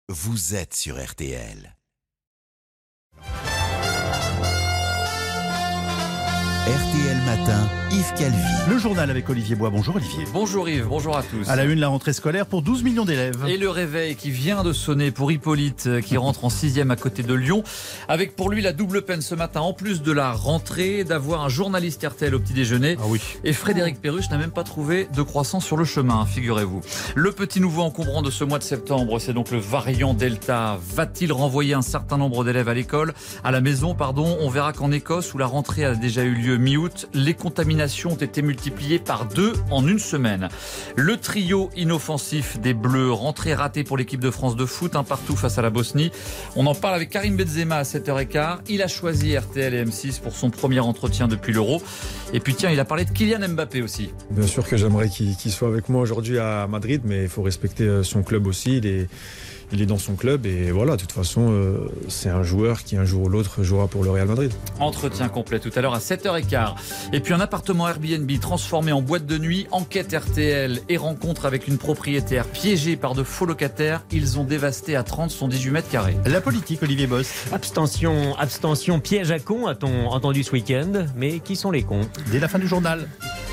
vous êtes sur RTL. RTL Matin, Yves Calvi. Le journal avec Olivier Bois. Bonjour Olivier. Bonjour Yves, bonjour à tous. À la une, la rentrée scolaire pour 12 millions d'élèves. Et le réveil qui vient de sonner pour Hippolyte qui rentre en 6e à côté de Lyon. Avec pour lui la double peine ce matin, en plus de la rentrée, d'avoir un journaliste RTL au petit déjeuner. Ah oui. Et Frédéric Perruche n'a même pas trouvé de croissant sur le chemin, figurez-vous. Le petit nouveau encombrant de ce mois de septembre, c'est donc le variant Delta. Va-t-il renvoyer un certain nombre d'élèves à l'école, à la maison, pardon? On verra qu'en Écosse, où la rentrée a déjà eu lieu mi-août, les contaminations ont été multipliées par 2 en une semaine. Le trio inoffensif des Bleus, rentrée ratée pour l'équipe de France de foot, un partout face à la Bosnie. On en parle avec Karim Benzema à 7h15. Il a choisi RTL et M6 pour son premier entretien depuis l'Euro. Et puis tiens, il a parlé de Kylian Mbappé aussi. Bien sûr que j'aimerais qu'il soit avec moi aujourd'hui à Madrid, mais il faut respecter son club aussi. Il est dans son club et voilà, de toute façon, c'est un joueur qui un jour ou l'autre jouera pour le Real Madrid. Entretien complet tout à l'heure à 7h15. Et puis un appartement Airbnb transformé en boîte de nuit, enquête RTL et rencontre avec une propriétaire piégée par de faux locataires. Ils ont dévasté à 30 son 18 mètres carrés. La politique, Olivier Bost. Abstention, piège à cons, a-t-on entendu ce week-end. Mais qui sont les cons? Dès la fin du journal.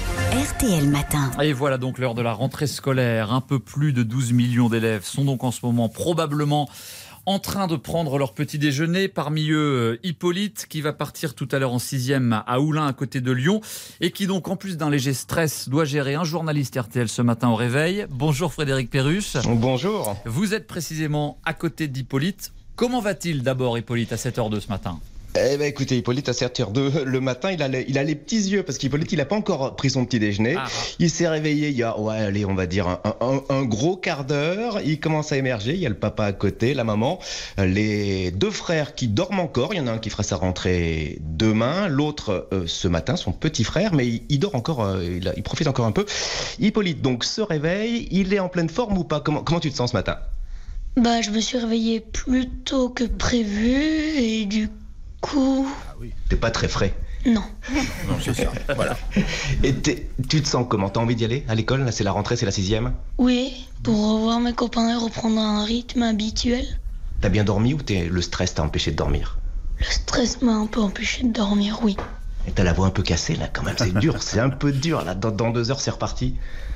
RTL Matin. Et voilà donc l'heure de la rentrée scolaire. Un peu plus de 12 millions d'élèves sont donc en ce moment probablement en train de prendre leur petit déjeuner. Parmi eux, Hippolyte, qui va partir tout à l'heure en 6e à Oulin, à côté de Lyon, et qui donc, en plus d'un léger stress, doit gérer un journaliste RTL ce matin au réveil. Bonjour Frédéric Perruche. Bonjour. Vous êtes précisément à côté d'Hippolyte. Comment va-t-il d'abord, Hippolyte, à 7h02 ce matin ? Eh ben écoutez, Hippolyte à 7h02 le matin, il a les petits yeux parce qu'Hippolyte il a pas encore pris son petit déjeuner. Il s'est réveillé il y a on va dire un gros quart d'heure. Il commence à émerger. Il y a le papa à côté, la maman, les deux frères qui dorment encore. Il y en a un qui fera sa rentrée demain, l'autre ce matin, son petit frère, mais il dort encore. Il profite encore un peu. Hippolyte donc se réveille. Il est en pleine forme ou pas? Comment tu te sens ce matin? Je me suis réveillé plus tôt que prévu et du coup... T'es pas très frais? Non. Non, c'est ça. Voilà. Et tu te sens comment? T'as envie d'y aller à l'école? Là, c'est la rentrée, c'est la 6e. Oui, pour revoir mes copains et reprendre un rythme habituel. T'as bien dormi ou le stress t'a empêché de dormir? Le stress m'a un peu empêché de dormir, oui. Et t'as la voix un peu cassée là quand même, c'est dur, c'est un peu dur là. Dans 2 heures, c'est reparti.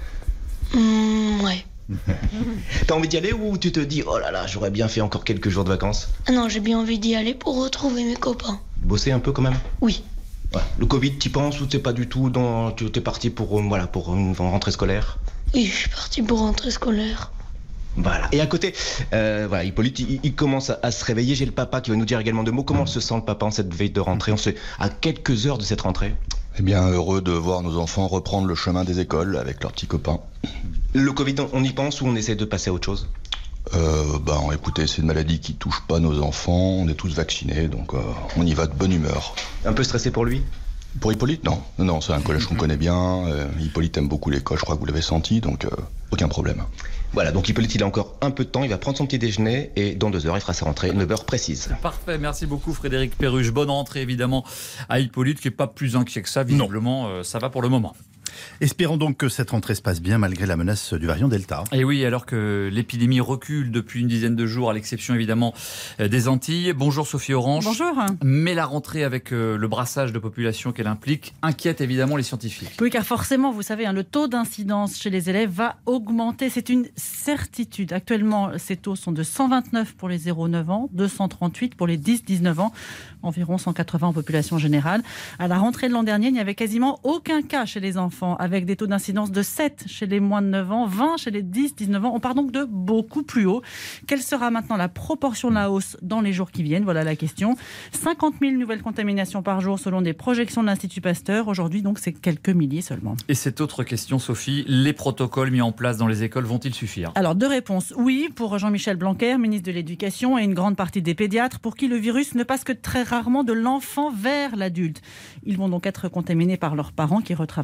Ouais. T'as envie d'y aller ou tu te dis oh là là, j'aurais bien fait encore quelques jours de vacances? Ah non, j'ai bien envie d'y aller pour retrouver mes copains. Bosser un peu quand même? Oui. Ouais. Le Covid, t'y penses ou t'es pas du tout tu t'es parti pour une rentrée scolaire? Oui, je suis parti pour rentrée scolaire. Voilà. Et à côté, Hippolyte, il commence à se réveiller. J'ai le papa qui va nous dire également 2 mots. Comment se sent le papa en cette veille de rentrée? On sait à quelques heures de cette rentrée. Eh bien, heureux de voir nos enfants reprendre le chemin des écoles avec leurs petits copains. Le Covid, on y pense ou on essaie de passer à autre chose? Écoutez, c'est une maladie qui touche pas nos enfants. On est tous vaccinés, donc on y va de bonne humeur. Un peu stressé pour lui? Pour Hippolyte, non, c'est un collège qu'on connaît bien. Hippolyte aime beaucoup l'école, je crois que vous l'avez senti, donc aucun problème. Voilà, donc Hippolyte, il a encore un peu de temps, il va prendre son petit déjeuner et dans 2 heures, il fera sa rentrée, 9h précise. Parfait, merci beaucoup Frédéric Perruche. Bonne rentrée évidemment à Hippolyte qui n'est pas plus inquiet que ça, visiblement ça va pour le moment. Espérons donc que cette rentrée se passe bien malgré la menace du variant Delta. Et oui, alors que l'épidémie recule depuis une dizaine de jours, à l'exception évidemment des Antilles. Bonjour Sophie Orange. Bonjour. Mais la rentrée avec le brassage de population qu'elle implique inquiète évidemment les scientifiques. Oui, car forcément, vous savez, le taux d'incidence chez les élèves va augmenter. C'est une certitude. Actuellement, ces taux sont de 129 pour les 0-9 ans, 238 pour les 10-19 ans, environ 180 en population générale. À la rentrée de l'an dernier, il n'y avait quasiment aucun cas chez les enfants, avec des taux d'incidence de 7 chez les moins de 9 ans, 20 chez les 10-19 ans. On part donc de beaucoup plus haut. Quelle sera maintenant la proportion de la hausse dans les jours qui viennent? Voilà la question. 50 000 nouvelles contaminations par jour selon des projections de l'Institut Pasteur. Aujourd'hui, donc, c'est quelques milliers seulement. Et cette autre question, Sophie, les protocoles mis en place dans les écoles vont-ils suffire? Alors, 2 réponses. Oui, pour Jean-Michel Blanquer, ministre de l'Éducation, et une grande partie des pédiatres, pour qui le virus ne passe que très rarement de l'enfant vers l'adulte. Ils vont donc être contaminés par leurs parents qui retravaillent et reprennent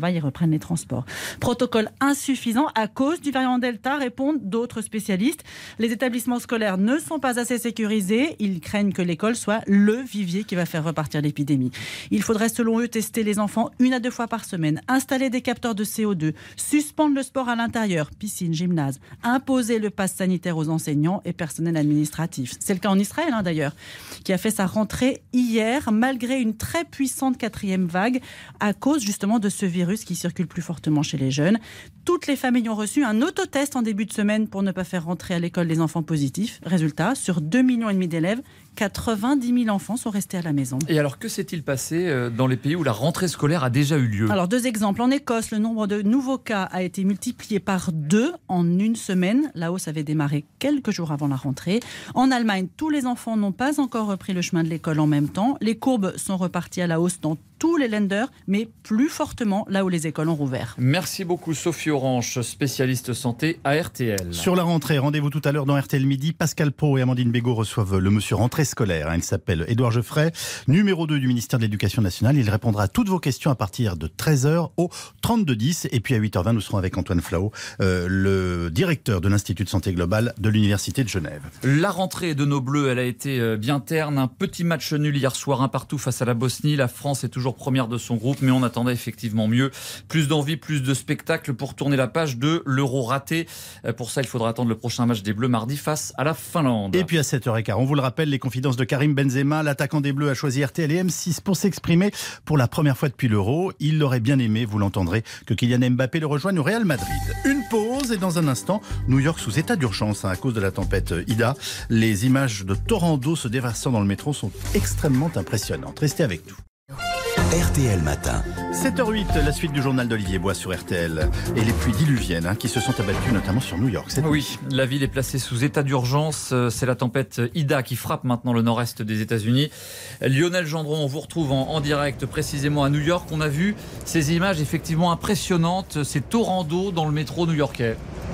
prennent les transports. Protocole insuffisant à cause du variant Delta, répondent d'autres spécialistes. Les établissements scolaires ne sont pas assez sécurisés. Ils craignent que l'école soit le vivier qui va faire repartir l'épidémie. Il faudrait selon eux tester les enfants 1 à 2 fois par semaine, installer des capteurs de CO2, suspendre le sport à l'intérieur, piscine, gymnase, imposer le pass sanitaire aux enseignants et personnel administratif. C'est le cas en Israël d'ailleurs, qui a fait sa rentrée hier malgré une très puissante 4e vague à cause justement de ce virus qui circule plus fortement chez les jeunes. Toutes les familles ont reçu un autotest en début de semaine pour ne pas faire rentrer à l'école les enfants positifs. Résultat, sur 2,5 millions d'élèves, 90 000 enfants sont restés à la maison. Et alors, que s'est-il passé dans les pays où la rentrée scolaire a déjà eu lieu ? Alors, 2 exemples. En Écosse, le nombre de nouveaux cas a été multiplié par 2 en une semaine. La hausse avait démarré quelques jours avant la rentrée. En Allemagne, tous les enfants n'ont pas encore repris le chemin de l'école en même temps. Les courbes sont reparties à la hausse dans tous les lenders, mais plus fortement là où les écoles ont rouvert. Merci beaucoup Sophie Orange, spécialiste santé à RTL. Sur la rentrée, rendez-vous tout à l'heure dans RTL Midi. Pascal Praud et Amandine Bégaud reçoivent le monsieur rentrée scolaire. Il s'appelle Édouard Geoffrey, numéro 2 du ministère de l'Éducation nationale. Il répondra à toutes vos questions à partir de 13h au 3210. Et puis à 8h20, nous serons avec Antoine Flao, le directeur de l'Institut de santé globale de l'Université de Genève. La rentrée de nos Bleus, elle a été bien terne. Un petit match nul hier soir, 1-1 face à la Bosnie. La France est toujours première de son groupe, mais on attendait effectivement mieux. Plus d'envie, plus de spectacle pour tourner la page de l'Euro raté. Pour ça, il faudra attendre le prochain match des Bleus mardi face à la Finlande. Et puis à 7h15, on vous le rappelle, les confidences de Karim Benzema. L'attaquant des Bleus a choisi RTL et M6 pour s'exprimer pour la première fois depuis l'Euro. Il l'aurait bien aimé, vous l'entendrez, que Kylian Mbappé le rejoigne au Real Madrid. Une pause et dans un instant, New York sous état d'urgence à cause de la tempête Ida. Les images de torrents d'eau se déversant dans le métro sont extrêmement impressionnantes. Restez avec nous. RTL Matin. 7h08, la suite du journal d'Olivier Bois sur RTL. Et les pluies diluviennes qui se sont abattues notamment sur New York. Oui, la ville est placée sous état d'urgence. C'est la tempête Ida qui frappe maintenant le nord-est des États-Unis. Lionel Gendron, on vous retrouve en direct précisément à New York. On a vu ces images effectivement impressionnantes, ces torrents d'eau dans le métro new-yorkais.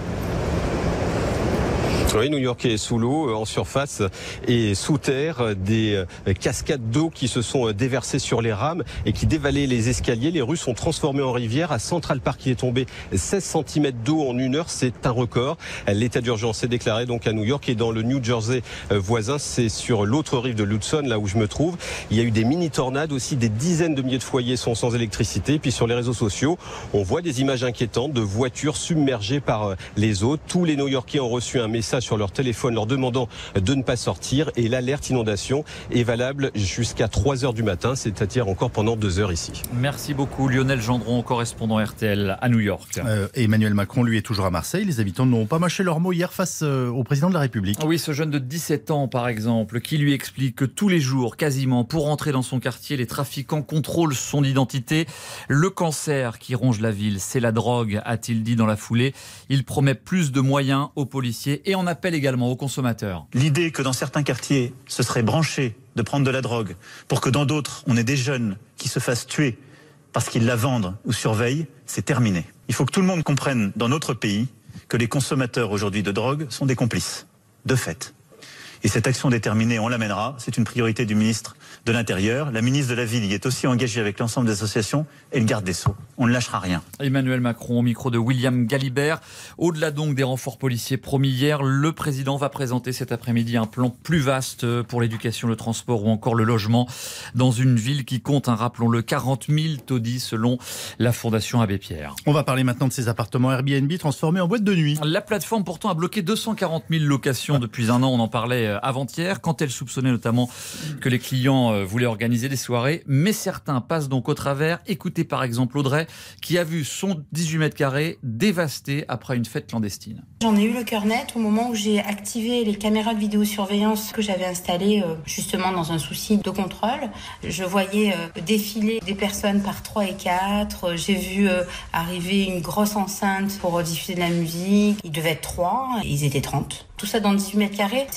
Oui, New York est sous l'eau, en surface et sous terre, des cascades d'eau qui se sont déversées sur les rames et qui dévalaient les escaliers. Les rues sont transformées en rivière. À Central Park, il est tombé 16 cm d'eau en 1 heure. C'est un record. L'état d'urgence est déclaré donc à New York et dans le New Jersey voisin. C'est sur l'autre rive de l'Hudson, là où je me trouve. Il y a eu des mini-tornades aussi. Des dizaines de milliers de foyers sont sans électricité. Et puis sur les réseaux sociaux, on voit des images inquiétantes de voitures submergées par les eaux. Tous les New-Yorkais ont reçu un message sur leur téléphone leur demandant de ne pas sortir et l'alerte inondation est valable jusqu'à 3h du matin, c'est-à-dire encore pendant 2 heures ici. Merci beaucoup Lionel Gendron, correspondant RTL à New York. Emmanuel Macron, lui, est toujours à Marseille. Les habitants n'ont pas mâché leurs mots hier face au président de la République. Oui, ce jeune de 17 ans par exemple, qui lui explique que tous les jours, quasiment, pour entrer dans son quartier, les trafiquants contrôlent son identité. Le cancer qui ronge la ville, c'est la drogue, a-t-il dit dans la foulée. Il promet plus de moyens aux policiers et en appelle également aux consommateurs. L'idée que dans certains quartiers, ce serait branché de prendre de la drogue pour que dans d'autres, on ait des jeunes qui se fassent tuer parce qu'ils la vendent ou surveillent, c'est terminé. Il faut que tout le monde comprenne dans notre pays que les consommateurs aujourd'hui de drogue sont des complices, de fait. Et cette action déterminée, on l'amènera. C'est une priorité du ministre de l'Intérieur. La ministre de la Ville y est aussi engagée avec l'ensemble des associations et le garde des Sceaux. On ne lâchera rien. Emmanuel Macron au micro de William Galibert. Au-delà donc des renforts policiers promis hier, le président va présenter cet après-midi un plan plus vaste pour l'éducation, le transport ou encore le logement dans une ville qui compte, rappelons-le, 40 000 taudis selon la Fondation Abbé Pierre. On va parler maintenant de ces appartements Airbnb transformés en boîte de nuit. La plateforme pourtant a bloqué 240 000 locations depuis un an. On en parlait avant-hier, quand elle soupçonnait notamment que les clients voulaient organiser des soirées. Mais certains passent donc au travers. Écoutez par exemple Audrey, qui a vu son 18 mètres carrés dévasté après une fête clandestine. J'en ai eu le cœur net au moment où j'ai activé les caméras de vidéosurveillance que j'avais installées justement dans un souci de contrôle. Je voyais défiler des personnes par 3 et 4. J'ai vu arriver une grosse enceinte pour diffuser de la musique. Ils devaient être 3, ils étaient 30. Tout ça dans 18 mètres carrés, c'était plus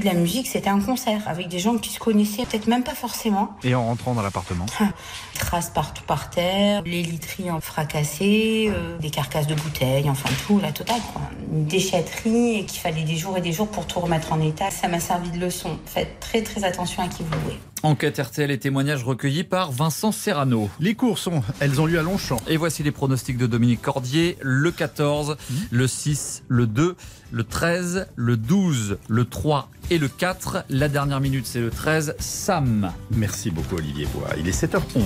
de la musique, c'était un concert avec des gens qui se connaissaient peut-être même pas forcément. Et en rentrant dans l'appartement, traces partout par terre, les literies fracassées, des carcasses de bouteilles, enfin tout, la totale, quoi. Une déchetterie et qu'il fallait des jours et des jours pour tout remettre en état. Ça m'a servi de leçon. Faites très très attention à qui vous louez. Enquête RTL et témoignages recueillis par Vincent Serrano. Les courses, elles ont lieu à Longchamp. Et voici les pronostics de Dominique Cordier. Le 14, le 6, le 2, le 13, le 12, le 3 et le 4. La dernière minute, c'est le 13. Sam. Merci beaucoup Olivier Bois. Il est 7h11.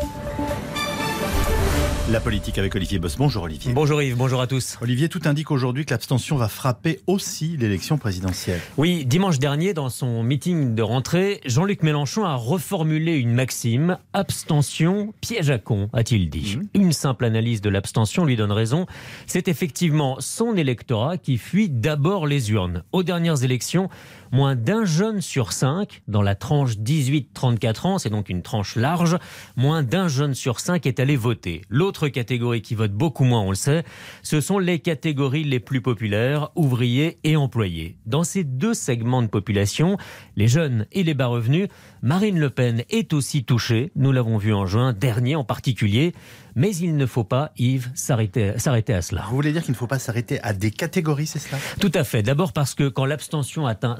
La politique avec Olivier Boss. Bonjour Olivier. Bonjour Yves, bonjour à tous. Olivier, tout indique aujourd'hui que l'abstention va frapper aussi l'élection présidentielle. Oui, dimanche dernier, dans son meeting de rentrée, Jean-Luc Mélenchon a reformulé une maxime. Abstention, piège à con, a-t-il dit. Une simple analyse de l'abstention lui donne raison. C'est effectivement son électorat qui fuit d'abord les urnes. Aux dernières élections, moins d'un jeune sur 5, dans la tranche 18-34 ans, c'est donc une tranche large, moins d'un jeune sur 5 est allé voter. L'autre catégorie qui vote beaucoup moins, on le sait, ce sont les catégories les plus populaires, ouvriers et employés. Dans ces deux segments de population, les jeunes et les bas revenus, Marine Le Pen est aussi touchée, nous l'avons vu en juin dernier en particulier. Mais il ne faut pas, Yves, s'arrêter à cela. Vous voulez dire qu'il ne faut pas s'arrêter à des catégories, c'est cela ? Tout à fait. D'abord parce que quand l'abstention atteint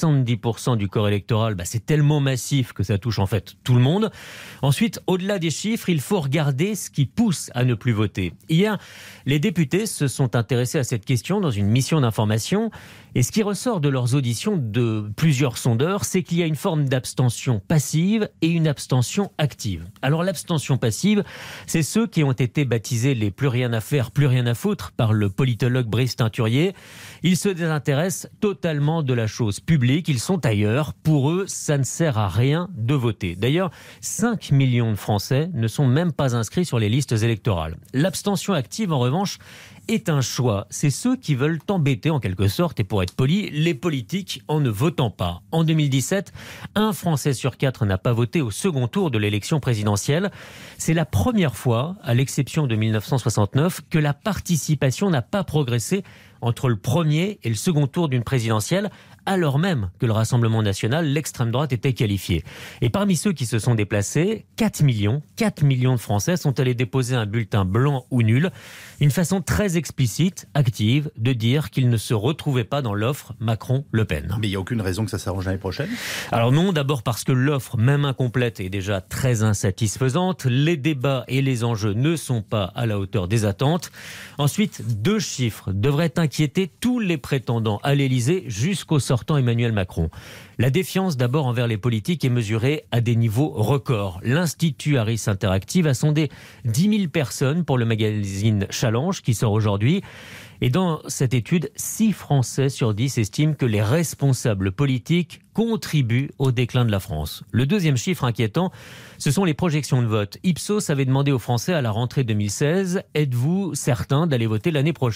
70% du corps électoral, c'est tellement massif que ça touche en fait tout le monde. Ensuite, au-delà des chiffres, il faut regarder ce qui pousse à ne plus voter. Hier, les députés se sont intéressés à cette question dans une mission d'information. Et ce qui ressort de leurs auditions de plusieurs sondeurs, c'est qu'il y a une forme d'abstention passive et une abstention active. Alors l'abstention passive, c'est ceux qui ont été baptisés les plus rien à faire, plus rien à foutre par le politologue Brice Teinturier. Ils se désintéressent totalement de la chose publique, ils sont ailleurs. Pour eux, ça ne sert à rien de voter. D'ailleurs, 5 millions de Français ne sont même pas inscrits sur les listes électorales. L'abstention active, en revanche, est un choix. C'est ceux qui veulent embêter, en quelque sorte, et pour être poli, les politiques en ne votant pas. En 2017, un Français sur 4 n'a pas voté au second tour de l'élection présidentielle. C'est la première fois, à l'exception de 1969, que la participation n'a pas progressé entre le premier et le second tour d'une présidentielle, alors même que le Rassemblement national, l'extrême droite, était qualifié. Et parmi ceux qui se sont déplacés, 4 millions de Français sont allés déposer un bulletin blanc ou nul. Une façon très explicite, active, de dire qu'ils ne se retrouvaient pas dans l'offre Macron-Le Pen. Mais il n'y a aucune raison que ça s'arrange l'année prochaine ? Alors non, d'abord parce que l'offre, même incomplète, est déjà très insatisfaisante. Les débats et les enjeux ne sont pas à la hauteur des attentes. Ensuite, 2 chiffres devraient inquiéter tous les prétendants à l'Élysée jusqu'au sortant Emmanuel Macron. La défiance d'abord envers les politiques est mesurée à des niveaux records. L'Institut Harris Interactive a sondé 10 000 personnes pour le magazine Challenge qui sort aujourd'hui. Et dans cette étude, 6 Français sur 10 estiment que les responsables politiques contribuent au déclin de la France. Le deuxième chiffre inquiétant, ce sont les projections de vote. Ipsos avait demandé aux Français à la rentrée 2016 « Êtes-vous certain d'aller voter l'année prochaine ?»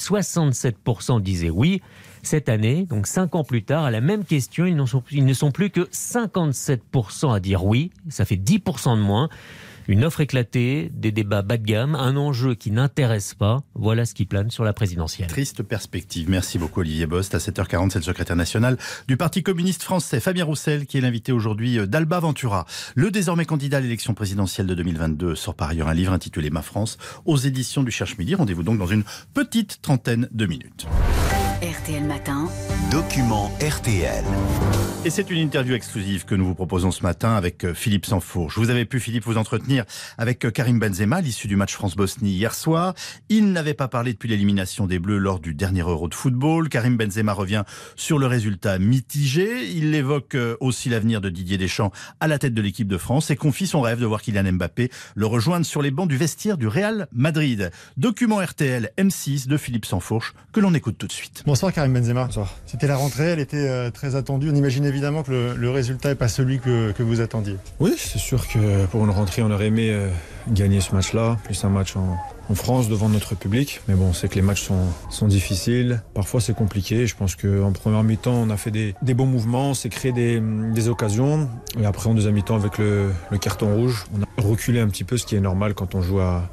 67% disaient oui. Cette année, donc 5 ans plus tard, à la même question, ils ne sont plus que 57% à dire oui. Ça fait 10% de moins. Une offre éclatée, des débats bas de gamme, un enjeu qui n'intéresse pas. Voilà ce qui plane sur la présidentielle. Triste perspective. Merci beaucoup Olivier Bost. À 7h40, c'est le secrétaire national du Parti communiste français, Fabien Roussel, qui est l'invité aujourd'hui d'Alba Ventura. Le désormais candidat à l'élection présidentielle de 2022 sort par ailleurs un livre intitulé Ma France aux éditions du Cherche Midi. Rendez-vous donc dans une petite trentaine de minutes. RTL Matin. Document RTL. Et c'est une interview exclusive que nous vous proposons ce matin avec Philippe Sansfourche. Vous avez pu, Philippe, vous entretenir avec Karim Benzema à l'issue du match France-Bosnie hier soir. Il n'avait pas parlé depuis l'élimination des Bleus lors du dernier Euro de football. Karim Benzema revient sur le résultat mitigé. Il évoque aussi l'avenir de Didier Deschamps à la tête de l'équipe de France et confie son rêve de voir Kylian Mbappé le rejoindre sur les bancs du vestiaire du Real Madrid. Document RTL M6 de Philippe Sansfourche que l'on écoute tout de suite. Bonsoir Karim Benzema. Bonsoir. C'était la rentrée, elle était très attendue. On imagine évidemment que le résultat n'est pas celui que vous attendiez. Oui, c'est sûr que pour une rentrée, on aurait aimé gagner ce match-là, plus un match en France devant notre public. Mais bon, on sait que les matchs sont difficiles. Parfois, c'est compliqué. Je pense qu'en première mi-temps, on a fait des bons mouvements, on s'est créé des occasions. Et après, en deuxième mi-temps, avec le carton rouge, on a reculé un petit peu, ce qui est normal quand on joue à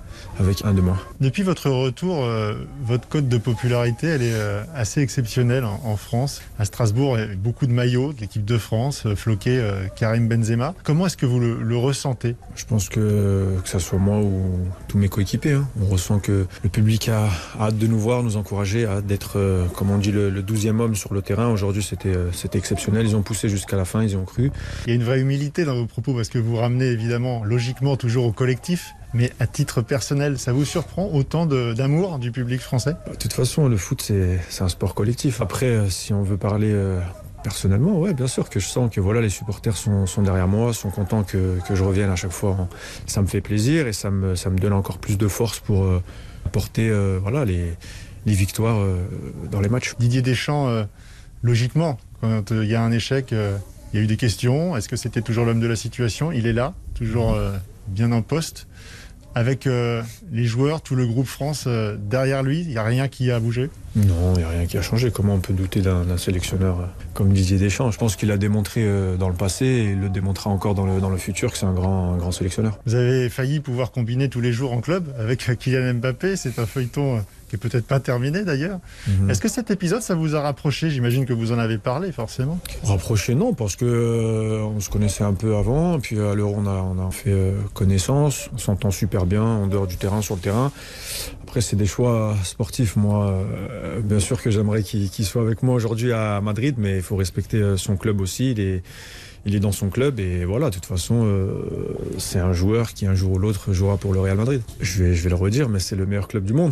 avec un de moins. Depuis votre retour, votre cote de popularité, elle est assez exceptionnelle en France. À Strasbourg, il y a beaucoup de maillots de l'équipe de France, floqué Karim Benzema. Comment est-ce que vous le ressentez ? Je pense que ça soit moi ou tous mes coéquipiers, on ressent que le public a hâte de nous voir, nous encourager, a hâte d'être, comme on dit, le 12e homme sur le terrain. Aujourd'hui, c'était exceptionnel. Ils ont poussé jusqu'à la fin, ils y ont cru. Il y a une vraie humilité dans vos propos parce que vous ramenez évidemment, logiquement, toujours au collectif. Mais à titre personnel, ça vous surprend autant d'amour du public français ? De toute façon, le foot, c'est un sport collectif. Après, si on veut parler personnellement, ouais, bien sûr que je sens que voilà, les supporters sont derrière moi, sont contents que je revienne à chaque fois. Ça me fait plaisir et ça me donne encore plus de force pour apporter voilà, les victoires dans les matchs. Didier Deschamps, logiquement, quand il y a un échec, il y a eu des questions. Est-ce que c'était toujours l'homme de la situation ? Il est là, toujours bien en poste. Avec les joueurs, tout le groupe France derrière lui, il n'y a rien qui a bougé ? Non, il n'y a rien qui a changé. Comment on peut douter d'un sélectionneur comme Didier Deschamps ? Je pense qu'il a démontré dans le passé et il le démontrera encore dans le futur que c'est un grand sélectionneur. Vous avez failli pouvoir combiner tous les jours en club avec Kylian Mbappé. C'est un feuilleton qui est peut-être pas terminé d'ailleurs. Est-ce que cet épisode, ça vous a rapproché ? J'imagine que vous en avez parlé forcément. Rapproché, non, parce que on se connaissait un peu avant. Et puis à l'Euro, on a fait connaissance. On s'entend super bien en dehors du terrain, sur le terrain. Après, c'est des choix sportifs. Moi, bien sûr que j'aimerais qu'il soit avec moi aujourd'hui à Madrid, mais il faut respecter son club aussi. Il est dans son club et voilà, de toute façon, c'est un joueur qui un jour ou l'autre jouera pour le Real Madrid. Je vais le redire, mais c'est le meilleur club du monde.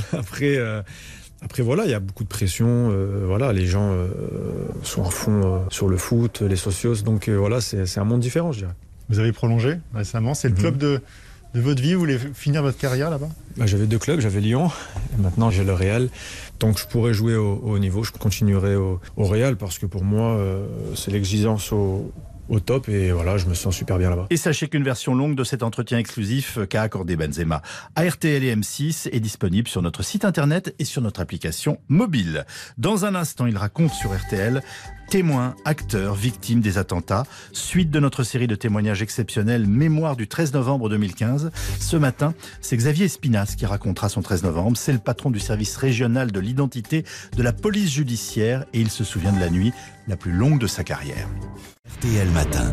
Après voilà, il y a beaucoup de pression. Voilà, les gens sont à fond sur le foot, les socios. Donc voilà, c'est un monde différent, je dirais. Vous avez prolongé récemment. C'est le club de votre vie. Vous voulez finir votre carrière là-bas ? J'avais 2 clubs, j'avais Lyon et maintenant j'ai le Real. Tant que je pourrais jouer au haut niveau, je continuerai au Real parce que pour moi, c'est l'exigence au top et voilà, je me sens super bien là-bas. Et sachez qu'une version longue de cet entretien exclusif qu'a accordé Benzema à RTL et M6 est disponible sur notre site internet et sur notre application mobile. Dans un instant, il raconte sur RTL témoins, acteurs, victimes des attentats. Suite de notre série de témoignages exceptionnels Mémoire du 13 novembre 2015. Ce matin, c'est Xavier Espinasse qui racontera son 13 novembre. C'est le patron du service régional de l'identité de la police judiciaire et il se souvient de la nuit la plus longue de sa carrière. RTL Matin.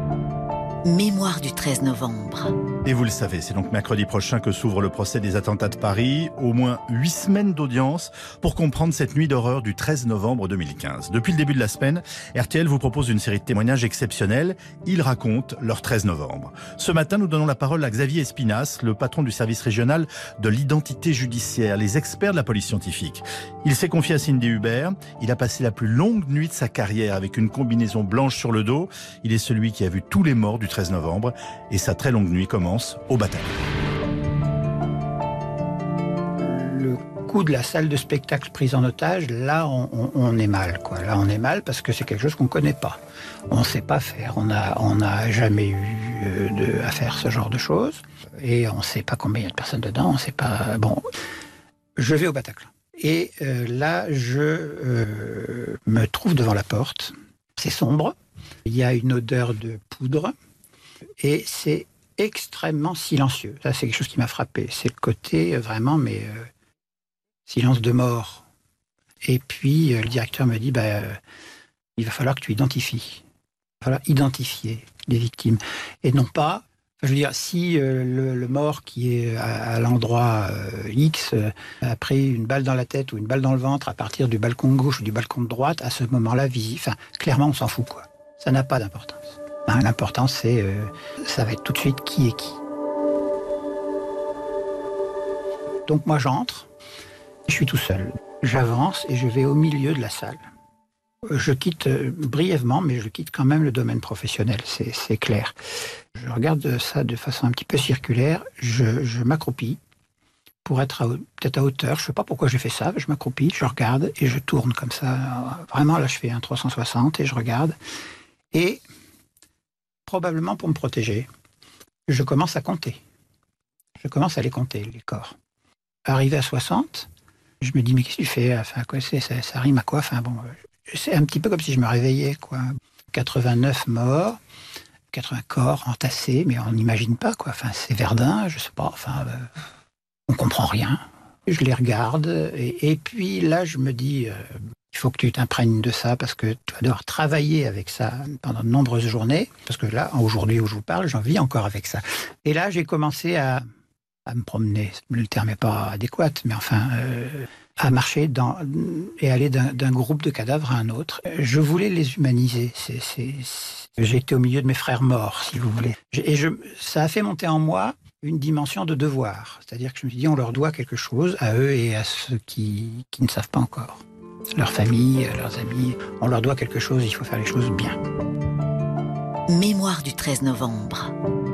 Mémoire du 13 novembre. Et vous le savez, c'est donc mercredi prochain que s'ouvre le procès des attentats de Paris. Au moins 8 semaines d'audience pour comprendre cette nuit d'horreur du 13 novembre 2015. Depuis le début de la semaine, RTL vous propose une série de témoignages exceptionnels. Ils racontent leur 13 novembre. Ce matin, nous donnons la parole à Xavier Espinasse, le patron du service régional de l'identité judiciaire, les experts de la police scientifique. Il s'est confié à Cindy Hubert. Il a passé la plus longue nuit de sa carrière avec une combinaison blanche sur le dos. Il est celui qui a vu tous les morts du 13 novembre et sa très longue nuit commence au bataillon. Le coup de la salle de spectacle prise en otage, là on est mal, quoi. Là on est mal parce que c'est quelque chose qu'on ne connaît pas. On ne sait pas faire, on n'a jamais eu à faire ce genre de choses et on ne sait pas combien il y a de personnes dedans, on ne sait pas... Bon, je vais au Bataclan et là je me trouve devant la porte, c'est sombre, il y a une odeur de poudre et c'est extrêmement silencieux. Ça, c'est quelque chose qui m'a frappé. C'est le côté vraiment, silence de mort. Et puis, le directeur me dit, il va falloir que tu identifies. Il va falloir identifier les victimes. Et non pas, je veux dire, si le mort qui est à l'endroit X a pris une balle dans la tête ou une balle dans le ventre à partir du balcon de gauche ou du balcon de droite, à ce moment-là, clairement, on s'en fout, quoi. Ça n'a pas d'importance. L'important, c'est ça va être tout de suite qui est qui. Donc moi, j'entre, je suis tout seul. J'avance et je vais au milieu de la salle. Je quitte brièvement, mais je quitte quand même le domaine professionnel, c'est clair. Je regarde ça de façon un petit peu circulaire, je m'accroupis pour être peut-être à hauteur. Je ne sais pas pourquoi j'ai fait ça, je m'accroupis, je regarde et je tourne comme ça. Vraiment, là, je fais un 360 et je regarde. Et probablement pour me protéger, je commence à compter. Je commence à les compter, les corps. Arrivé à 60, je me dis, mais qu'est-ce que tu fais ? Enfin, quoi, ça rime à quoi ? Enfin, bon, c'est un petit peu comme si je me réveillais, quoi. 89 morts, 80 corps entassés, mais on n'imagine pas, quoi. Enfin, c'est Verdun, je sais pas, enfin... On comprend rien. Je les regarde et puis là, je me dis, il faut que tu t'imprègnes de ça parce que tu vas devoir travailler avec ça pendant de nombreuses journées. Parce que là, aujourd'hui où je vous parle, j'en vis encore avec ça. Et là, j'ai commencé à me promener. Le terme n'est pas adéquat, mais enfin, à marcher et aller d'un groupe de cadavres à un autre. Je voulais les humaniser. J'ai été au milieu de mes frères morts, si vous voulez. Ça a fait monter en moi une dimension de devoir. C'est-à-dire que je me suis dit, on leur doit quelque chose à eux et à ceux qui ne savent pas encore. Leur famille, leurs amis, on leur doit quelque chose, il faut faire les choses bien. Mémoire du 13 novembre.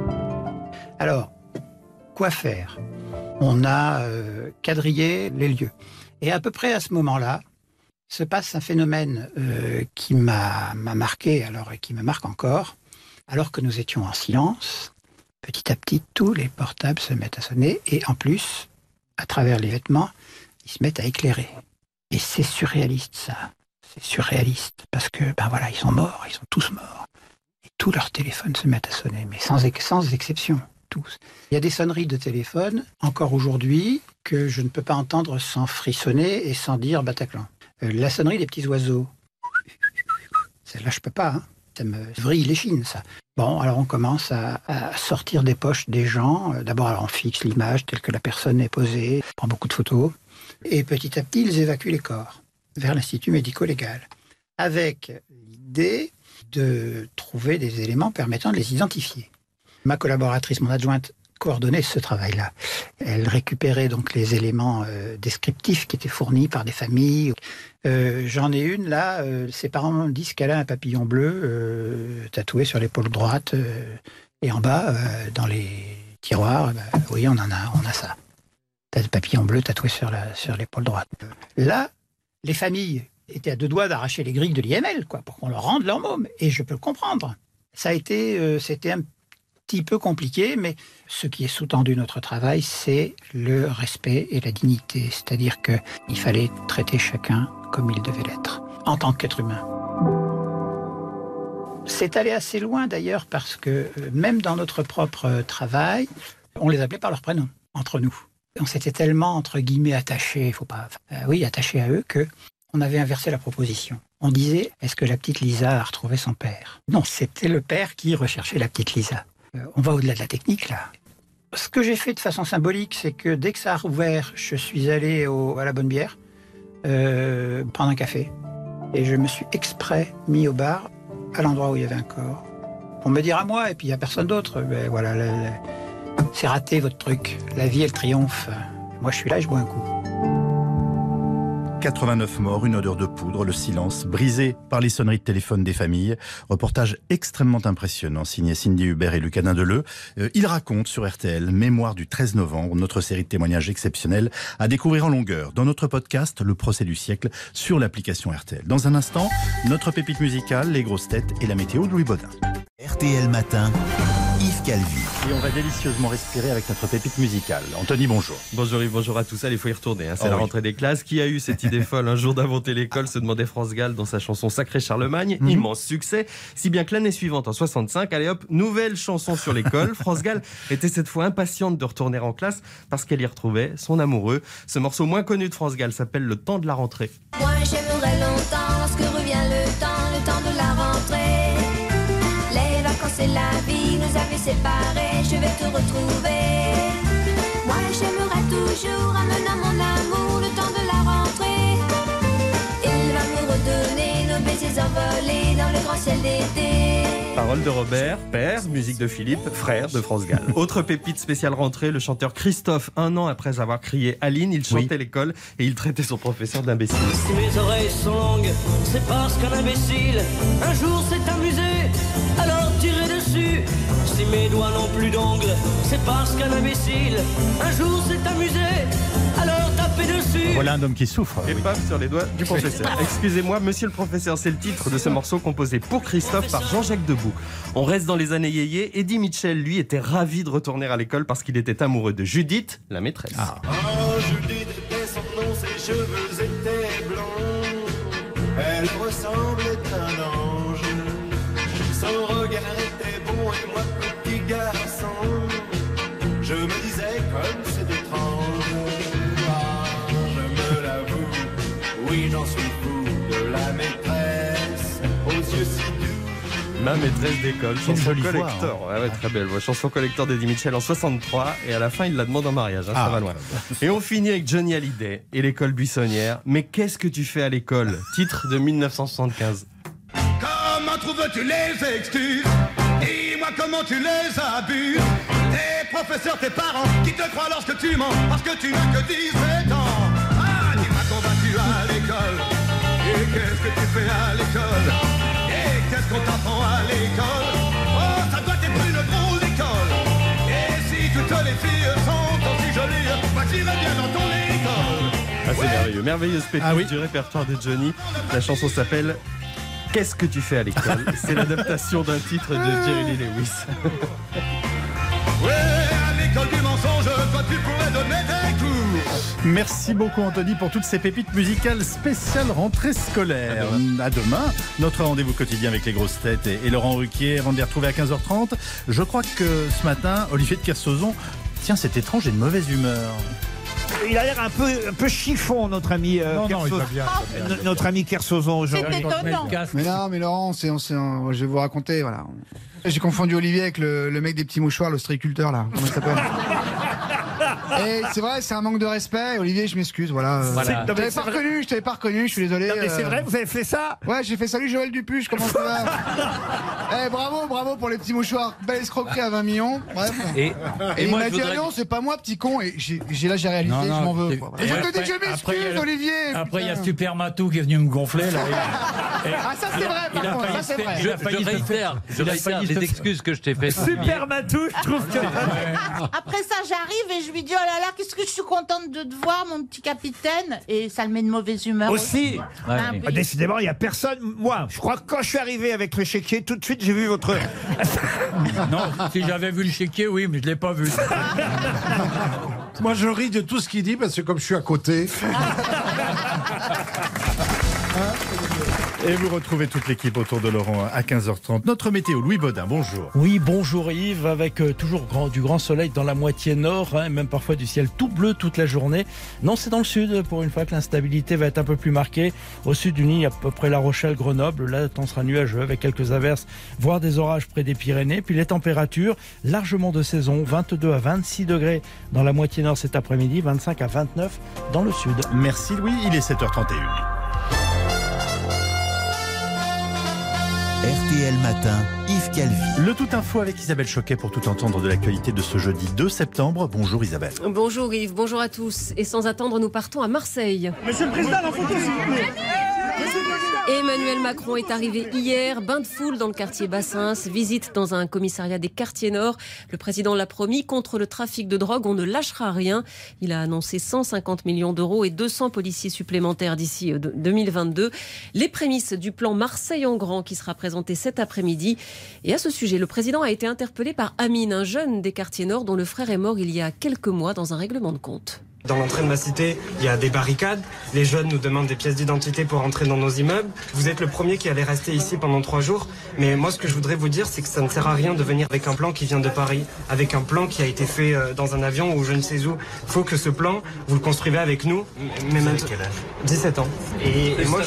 Alors, quoi faire? On a quadrillé les lieux. Et à peu près à ce moment-là, se passe un phénomène qui m'a marqué alors et qui me marque encore. Alors que nous étions en silence, petit à petit, tous les portables se mettent à sonner et en plus, à travers les vêtements, ils se mettent à éclairer. Et c'est surréaliste, ça. C'est surréaliste parce que, voilà, ils sont morts, ils sont tous morts. Et tous leurs téléphones se mettent à sonner, mais sans exception, tous. Il y a des sonneries de téléphone, encore aujourd'hui, que je ne peux pas entendre sans frissonner et sans dire Bataclan. La sonnerie des petits oiseaux. Celle-là, je peux pas, hein. Ça me vrille l'échine, ça. Bon, alors on commence à sortir des poches des gens. D'abord, alors on fixe l'image telle que la personne est posée, on prend beaucoup de photos. Et petit à petit, ils évacuent les corps vers l'Institut médico-légal, avec l'idée de trouver des éléments permettant de les identifier. Ma collaboratrice, mon adjointe, coordonnait ce travail-là. Elle récupérait donc les éléments descriptifs qui étaient fournis par des familles. J'en ai une là, ses parents disent qu'elle a un papillon bleu tatoué sur l'épaule droite et en bas, dans les tiroirs, oui, on a ça. T'as le papillon bleu tatoué sur l'épaule droite. Là, les familles étaient à deux doigts d'arracher les grilles de l'IML, pour qu'on leur rende leur môme. Et je peux le comprendre. C'était un petit peu compliqué, mais ce qui est sous-tendu notre travail, c'est le respect et la dignité. C'est-à-dire qu'il fallait traiter chacun comme il devait l'être, en tant qu'être humain. C'est allé assez loin d'ailleurs, parce que même dans notre propre travail, on les appelait par leur prénom, entre nous. On s'était tellement, entre guillemets, attachés à eux, qu'on avait inversé la proposition. On disait, est-ce que la petite Lisa a retrouvé son père? Non, c'était le père qui recherchait la petite Lisa. On va au-delà de la technique, là. Ce que j'ai fait de façon symbolique, c'est que dès que ça a rouvert, je suis allé à la Bonne Bière, prendre un café. Et je me suis exprès mis au bar, à l'endroit où il y avait un corps, pour me dire à moi, et puis il n'y a personne d'autre. Voilà, c'est raté votre truc. La vie, elle triomphe. Moi, je suis là et je bois un coup. 89 morts, une odeur de poudre, le silence, brisé par les sonneries de téléphone des familles. Reportage extrêmement impressionnant, signé Cindy Hubert et Lucas Dindeleu. Il raconte sur RTL, Mémoire du 13 novembre, notre série de témoignages exceptionnels à découvrir en longueur dans notre podcast Le procès du siècle sur l'application RTL. Dans un instant, notre pépite musicale, les grosses têtes et la météo de Louis Baudin. RTL Matin, Yves Calvi. Et on va délicieusement respirer avec notre pépite musicale. Anthony, bonjour. Bonjour Yves, bonjour à tous. Allez, il faut y retourner. C'est la rentrée des classes. Qui a eu cette idée folle un jour d'inventer l'école, se demandait France Gall dans sa chanson Sacré Charlemagne. Immense succès. Si bien que l'année suivante, en 65, allez hop, nouvelle chanson sur l'école. France Gall était cette fois impatiente de retourner en classe parce qu'elle y retrouvait son amoureux. Ce morceau moins connu de France Gall s'appelle Le temps de la rentrée. Moi j'aimerais longtemps lorsque revient le temps de la rentrée. Les vacances et la vie nous avaient séparés, je vais te retrouver. Moi j'aimerais toujours amener mon amour le temps de la rentrée. Il va me redonner nos baisers envolés dans le grand ciel d'été. Paroles de Robert, père, musique de Philippe, frère de France Gall. Autre pépite spéciale rentrée, le chanteur Christophe, 1 an après avoir crié Aline, il chantait l'école et il traitait son professeur d'imbécile. Si mes oreilles sont longues, c'est parce qu'un imbécile un jour s'est amusé, alors tirez dessus. Si mes doigts n'ont plus d'ongles, c'est parce qu'un imbécile un jour s'est amusé, alors tapez dessus. Voilà un homme qui souffre. Et paf sur les doigts du professeur. Excusez-moi, monsieur le professeur, c'est le titre de ce morceau composé pour Christophe par Jean-Jacques Debout. On reste dans les années yéyé. Eddie Mitchell, lui, était ravi de retourner à l'école parce qu'il était amoureux de Judith, la maîtresse. Oh, Judith était son nom, ses cheveux étaient blancs. Elle ressemblait à un ange. Son regard était bon et moi, petit garçon, je me disais comme c'est étrange. Ma maîtresse d'école, Quelle chanson jolie voix, collector. Ouais, très belle voix. Chanson collector d'Eddie Mitchell en 63. Et à la fin, il la demande en mariage. Ça va loin. Et on finit avec Johnny Hallyday et l'école buissonnière. Mais qu'est-ce que tu fais à l'école? Titre de 1975. Comment trouves-tu les excuses? Dis-moi comment tu les abuses. Tes professeurs, tes parents qui te croient lorsque tu mens parce que tu n'as que 17 ans. Ah, dis-moi qu'on vas-tu à l'école? Et qu'est-ce que tu fais à l'école? Et qu'est-ce qu'on t'apprend à l'école? Oh, ça doit être une drôle d'école. Et si toutes les filles sont aussi jolies, moi j'irai bien dans ton école. Ah, c'est merveilleux. Merveilleuse pépite du répertoire de Johnny. La chanson s'appelle Qu'est-ce que tu fais à l'école? C'est l'adaptation d'un titre de Jerry Lee Lewis. Ouais, à l'école du mensonge, toi tu pourrais donner des cours. Merci beaucoup Anthony pour toutes ces pépites musicales spéciales rentrée scolaire. À demain, notre rendez-vous quotidien avec les grosses têtes et Laurent Ruquier avant de les retrouver à 15h30. Je crois que ce matin, Olivier de Kersauzon, tiens c'est étrange, j'ai une mauvaise humeur. Il a l'air un peu chiffon, notre ami notre ami Kersauzon aujourd'hui. C'est étonnant. Mais Laurent, je vais vous raconter, voilà. J'ai confondu Olivier avec le mec des petits mouchoirs, l'ostréiculteur là. Comment il s'appelle? Et c'est vrai, c'est un manque de respect. Olivier, je m'excuse, voilà. Je t'avais pas reconnu, je suis désolé. Non, mais c'est vrai, vous avez fait ça? Ouais, j'ai fait salut Joël Dupuche, comment ça va? Bravo pour les petits mouchoirs. Belle escroquerie à 20 millions. Bref. Et il m'a dit, non, c'est pas moi, petit con. Et j'ai réalisé, je m'en veux. Et je te dis que je m'excuse, Olivier. Après, il y a Super Matou qui est venu me gonfler, là. Ah, ça c'est vrai, par contre, ça c'est vrai. Je réitère les excuses que je t'ai faites. Super Matou, je trouve que... Après ça, j'arrive et je lui dis, oh là là, qu'est-ce que je suis contente de te voir, mon petit capitaine. Et ça le met de mauvaise humeur. Aussi. Décidément, il n'y a personne. Moi, je crois que quand je suis arrivé avec le chéquier, tout de suite, j'ai vu votre... Non, si j'avais vu le chéquier, oui, mais je ne l'ai pas vu. Moi, je ris de tout ce qu'il dit parce que comme je suis à côté... Et vous retrouvez toute l'équipe autour de Laurent à 15h30. Notre météo, Louis Baudin, bonjour. Oui, bonjour Yves, avec toujours du grand soleil dans la moitié nord, et même parfois du ciel tout bleu toute la journée. Non, c'est dans le sud, pour une fois que l'instabilité va être un peu plus marquée. Au sud d'une ligne, à peu près La Rochelle, Grenoble, là, le temps sera nuageux avec quelques averses, voire des orages près des Pyrénées. Puis les températures, largement de saison, 22 à 26 degrés dans la moitié nord cet après-midi, 25 à 29 dans le sud. Merci Louis, il est 7h31. RTL Matin, Yves Calvi. Le tout info avec Isabelle Choquet pour tout entendre de l'actualité de ce jeudi 2 septembre. Bonjour Isabelle. Bonjour Yves, bonjour à tous. Et sans attendre, nous partons à Marseille. Monsieur le Président, la photo s'il vous plaît. Emmanuel Macron est arrivé hier, bain de foule dans le quartier Bassins, visite dans un commissariat des quartiers nord. Le président l'a promis, contre le trafic de drogue, on ne lâchera rien. Il a annoncé 150 millions d'euros et 200 policiers supplémentaires d'ici 2022. Les prémices du plan Marseille en grand qui sera présenté cet après-midi. Et à ce sujet, le président a été interpellé par Amine, un jeune des quartiers nord dont le frère est mort il y a quelques mois dans un règlement de compte. Dans l'entrée de ma cité, il y a des barricades. Les jeunes nous demandent des pièces d'identité pour entrer dans nos immeubles. Vous êtes le premier qui allait rester ici pendant 3 jours. Mais moi, ce que je voudrais vous dire, c'est que ça ne sert à rien de venir avec un plan qui vient de Paris, avec un plan qui a été fait dans un avion ou je ne sais où. Il faut que ce plan, vous le construisez avec nous. Mais vous avez quel âge ? 17 ans. Et moi,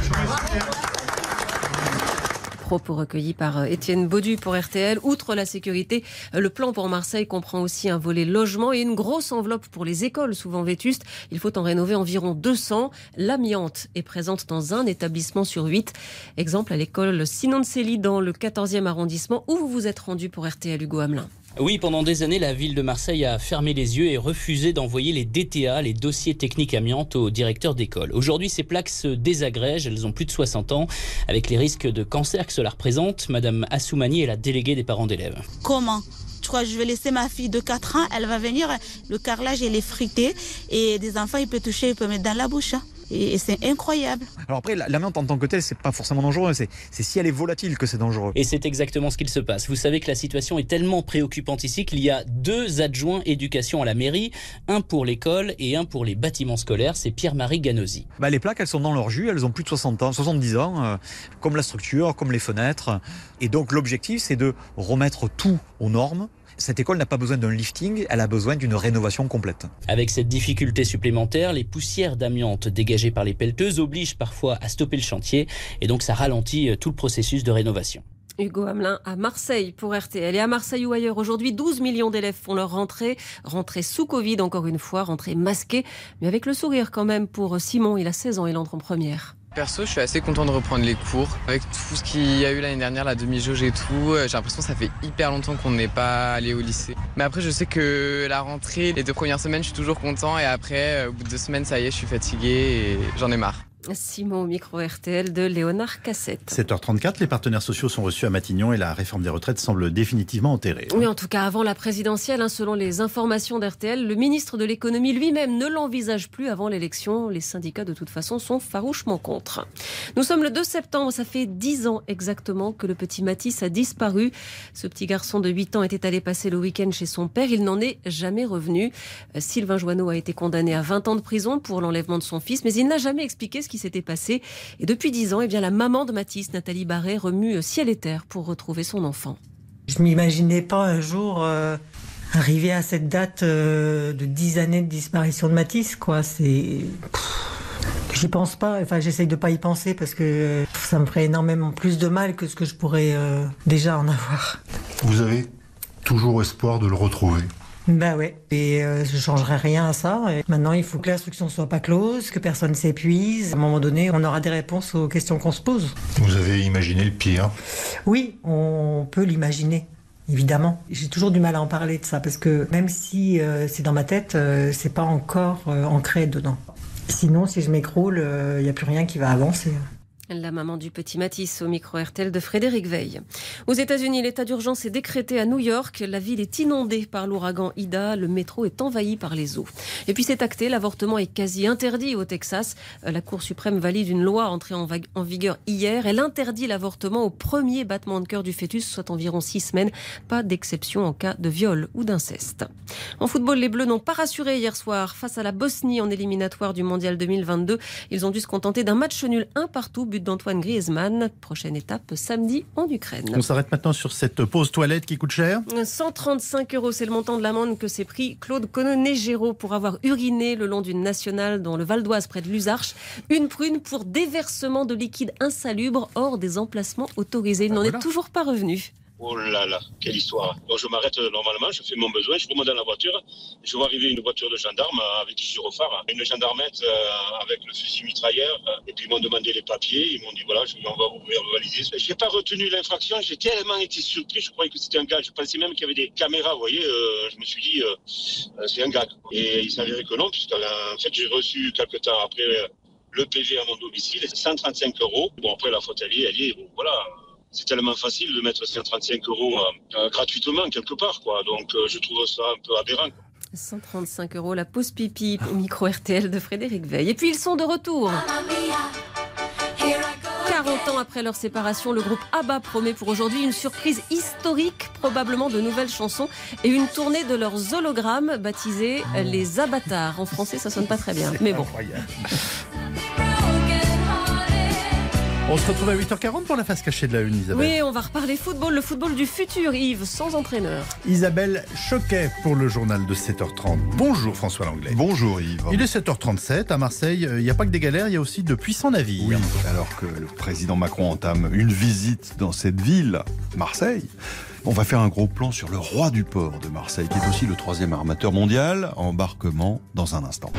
Propos recueillis par Étienne Baudu pour RTL. Outre la sécurité, le plan pour Marseille comprend aussi un volet logement et une grosse enveloppe pour les écoles souvent vétustes. Il faut en rénover environ 200. L'amiante est présente dans un établissement sur 8. Exemple à l'école Sinon de Célie dans le 14e arrondissement où vous vous êtes rendu pour RTL, Hugo Hamelin. Oui, pendant des années, la ville de Marseille a fermé les yeux et refusé d'envoyer les DTA, les dossiers techniques amiantes, aux directeurs d'école. Aujourd'hui, ces plaques se désagrègent, elles ont plus de 60 ans. Avec les risques de cancer que cela représente, Madame Assoumani est la déléguée des parents d'élèves. Comment ? Je crois que je vais laisser ma fille de 4 ans, elle va venir, le carrelage il est frité et des enfants il peut toucher, il peut mettre dans la bouche. Et c'est incroyable. Alors après, l'amiante en tant que telle, c'est pas forcément dangereux, c'est si elle est volatile que c'est dangereux. Et c'est exactement ce qu'il se passe. Vous savez que la situation est tellement préoccupante ici qu'il y a 2 adjoints éducation à la mairie, un pour l'école et un pour les bâtiments scolaires, c'est Pierre-Marie Ganosi. Les plaques, elles sont dans leur jus, elles ont plus de 60 ans, 70 ans, comme la structure, comme les fenêtres. Et donc l'objectif, c'est de remettre tout aux normes Cette école n'a pas besoin d'un lifting, elle a besoin d'une rénovation complète. Avec cette difficulté supplémentaire, les poussières d'amiante dégagées par les pelleteuses obligent parfois à stopper le chantier et donc ça ralentit tout le processus de rénovation. Hugo Hamelin à Marseille pour RTL. Et à Marseille ou ailleurs, aujourd'hui, 12 millions d'élèves font leur rentrée sous Covid, encore une fois, rentrée masquée, mais avec le sourire quand même pour Simon. Il a 16 ans, il entre en première. Perso, je suis assez content de reprendre les cours. Avec tout ce qu'il y a eu l'année dernière, la demi-jauge et tout, j'ai l'impression que ça fait hyper longtemps qu'on n'est pas allé au lycée. Mais après, je sais que la rentrée, les 2 premières semaines, je suis toujours content. Et après, au bout de 2 semaines, ça y est, je suis fatigué et j'en ai marre. Simon au micro RTL de Léonard Cassette. 7h34, les partenaires sociaux sont reçus à Matignon et la réforme des retraites semble définitivement enterrée. Oui, en tout cas avant la présidentielle, selon les informations d'RTL, le ministre de l'économie lui-même ne l'envisage plus avant l'élection. Les syndicats de toute façon sont farouchement contre. Nous sommes le 2 septembre, ça fait 10 ans exactement que le petit Mathis a disparu. Ce petit garçon de 8 ans était allé passer le week-end chez son père, il n'en est jamais revenu. Sylvain Joanneau a été condamné à 20 ans de prison pour l'enlèvement de son fils, mais il n'a jamais expliqué ce qui s'était passé. Et depuis 10 ans, la maman de Mathis, Nathalie Barret, remue ciel et terre pour retrouver son enfant. Je m'imaginais pas un jour arriver à cette date de 10 années de disparition de Mathis, quoi. J'y pense pas, j'essaye de pas y penser parce que ça me ferait énormément plus de mal que ce que je pourrais déjà en avoir. Vous avez toujours espoir de le retrouver? Bah ouais, et je changerai rien à ça. Et maintenant, il faut que l'instruction soit pas close, que personne s'épuise. À un moment donné, on aura des réponses aux questions qu'on se pose. Vous avez imaginé le pire? Oui, on peut l'imaginer. Évidemment. J'ai toujours du mal à en parler de ça parce que même si c'est dans ma tête, c'est pas encore ancré dedans. Sinon, si je m'écroule, il n'y a plus rien qui va avancer. La maman du petit Mathis au micro RTL de Frédéric Veil. Aux États-Unis, l'état d'urgence est décrété à New York. La ville est inondée par l'ouragan Ida. Le métro est envahi par les eaux. Et puis c'est acté, l'avortement est quasi interdit au Texas. La Cour suprême valide une loi entrée en vigueur hier. Elle interdit l'avortement au premier battement de cœur du fœtus, soit environ 6 semaines. Pas d'exception en cas de viol ou d'inceste. En football, les Bleus n'ont pas rassuré hier soir face à la Bosnie en éliminatoire du Mondial 2022. Ils ont dû se contenter d'un match nul 1-1, but d'Antoine Griezmann. Prochaine étape samedi en Ukraine. On s'arrête maintenant sur cette pause toilette qui coûte cher. 135 €, c'est le montant de l'amende que s'est pris Claude Cononné-Géraud pour avoir uriné le long d'une nationale dans le Val d'Oise près de Luzarches. Une prune pour déversement de liquide insalubre hors des emplacements autorisés. Il n'en est toujours pas revenu. Oh là là, quelle histoire. Donc je m'arrête normalement, je fais mon besoin, je remonte dans la voiture. Je vois arriver une voiture de gendarme avec des gyrophares, une gendarmette avec le fusil mitrailleur. Et puis ils m'ont demandé les papiers, ils m'ont dit voilà, on va vous valider. Je n'ai pas retenu l'infraction, j'ai tellement été surpris, je croyais que c'était un gag. Je pensais même qu'il y avait des caméras, vous voyez. Je me suis dit, c'est un gag. Et il s'avérait que non, puisqu'en fait j'ai reçu quelques temps après le PV à mon domicile, 135 €. Bon après la faute elle y est, bon voilà. C'est tellement facile de mettre 135 € gratuitement quelque part, quoi. Donc je trouve ça un peu aberrant, quoi. 135 €, la pause pipi au micro RTL de Frédéric Veil. Et puis ils sont de retour. 40 ans après leur séparation, le groupe ABBA promet pour aujourd'hui une surprise historique, probablement de nouvelles chansons et une tournée de leurs hologrammes baptisés les Avatars. En français, ça sonne pas très bien, mais bon. On se retrouve à 8h40 pour la face cachée de la une, Isabelle. Oui, on va reparler football, le football du futur, Yves, sans entraîneur. Isabelle Choquet pour le journal de 7h30. Bonjour François Langlais. Bonjour Yves. Il est 7h37, à Marseille, il n'y a pas que des galères, il y a aussi de puissants navires. Oui, alors que le président Macron entame une visite dans cette ville, Marseille, on va faire un gros plan sur le roi du port de Marseille, qui est aussi le 3e armateur mondial. Embarquement dans un instant.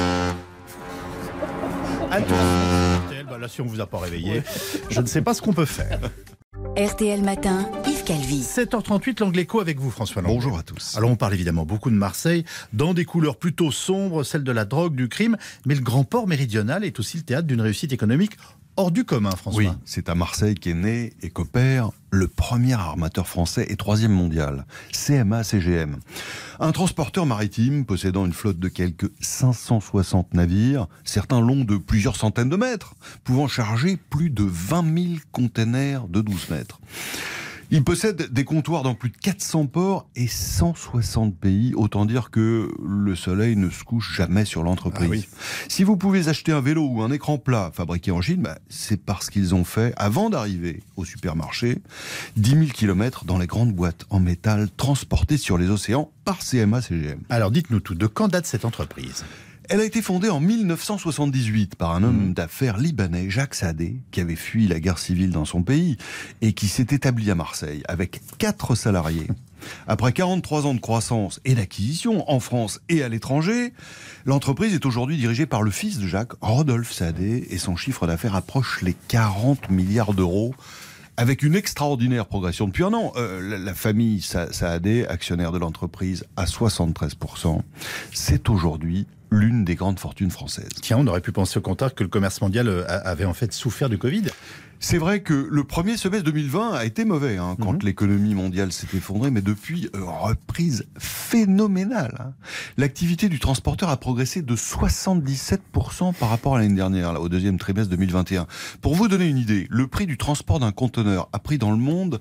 Là, si on ne vous a pas réveillé, je ne sais pas ce qu'on peut faire. RTL Matin, Yves Calvi. 7h38, l'Angléco avec vous, François Langlais. Bonjour à tous. Alors, on parle évidemment beaucoup de Marseille, dans des couleurs plutôt sombres, celles de la drogue, du crime, mais le grand port méridional est aussi le théâtre d'une réussite économique hors du commun, François. Oui, c'est à Marseille qu'est né et qu'opère le premier armateur français et 3e mondial, CMA-CGM. Un transporteur maritime possédant une flotte de quelques 560 navires, certains longs de plusieurs centaines de mètres, pouvant charger plus de 20 000 containers de 12 mètres. Il possède des comptoirs dans plus de 400 ports et 160 pays. Autant dire que le soleil ne se couche jamais sur l'entreprise. Ah oui. Si vous pouvez acheter un vélo ou un écran plat fabriqué en Chine, c'est parce qu'ils ont fait, avant d'arriver au supermarché, 10 000 km dans les grandes boîtes en métal transportées sur les océans par CMA-CGM. Alors dites-nous tout, de quand date cette entreprise ? Elle a été fondée en 1978 par un homme d'affaires libanais, Jacques Saadé, qui avait fui la guerre civile dans son pays et qui s'est établi à Marseille avec 4 salariés. Après 43 ans de croissance et d'acquisition en France et à l'étranger, l'entreprise est aujourd'hui dirigée par le fils de Jacques, Rodolphe Saadé, et son chiffre d'affaires approche les 40 milliards d'euros. Avec une extraordinaire progression depuis un an. La famille Saadé, actionnaire de l'entreprise à 73%, c'est aujourd'hui l'une des grandes fortunes françaises. Tiens, on aurait pu penser au contraire que le commerce mondial avait en fait souffert du Covid. C'est vrai que le premier semestre 2020 a été mauvais quand l'économie mondiale s'est effondrée, mais depuis, reprise phénoménale. L'activité du transporteur a progressé de 77% par rapport à l'année dernière, là, au deuxième trimestre 2021. Pour vous donner une idée, le prix du transport d'un conteneur a pris dans le monde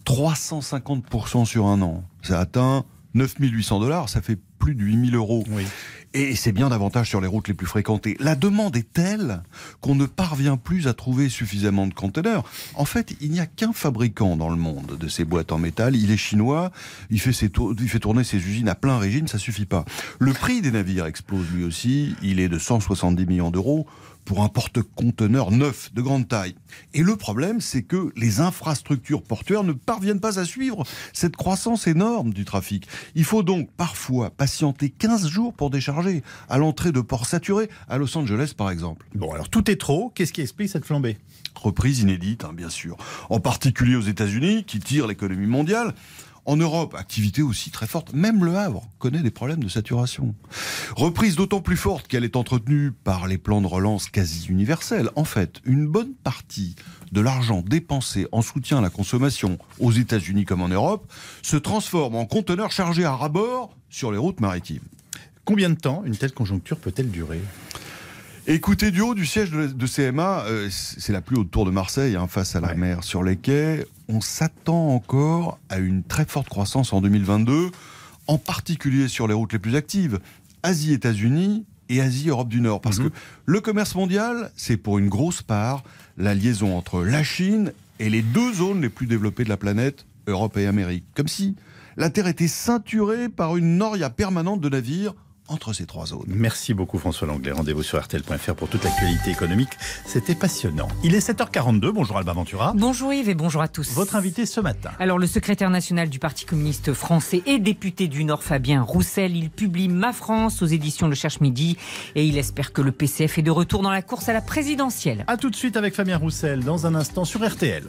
350% sur un an. Ça a atteint 9 800 $, ça fait plus de 8 000 euros. Oui. Et c'est bien davantage sur les routes les plus fréquentées. La demande est telle qu'on ne parvient plus à trouver suffisamment de conteneurs. En fait, il n'y a qu'un fabricant dans le monde de ces boîtes en métal. Il est chinois, il fait tourner ses usines à plein régime, ça suffit pas. Le prix des navires explose lui aussi, il est de 170 millions d'euros pour un porte-conteneurs neuf de grande taille. Et le problème, c'est que les infrastructures portuaires ne parviennent pas à suivre cette croissance énorme du trafic. Il faut donc parfois patienter 15 jours pour décharger à l'entrée de ports saturés, à Los Angeles par exemple. Bon, alors tout est trop. Qu'est-ce qui explique cette flambée ? Reprise inédite, bien sûr. En particulier aux États-Unis, qui tirent l'économie mondiale. En Europe, activité aussi très forte. Même Le Havre connaît des problèmes de saturation. Reprise d'autant plus forte qu'elle est entretenue par les plans de relance quasi universels. En fait, une bonne partie de l'argent dépensé en soutien à la consommation aux États-Unis comme en Europe se transforme en conteneurs chargés à ras-bord sur les routes maritimes. Combien de temps une telle conjoncture peut-elle durer ? Écoutez, du haut du siège de CMA, c'est la plus haute tour de Marseille, face à la mer, sur les quais, on s'attend encore à une très forte croissance en 2022, en particulier sur les routes les plus actives, Asie-États-Unis et Asie-Europe du Nord. Parce que le commerce mondial, c'est pour une grosse part la liaison entre la Chine et les 2 zones les plus développées de la planète, Europe et Amérique. Comme si la Terre était ceinturée par une noria permanente de navires entre ces 3 zones. Merci beaucoup François Langlais. Rendez-vous sur RTL.fr pour toute l'actualité économique. C'était passionnant. Il est 7h42. Bonjour Alba Ventura. Bonjour Yves et bonjour à tous. Votre invité ce matin. Alors le secrétaire national du Parti communiste français et député du Nord, Fabien Roussel, il publie Ma France aux éditions Le Cherche-Midi et il espère que le PCF est de retour dans la course à la présidentielle. A tout de suite avec Fabien Roussel dans un instant sur RTL.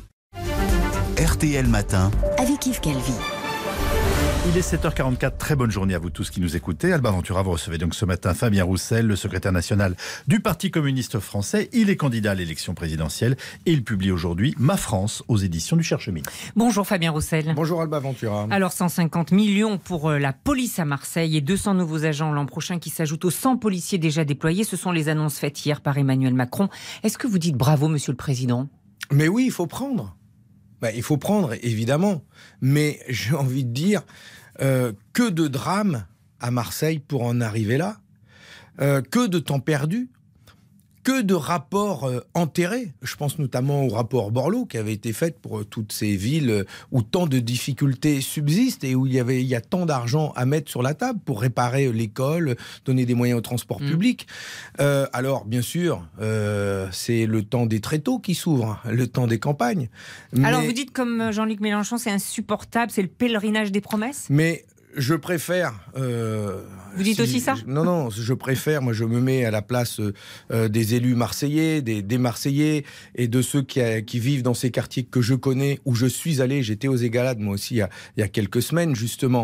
RTL Matin. Avec Yves Calvi. Il est 7h44, très bonne journée à vous tous qui nous écoutez. Alba Ventura, vous recevez donc ce matin Fabien Roussel, le secrétaire national du Parti communiste français. Il est candidat à l'élection présidentielle et il publie aujourd'hui Ma France aux éditions du Cherche-Midi. Bonjour Fabien Roussel. Bonjour Alba Ventura. Alors 150 millions pour la police à Marseille et 200 nouveaux agents l'an prochain qui s'ajoutent aux 100 policiers déjà déployés. Ce sont les annonces faites hier par Emmanuel Macron. Est-ce que vous dites bravo Monsieur le Président ? Mais oui, il faut prendre. Il faut prendre, évidemment. Mais j'ai envie de dire, que de drames à Marseille pour en arriver là. Que de temps perdu. Que de rapports enterrés. Je pense notamment au rapport Borloo qui avait été fait pour toutes ces villes où tant de difficultés subsistent et où il y a tant d'argent à mettre sur la table pour réparer l'école, donner des moyens au transport public. Alors, bien sûr, c'est le temps des tréteaux qui s'ouvre, le temps des campagnes. Alors, vous dites comme Jean-Luc Mélenchon, c'est insupportable, c'est le pèlerinage des promesses ? Mais je préfère... Vous dites aussi ça ? Non, je préfère, moi je me mets à la place des élus marseillais, des Marseillais et de ceux qui vivent dans ces quartiers que je connais, où je suis allé, j'étais aux Égalades moi aussi il y a quelques semaines justement,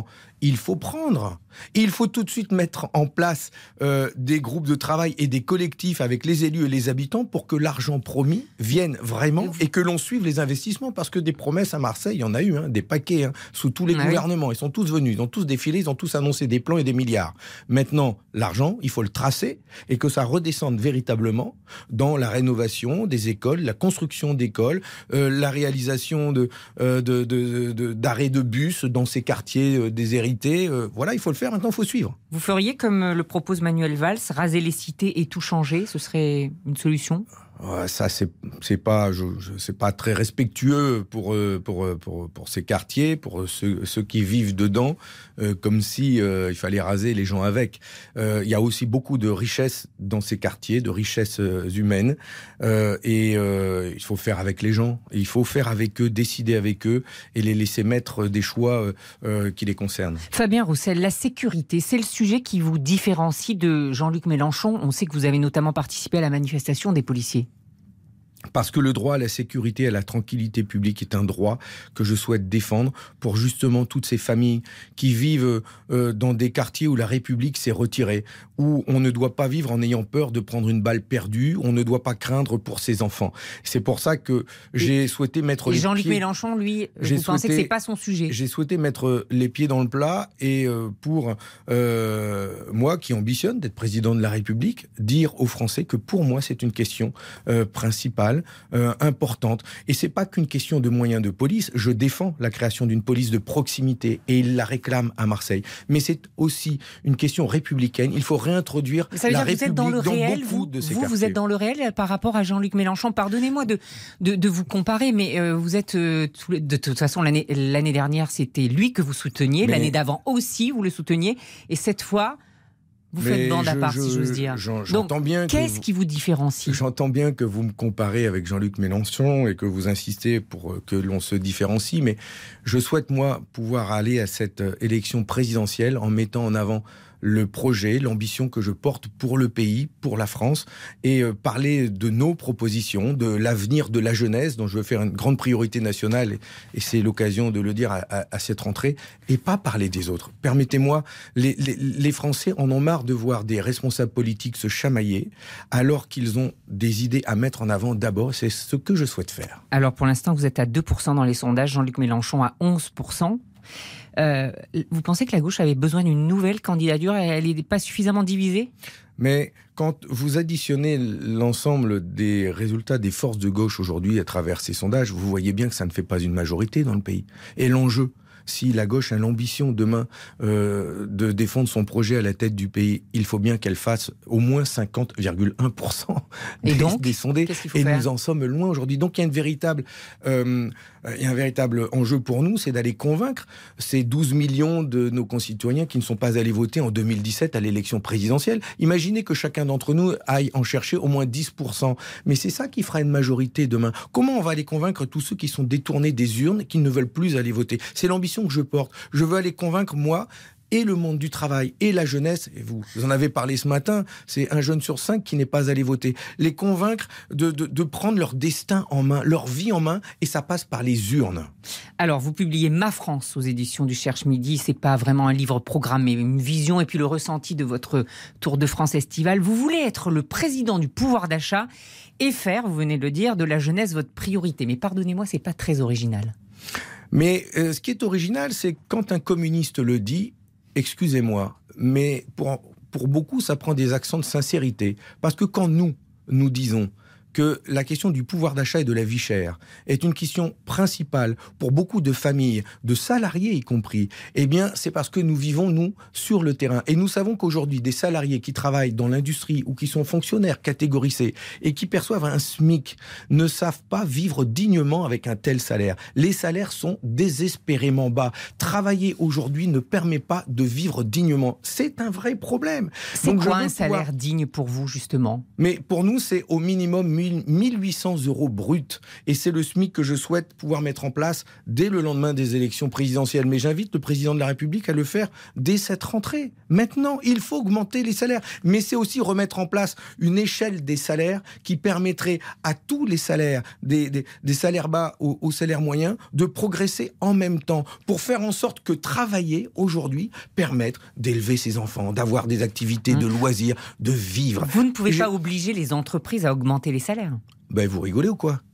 il faut prendre. Il faut tout de suite mettre en place des groupes de travail et des collectifs avec les élus et les habitants pour que l'argent promis vienne vraiment et que l'on suive les investissements. Parce que des promesses à Marseille, il y en a eu, des paquets, sous tous les gouvernements. Ils sont tous venus, ils ont tous défilé, ils ont tous annoncé des plans et des milliards. Maintenant, l'argent, il faut le tracer et que ça redescende véritablement dans la rénovation des écoles, la construction d'écoles, la réalisation d'arrêts de bus dans ces quartiers déshérités. Voilà, il faut le faire. Maintenant, il faut suivre. Vous feriez comme le propose Manuel Valls, raser les cités et tout changer, ce serait une solution ? Ça, c'est pas très respectueux pour ces quartiers, pour ceux qui vivent dedans, comme si il fallait raser les gens avec. Il y a aussi beaucoup de richesses dans ces quartiers, de richesses humaines, et il faut faire avec les gens. Il faut faire avec eux, décider avec eux, et les laisser mettre des choix qui les concernent. Fabien Roussel, la sécurité, c'est le sujet qui vous différencie de Jean-Luc Mélenchon. On sait que vous avez notamment participé à la manifestation des policiers. Parce que le droit à la sécurité, à la tranquillité publique est un droit que je souhaite défendre pour justement toutes ces familles qui vivent dans des quartiers où la République s'est retirée, où on ne doit pas vivre en ayant peur de prendre une balle perdue, on ne doit pas craindre pour ses enfants. C'est pour ça que j'ai souhaité mettre les pieds... Jean-Luc Mélenchon, lui, vous pensez que c'est pas son sujet ? J'ai souhaité mettre les pieds dans le plat et pour moi qui ambitionne d'être président de la République, dire aux Français que pour moi c'est une question principale, importante. Et c'est pas qu'une question de moyens de police. Je défends la création d'une police de proximité et il la réclame à Marseille. Mais c'est aussi une question républicaine. Il faut réintroduire la République dans beaucoup de ces quartiers. Vous êtes dans le réel par rapport à Jean-Luc Mélenchon. Pardonnez-moi de vous comparer, mais vous êtes de toute façon l'année dernière c'était lui que vous souteniez, l'année d'avant aussi vous le souteniez, et cette fois vous faites bande à part, si j'ose dire. Donc, qu'est-ce qui vous différencie ? J'entends bien que vous me comparez avec Jean-Luc Mélenchon et que vous insistez pour que l'on se différencie, mais je souhaite, moi, pouvoir aller à cette élection présidentielle en mettant en avant le projet, l'ambition que je porte pour le pays, pour la France, et parler de nos propositions, de l'avenir de la jeunesse, dont je veux faire une grande priorité nationale, et c'est l'occasion de le dire à cette rentrée, et pas parler des autres. Permettez-moi, les Français en ont marre de voir des responsables politiques se chamailler, alors qu'ils ont des idées à mettre en avant d'abord. C'est ce que je souhaite faire. Alors pour l'instant, vous êtes à 2% dans les sondages, Jean-Luc Mélenchon à 11%. Vous pensez que la gauche avait besoin d'une nouvelle candidature et elle n'est pas suffisamment divisée ? Mais quand vous additionnez l'ensemble des résultats des forces de gauche aujourd'hui à travers ces sondages, vous voyez bien que ça ne fait pas une majorité dans le pays. Et l'enjeu, si la gauche a l'ambition demain de défendre son projet à la tête du pays, il faut bien qu'elle fasse au moins 50,1% des sondés. Et nous en sommes loin aujourd'hui. Donc il y a un véritable enjeu pour nous, c'est d'aller convaincre ces 12 millions de nos concitoyens qui ne sont pas allés voter en 2017 à l'élection présidentielle. Imaginez que chacun d'entre nous aille en chercher au moins 10%. Mais c'est ça qui fera une majorité demain. Comment on va aller convaincre tous ceux qui sont détournés des urnes, qui ne veulent plus aller voter ? C'est l'ambition que je porte. Je veux aller convaincre, moi, et le monde du travail, et la jeunesse, et vous en avez parlé ce matin, c'est 1 jeune sur 5 qui n'est pas allé voter. Les convaincre de prendre leur destin en main, leur vie en main, et ça passe par les urnes. Alors, vous publiez Ma France aux éditions du Cherche Midi. C'est pas vraiment un livre programmé, une vision et puis le ressenti de votre Tour de France estivale. Vous voulez être le président du pouvoir d'achat et faire, vous venez de le dire, de la jeunesse votre priorité. Mais pardonnez-moi, c'est pas très original. Mais ce qui est original, c'est quand un communiste le dit, excusez-moi, mais pour beaucoup, ça prend des accents de sincérité. Parce que quand nous disons que la question du pouvoir d'achat et de la vie chère est une question principale pour beaucoup de familles, de salariés y compris, eh bien, c'est parce que nous vivons, nous, sur le terrain. Et nous savons qu'aujourd'hui, des salariés qui travaillent dans l'industrie ou qui sont fonctionnaires catégorisés et qui perçoivent un SMIC ne savent pas vivre dignement avec un tel salaire. Les salaires sont désespérément bas. Travailler aujourd'hui ne permet pas de vivre dignement. C'est un vrai problème. C'est quoi un salaire digne pour vous, justement ? Mais pour nous, c'est au minimum 1800 € bruts. Et c'est le SMIC que je souhaite pouvoir mettre en place dès le lendemain des élections présidentielles. Mais j'invite le président de la République à le faire dès cette rentrée. Maintenant, il faut augmenter les salaires. Mais c'est aussi remettre en place une échelle des salaires qui permettrait à tous les salaires, des salaires bas aux salaires moyens, de progresser en même temps pour faire en sorte que travailler aujourd'hui permette d'élever ses enfants, d'avoir des activités de loisirs, de vivre. Vous ne pouvez pas obliger les entreprises à augmenter les salaires. Ben, vous rigolez ou quoi?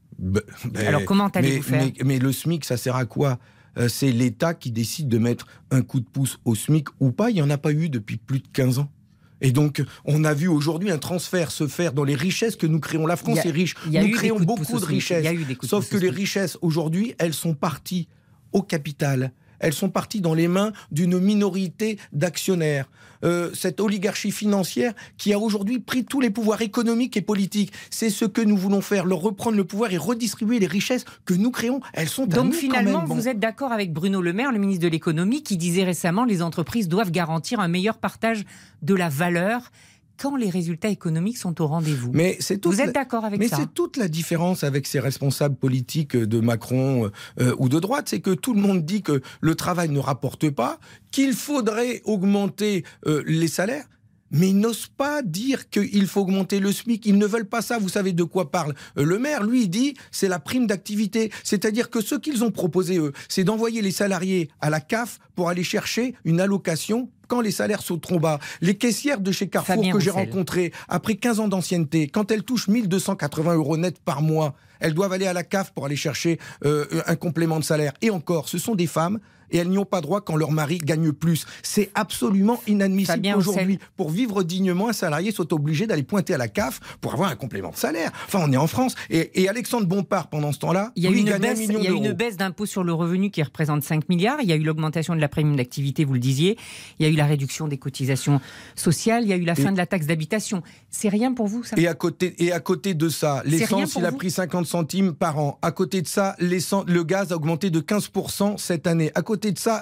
Alors comment allez-vous faire? mais le SMIC, ça sert à quoi? C'est l'État qui décide de mettre un coup de pouce au SMIC ou pas. Il n'y en a pas eu depuis plus de 15 ans. Et donc, on a vu aujourd'hui un transfert se faire dans les richesses que nous créons. La France est riche. Nous créons beaucoup de richesses. Sauf que les richesses, aujourd'hui, elles sont parties au capital. Elles sont parties dans les mains d'une minorité d'actionnaires. Cette oligarchie financière qui a aujourd'hui pris tous les pouvoirs économiques et politiques. C'est ce que nous voulons faire, leur reprendre le pouvoir et redistribuer les richesses que nous créons. Elles sont à nous. Donc finalement, vous êtes d'accord avec Bruno Le Maire, le ministre de l'économie, qui disait récemment que les entreprises doivent garantir un meilleur partage de la valeur quand les résultats économiques sont au rendez-vous. Vous êtes d'accord avec ça? Mais c'est toute la différence avec ces responsables politiques de Macron ou de droite, c'est que tout le monde dit que le travail ne rapporte pas, qu'il faudrait augmenter les salaires. Mais ils n'osent pas dire qu'il faut augmenter le SMIC. Ils ne veulent pas ça. Vous savez de quoi parle le maire? Lui, il dit c'est la prime d'activité. C'est-à-dire que ce qu'ils ont proposé, eux, c'est d'envoyer les salariés à la CAF pour aller chercher une allocation quand les salaires sont trop bas. Les caissières de chez Carrefour que j'ai rencontrées, après 15 ans d'ancienneté, quand elles touchent 1 280 € net par mois, elles doivent aller à la CAF pour aller chercher un complément de salaire. Et encore, ce sont des femmes et elles n'y ont pas droit quand leur mari gagne plus. C'est absolument inadmissible qu'aujourd'hui, pour vivre dignement, un salarié soit obligé d'aller pointer à la CAF pour avoir un complément de salaire. Enfin, on est en France. Et Alexandre Bompard, pendant ce temps-là, il y a eu une baisse d'impôt sur le revenu qui représente 5 milliards. Il y a eu l'augmentation de la prime d'activité, vous le disiez. Il y a eu la réduction des cotisations sociales. Il y a eu la fin de la taxe d'habitation. C'est rien pour vous, ça? Et à côté de ça, l'essence, il a pris 50 centimes par an. À côté de ça, le gaz a augmenté de 15% cette année. À côté de ça,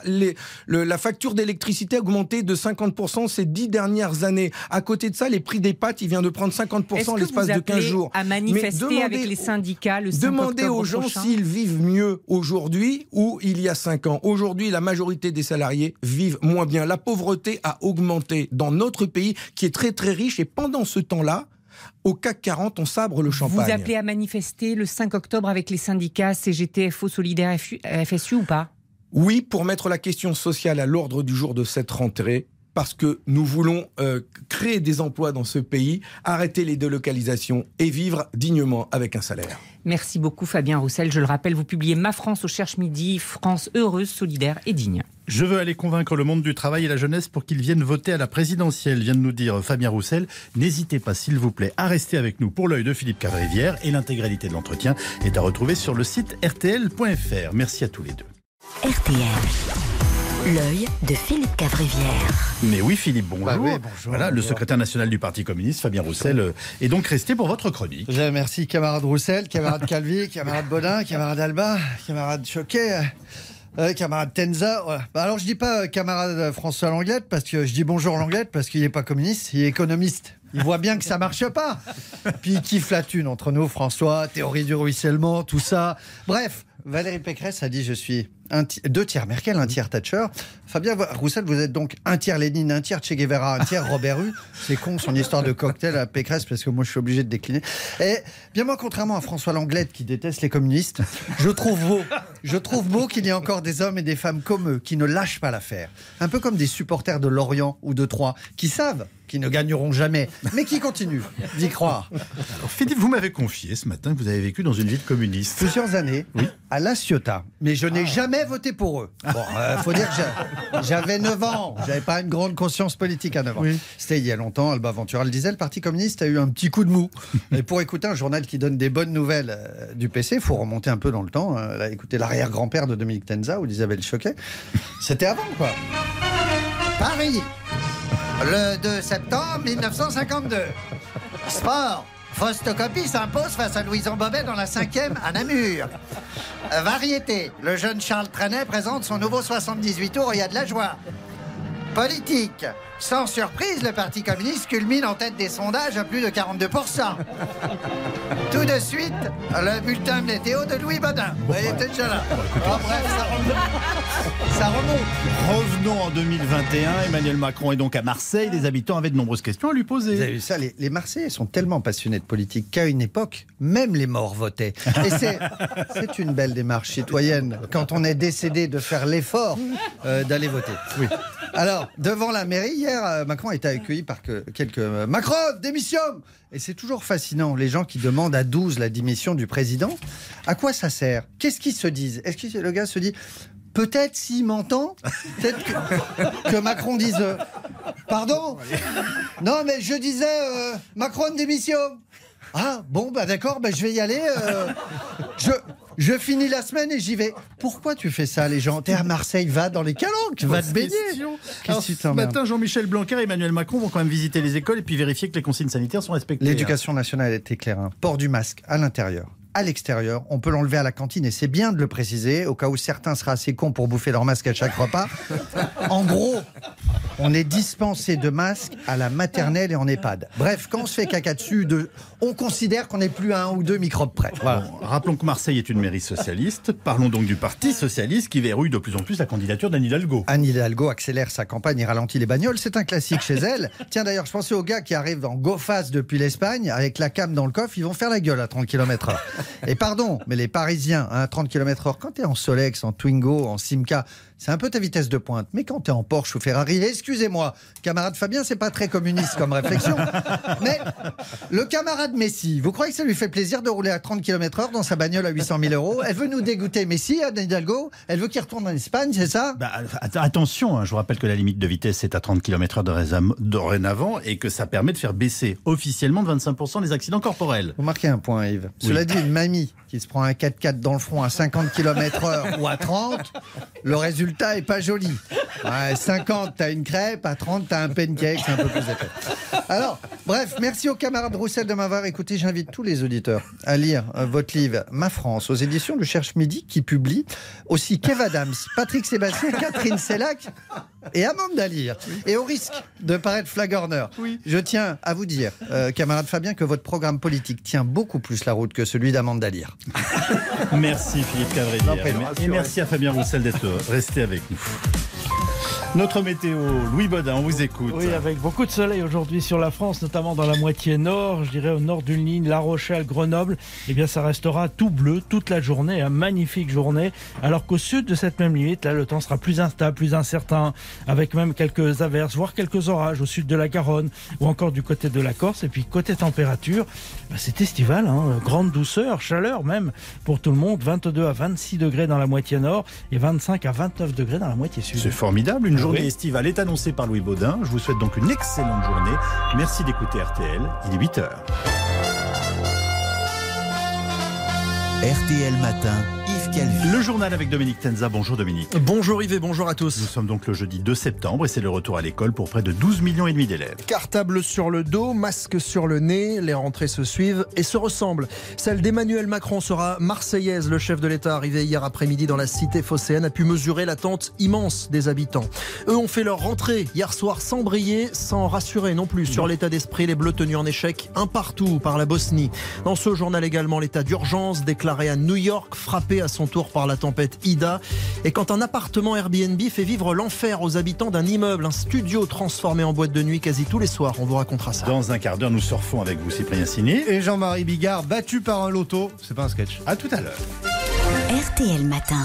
la facture d'électricité a augmenté de 50% ces 10 dernières années. À côté de ça, les prix des pâtes, il vient de prendre 50% en l'espace de 15 jours. À manifester avec les syndicats le 5 demandez octobre aux gens prochain. s'ils vivent mieux aujourd'hui ou il y a 5 ans. Aujourd'hui, la majorité des salariés vivent moins bien. La pauvreté a augmenté dans notre pays qui est très très riche et pendant ce temps-là, au CAC 40, on sabre le champagne. Vous appelez à manifester le 5 octobre avec les syndicats CGT, FO, Solidaire, FSU ou pas? Oui, pour mettre la question sociale à l'ordre du jour de cette rentrée, parce que nous voulons créer des emplois dans ce pays, arrêter les délocalisations et vivre dignement avec un salaire. Merci beaucoup Fabien Roussel. Je le rappelle, vous publiez Ma France au Cherche Midi, France heureuse, solidaire et digne. Je veux aller convaincre le monde du travail et la jeunesse pour qu'ils viennent voter à la présidentielle, vient de nous dire Fabien Roussel. N'hésitez pas, s'il vous plaît, à rester avec nous pour l'œil de Philippe Cavrivière et l'intégralité de l'entretien est à retrouver sur le site rtl.fr. Merci à tous les deux. RTL. L'œil de Philippe Cavrivière. Mais oui, Philippe, bonjour. Oui, bonjour. Voilà, le secrétaire national du Parti communiste, Fabien Roussel, est donc resté pour votre chronique. Merci, camarade Roussel, camarade Calvi, camarade Bodin, camarade Alba, camarade Choquet, camarade Tenza. Voilà. Alors, je dis pas camarade François Langlette, parce que je dis bonjour Langlette, parce qu'il n'est pas communiste, il est économiste. Il voit bien que ça marche pas. Puis il kiffe la thune entre nous, François, théorie du ruissellement, tout ça. Bref, Valérie Pécresse a dit je suis 2 tiers Merkel, 1 tiers Thatcher. Fabien Roussel, vous êtes donc 1 tiers Lénine, 1 tiers Che Guevara, 1 tiers Robert Hue. C'est con son histoire de cocktail à Pécresse parce que moi je suis obligé de décliner. Et bien moi, contrairement à François Langlette qui déteste les communistes, je trouve beau qu'il y ait encore des hommes et des femmes comme eux qui ne lâchent pas l'affaire. Un peu comme des supporters de Lorient ou de Troyes qui savent qu'ils ne gagneront jamais, mais qui continuent d'y croire. Alors Philippe, vous m'avez confié ce matin que vous avez vécu dans une ville communiste. Plusieurs années, à La Ciotat. Mais je n'ai jamais voté pour eux. Bon, faut dire que j'avais 9 ans. J'avais pas une grande conscience politique à 9 ans. Oui. C'était il y a longtemps, Alba Ventura le disait, le Parti communiste a eu un petit coup de mou. Et pour écouter un journal qui donne des bonnes nouvelles du PC, il faut remonter un peu dans le temps. Écouter l'arrière-grand-père de Dominique Tenza ou d'Isabelle Choquet. C'était avant, quoi. Paris, le 2 septembre 1952. Sport. Faustocopie s'impose face à Louison Bobet dans la 5e à Namur. Variété. Le jeune Charles Trenet présente son nouveau 78 tours et il y a de la joie. Politique. Sans surprise, le Parti communiste culmine en tête des sondages à plus de 42%. Tout de suite, le bulletin météo de Louis Baudin. Il était déjà là. Bref, ça remonte. Revenons en 2021. Emmanuel Macron est donc à Marseille. Les habitants avaient de nombreuses questions à lui poser. Vous avez vu ça, les Marseillais sont tellement passionnés de politique qu'à une époque, même les morts votaient. Et c'est une belle démarche citoyenne quand on est décédé de faire l'effort d'aller voter. Oui. Alors, devant la mairie, hier, Macron a été accueilli par quelques... Macron, démission! Et c'est toujours fascinant, les gens qui demandent à 12 la démission du président. À quoi ça sert? Qu'est-ce qu'ils se disent? Est-ce que le gars se dit... Peut-être s'il m'entend, peut-être que Macron dise pardon. Non, mais je disais Macron démission. Ah bon, bah d'accord, bah je vais y aller. Je finis la semaine et j'y vais. Pourquoi tu fais ça, les gens? T'es à Marseille, va dans les calanques, va te baigner. Alors, ce matin, Jean-Michel Blanquer et Emmanuel Macron vont quand même visiter les écoles et puis vérifier que les consignes sanitaires sont respectées. L'éducation nationale était claire. Hein. Port du masque à l'intérieur. À l'extérieur, on peut l'enlever à la cantine et c'est bien de le préciser au cas où certains seraient assez cons pour bouffer leur masque à chaque repas. En gros, on est dispensé de masques à la maternelle et en EHPAD. Bref, quand on se fait caca dessus, on considère qu'on n'est plus à 1 ou 2 microbes près. Voilà. Bon, rappelons que Marseille est une mairie socialiste. Parlons donc du Parti socialiste qui verrouille de plus en plus la candidature d'Anne Hidalgo. Anne Hidalgo accélère sa campagne et ralentit les bagnoles. C'est un classique chez elle. Tiens, d'ailleurs, je pensais aux gars qui arrivent en go-fast depuis l'Espagne avec la cam dans le coffre. Ils vont faire la gueule à 30 km/h. Et pardon, mais les Parisiens à 30 km/h, quand t'es en Solex, en Twingo, en Simca, c'est un peu ta vitesse de pointe. Mais quand t'es en Porsche ou Ferrari, excusez-moi, camarade Fabien, c'est pas très communiste comme réflexion. Mais le camarade Messi, vous croyez que ça lui fait plaisir de rouler à 30 km/h dans sa bagnole à 800 000 €? Elle veut nous dégoûter Messi, Anne Hidalgo? Elle veut qu'il retourne en Espagne, c'est ça? Attention, je vous rappelle que la limite de vitesse est à 30 km/h dorénavant et que ça permet de faire baisser officiellement de 25% les accidents corporels. Vous marquez un point, Yves. Oui. Cela dit, une mamie qui se prend un 4x4 dans le front à 50 km/h ou à 30, le résultat est pas joli. Ouais, 50, t'as une crêpe, à 30, t'as un pancake, c'est un peu plus épais. Alors, bref, merci au camarade Roussel de m'avoir écouté. J'invite tous les auditeurs à lire votre livre Ma France aux éditions du Cherche Midi qui publie aussi Kev Adams, Patrick Sébastien, Catherine Sellac et Amanda Lear. Et au risque de paraître flagorneur, je tiens à vous dire, camarade Fabien, que votre programme politique tient beaucoup plus la route que celui d'Amanda Lear. Merci Philippe Cavrivière. Et merci à Fabien Roussel d'être resté avec nous. Notre météo, Louis Baudin, on vous écoute. Oui, avec beaucoup de soleil aujourd'hui sur la France, notamment dans la moitié nord, je dirais au nord d'une ligne, La Rochelle, Grenoble. Eh bien, ça restera tout bleu toute la journée, une magnifique journée. Alors qu'au sud de cette même limite, là, le temps sera plus instable, plus incertain, avec même quelques averses, voire quelques orages au sud de la Garonne ou encore du côté de la Corse. Et puis, côté température, c'est estival, hein, grande douceur, chaleur même pour tout le monde. 22 à 26 degrés dans la moitié nord et 25 à 29 degrés dans la moitié sud. C'est formidable, une journée estivale est annoncée par Louis Baudin. Je vous souhaite donc une excellente journée. Merci d'écouter RTL. Il est 8h. RTL Matin, Yves Calvi. Le journal avec Dominique Tenza. Bonjour Dominique. Bonjour Yves et bonjour à tous. Nous sommes donc le jeudi 2 septembre et c'est le retour à l'école pour près de 12,5 millions d'élèves. Cartable sur le dos, masque sur le nez, les rentrées se suivent et se ressemblent. Celle d'Emmanuel Macron sera marseillaise. Le chef de l'État, arrivé hier après-midi dans la cité phocéenne, a pu mesurer l'attente immense des habitants. Eux ont fait leur rentrée hier soir sans briller, sans rassurer non plus sur l'état d'esprit. Les Bleus tenus en échec un partout par la Bosnie. Dans ce journal également, l'état d'urgence déclaré à New York, frappé à son tour par la tempête Ida. Et quand un appartement Airbnb fait vivre l'enfer aux habitants d'un immeuble, un studio transformé en boîte de nuit quasi tous les soirs, on vous racontera ça. Dans un quart d'heure, nous surfons avec vous, Cyprien Signé. Et Jean-Marie Bigard, battu par un loto. C'est pas un sketch. À tout à l'heure. RTL Matin.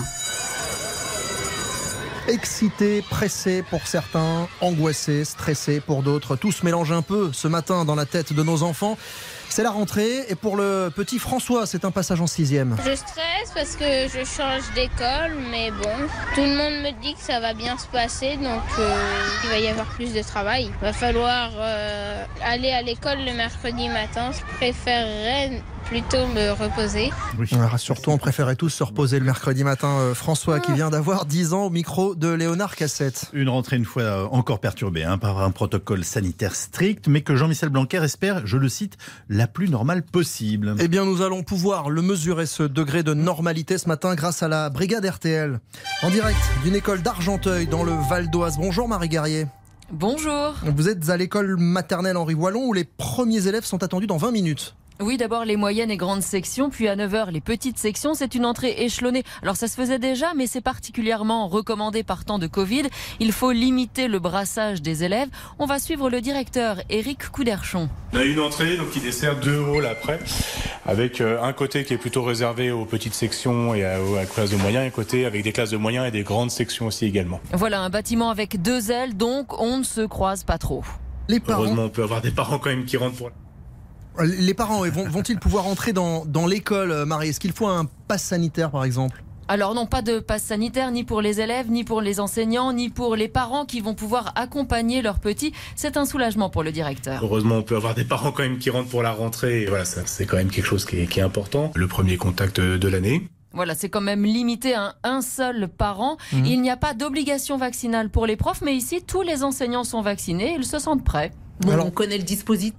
Excité, pressé pour certains, angoissé, stressé pour d'autres. Tout se mélange un peu ce matin dans la tête de nos enfants. C'est la rentrée et pour le petit François, c'est un passage en 6e. Je stresse parce que je change d'école, mais bon, tout le monde me dit que ça va bien se passer, donc il va y avoir plus de travail. Il va falloir aller à l'école le mercredi matin. Je préférerais plutôt me reposer. Oui. Surtout, on préférait tous se reposer le mercredi matin. François, qui vient d'avoir 10 ans au micro de Léonard Cassette. Une rentrée une fois encore perturbée par un protocole sanitaire strict, mais que Jean-Michel Blanquer espère, je le cite, la plus normale possible. Eh bien, nous allons pouvoir le mesurer, ce degré de normalité ce matin, grâce à la brigade RTL. En direct d'une école d'Argenteuil, dans le Val d'Oise. Bonjour Marie Guerrier. Bonjour. Vous êtes à l'école maternelle Henri Wallon où les premiers élèves sont attendus dans 20 minutes. Oui, d'abord les moyennes et grandes sections, puis à 9h les petites sections. C'est une entrée échelonnée. Alors ça se faisait déjà, mais c'est particulièrement recommandé par temps de Covid. Il faut limiter le brassage des élèves. On va suivre le directeur Éric Couderchon. On a une entrée donc, qui dessert 2 halls après, avec un côté qui est plutôt réservé aux petites sections et à classes de moyens, et un côté avec des classes de moyens et des grandes sections aussi également. Voilà, un bâtiment avec 2 ailes, donc on ne se croise pas trop. Les parents... Heureusement, on peut avoir des parents quand même qui rentrent pour... Les parents vont-ils pouvoir entrer dans l'école, Marie? Est-ce qu'il faut un pass sanitaire, par exemple? Alors non, pas de passe sanitaire, ni pour les élèves, ni pour les enseignants, ni pour les parents qui vont pouvoir accompagner leurs petits. C'est un soulagement pour le directeur. Heureusement, on peut avoir des parents quand même qui rentrent pour la rentrée. Et voilà, ça, c'est quand même quelque chose qui est important. Le premier contact de l'année. Voilà, c'est quand même limité à un seul parent. Il n'y a pas d'obligation vaccinale pour les profs, mais ici, tous les enseignants sont vaccinés, ils se sentent prêts. Bon, alors, on connaît le dispositif.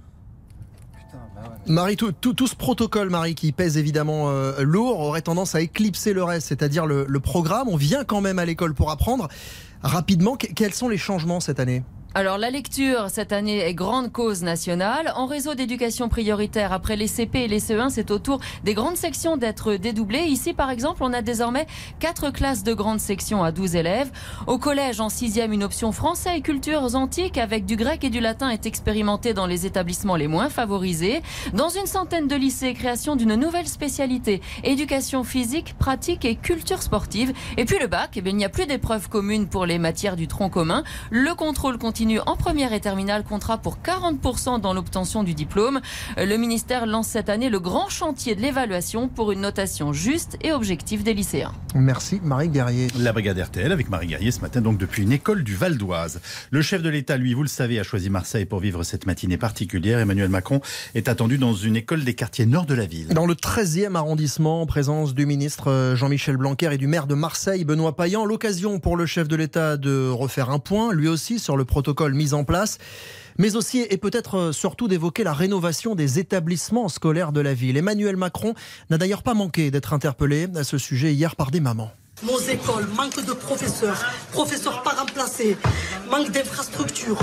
Marie, tout ce protocole, Marie, qui pèse évidemment lourd, aurait tendance à éclipser le reste, c'est-à-dire le programme. On vient quand même à l'école pour apprendre. Rapidement, quels sont les changements cette année ? Alors la lecture cette année est grande cause nationale. En réseau d'éducation prioritaire, après les CP et les CE1, c'est au tour des grandes sections d'être dédoublées. Ici par exemple, on a désormais 4 classes de grandes sections à 12 élèves. Au collège, en 6e, une option français et cultures antiques avec du grec et du latin est expérimentée dans les établissements les moins favorisés. Dans une centaine de lycées, création d'une nouvelle spécialité, éducation physique, pratique et culture sportive. Et puis le bac, il n'y a plus d'épreuves communes pour les matières du tronc commun. Le contrôle continue en première et terminale comptera pour 40% dans l'obtention du diplôme. Le ministère lance cette année le grand chantier de l'évaluation pour une notation juste et objective des lycéens. Merci Marie Guerrier. La brigade RTL avec Marie Guerrier ce matin donc depuis une école du Val d'Oise. Le chef de l'État, lui, vous le savez, a choisi Marseille pour vivre cette matinée particulière. Emmanuel Macron est attendu dans une école des quartiers nord de la ville. Dans le 13e arrondissement, en présence du ministre Jean-Michel Blanquer et du maire de Marseille, Benoît Payan. L'occasion pour le chef de l'État de refaire un point, lui aussi, sur le protocole mis en place, mais aussi et peut-être surtout d'évoquer la rénovation des établissements scolaires de la ville. Emmanuel Macron n'a d'ailleurs pas manqué d'être interpellé à ce sujet hier par des mamans. Nos écoles manquent de professeurs pas remplacés, manque d'infrastructures,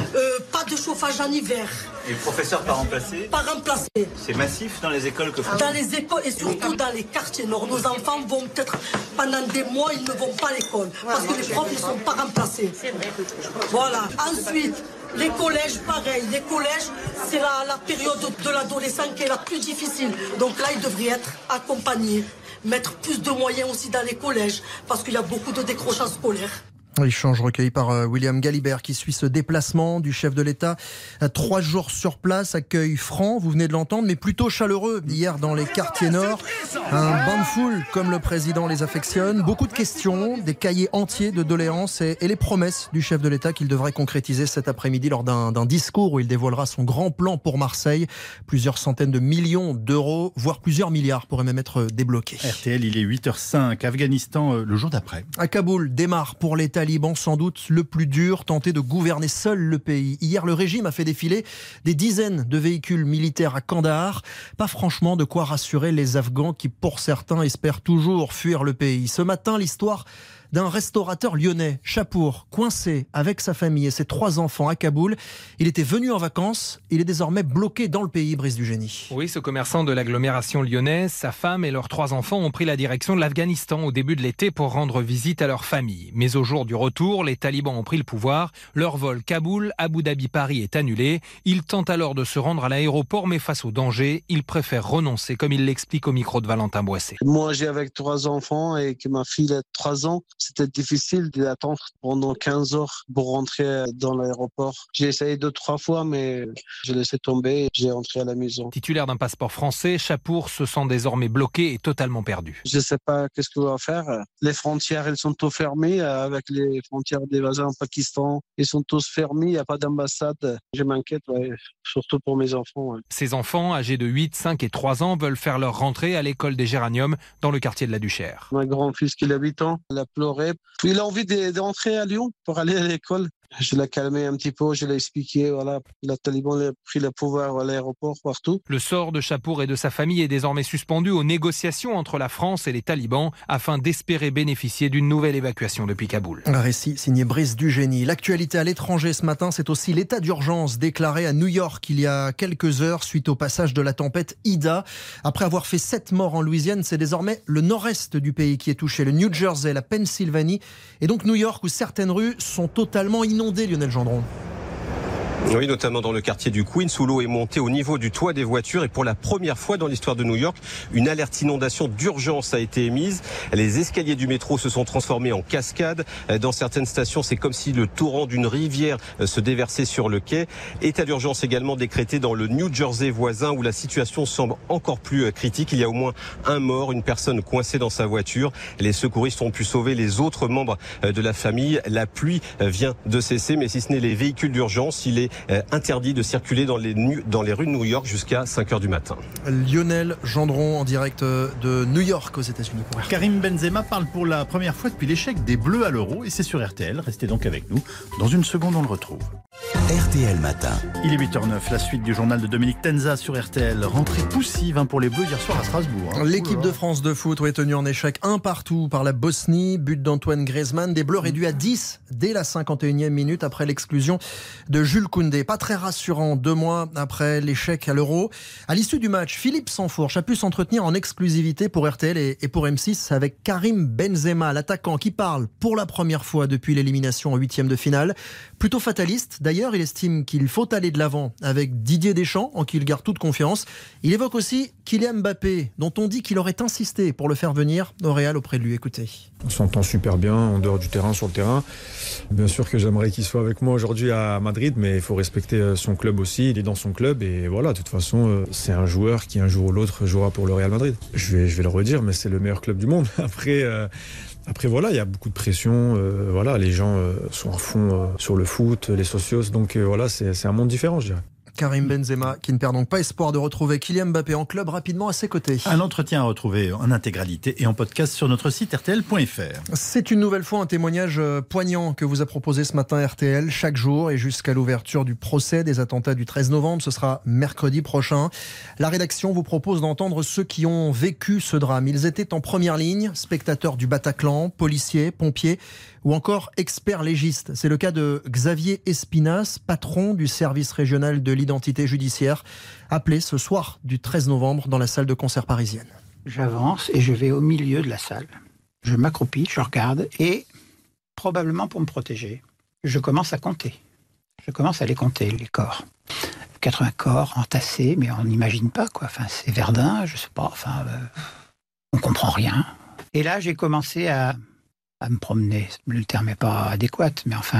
pas de chauffage en hiver. Et professeurs pas remplacés? Pas remplacés. C'est massif dans les écoles que font? Dans les écoles et surtout dans les quartiers nord. Nos enfants vont peut-être, pendant des mois, ils ne vont pas à l'école. Parce que les profs, ils ne sont pas remplacés. Voilà. Ensuite, les collèges, pareil. Les collèges, c'est la période de l'adolescent qui est la plus difficile. Donc là, ils devraient être accompagnés. Mettre plus de moyens aussi dans les collèges, parce qu'il y a beaucoup de décrochage scolaire. Échange recueilli par William Galibert qui suit ce déplacement du chef de l'État. 3 jours sur place, accueil franc, vous venez de l'entendre, mais plutôt chaleureux hier dans les quartiers nord. Un bain de foule comme le président les affectionne. Beaucoup de questions, des cahiers entiers de doléances et les promesses du chef de l'État qu'il devrait concrétiser cet après-midi lors d'un discours où il dévoilera son grand plan pour Marseille. Plusieurs centaines de millions d'euros, voire plusieurs milliards pourraient même être débloqués. RTL, il est 8h05. Afghanistan, le jour d'après. À Kaboul, démarre pour les talibans sans doute le plus dur, tenter de gouverner seul le pays. Hier, le régime a fait défiler des dizaines de véhicules militaires à Kandahar. Pas franchement de quoi rassurer les Afghans qui, pour certains, espèrent toujours fuir le pays. Ce matin, l'histoire d'un restaurateur lyonnais, Chapour, coincé avec sa famille et ses 3 enfants à Kaboul. Il était venu en vacances, il est désormais bloqué dans le pays, Brice du Génie. Oui, ce commerçant de l'agglomération lyonnaise, sa femme et leurs 3 enfants ont pris la direction de l'Afghanistan au début de l'été pour rendre visite à leur famille. Mais au jour du retour, les talibans ont pris le pouvoir. Leur vol Kaboul, Abu Dhabi, Paris est annulé. Ils tentent alors de se rendre à l'aéroport, mais face au danger, ils préfèrent renoncer, comme il l'explique au micro de Valentin Boissé. Moi, j'ai avec 3 enfants et que ma fille a 3 ans. C'était difficile d'attendre pendant 15 heures pour rentrer dans l'aéroport. J'ai essayé 2-3 fois, mais j'ai laissé tomber et j'ai rentré à la maison. Titulaire d'un passeport français, Chapour se sent désormais bloqué et totalement perdu. Je ne sais pas qu'est-ce qu'on va faire. Les frontières, elles sont toutes fermées avec les frontières des voisins au Pakistan. Ils sont tous fermés, il n'y a pas d'ambassade. Je m'inquiète, surtout pour mes enfants. Ces enfants, âgés de 8, 5 et 3 ans, veulent faire leur rentrée à l'école des Géraniums dans le quartier de la Duchère. Mon grand-fils qui a 8 ans, il a pleuré. Il a envie d'entrer à Lyon pour aller à l'école. Je l'ai calmé un petit peu, je l'ai expliqué, voilà, les talibans ont pris le pouvoir à l'aéroport, partout. Le sort de Chapour et de sa famille est désormais suspendu aux négociations entre la France et les talibans afin d'espérer bénéficier d'une nouvelle évacuation depuis Kaboul. Un récit signé Brice Dugénie. L'actualité à l'étranger ce matin, c'est aussi l'état d'urgence déclaré à New York il y a quelques heures suite au passage de la tempête Ida. Après avoir fait 7 morts en Louisiane, c'est désormais le nord-est du pays qui est touché, le New Jersey, la Pennsylvanie et donc New York où certaines rues sont totalement inondées. Lionel Gendron. Oui, notamment dans le quartier du Queens où l'eau est montée au niveau du toit des voitures et pour la première fois dans l'histoire de New York, une alerte inondation d'urgence a été émise. Les escaliers du métro se sont transformés en cascade. Dans certaines stations, c'est comme si le torrent d'une rivière se déversait sur le quai. État d'urgence également décrété dans le New Jersey voisin où la situation semble encore plus critique. Il y a au moins un mort, une personne coincée dans sa voiture. Les secouristes ont pu sauver les autres membres de la famille. La pluie vient de cesser, mais si ce n'est les véhicules d'urgence, il est interdit de circuler dans les rues de New York jusqu'à 5h du matin. Lionel Gendron en direct de New York aux États-Unis. Karim Benzema parle pour la première fois depuis l'échec des Bleus à l'Euro et c'est sur RTL. Restez donc avec nous. Dans une seconde, on le retrouve. RTL Matin. Il est 8h09, la suite du journal de Dominique Tenza sur RTL. Rentrée poussive pour les Bleus hier soir à Strasbourg. L'équipe de France de foot est tenue en échec 1-1 par la Bosnie. But d'Antoine Griezmann. Des Bleus réduits à 10 dès la 51e minute après l'exclusion de Jules Koundé. Pas très rassurant 2 mois après l'échec à l'Euro. À l'issue du match, Philippe Sansfourche a pu s'entretenir en exclusivité pour RTL et pour M6 avec Karim Benzema, l'attaquant qui parle pour la première fois depuis l'élimination en 8e de finale. Plutôt fataliste. D'ailleurs, il estime qu'il faut aller de l'avant avec Didier Deschamps, en qui il garde toute confiance. Il évoque aussi Kylian Mbappé, dont on dit qu'il aurait insisté pour le faire venir au Real auprès de lui. Écoutez. On s'entend super bien en dehors du terrain, sur le terrain. Bien sûr que j'aimerais qu'il soit avec moi aujourd'hui à Madrid, mais il faut respecter son club aussi. Il est dans son club et voilà, de toute façon, c'est un joueur qui un jour ou l'autre jouera pour le Real Madrid. Je vais le redire, mais c'est le meilleur club du monde. Après voilà, il y a beaucoup de pression. Voilà, les gens sont à fond sur le foot, les socios. Donc voilà, c'est un monde différent, je dirais. Karim Benzema, qui ne perd donc pas espoir de retrouver Kylian Mbappé en club rapidement à ses côtés. Un entretien à retrouver en intégralité et en podcast sur notre site rtl.fr. C'est une nouvelle fois un témoignage poignant que vous a proposé ce matin RTL, chaque jour et jusqu'à l'ouverture du procès des attentats du 13 novembre. Ce sera mercredi prochain. La rédaction vous propose d'entendre ceux qui ont vécu ce drame. Ils étaient en première ligne, spectateurs du Bataclan, policiers, pompiers ou encore experts légistes. C'est le cas de Xavier Espinas, patron du service régional de l'identité judiciaire, appelé ce soir du 13 novembre dans la salle de concert parisienne. J'avance et je vais au milieu de la salle. Je m'accroupis, je regarde et, probablement pour me protéger, je commence à compter. Je commence à les compter, les corps. 80 corps entassés, mais on n'imagine pas, quoi. Enfin, c'est Verdun, je sais pas, enfin, on comprend rien. Et là, j'ai commencé à me promener. Le terme n'est pas adéquat, mais enfin,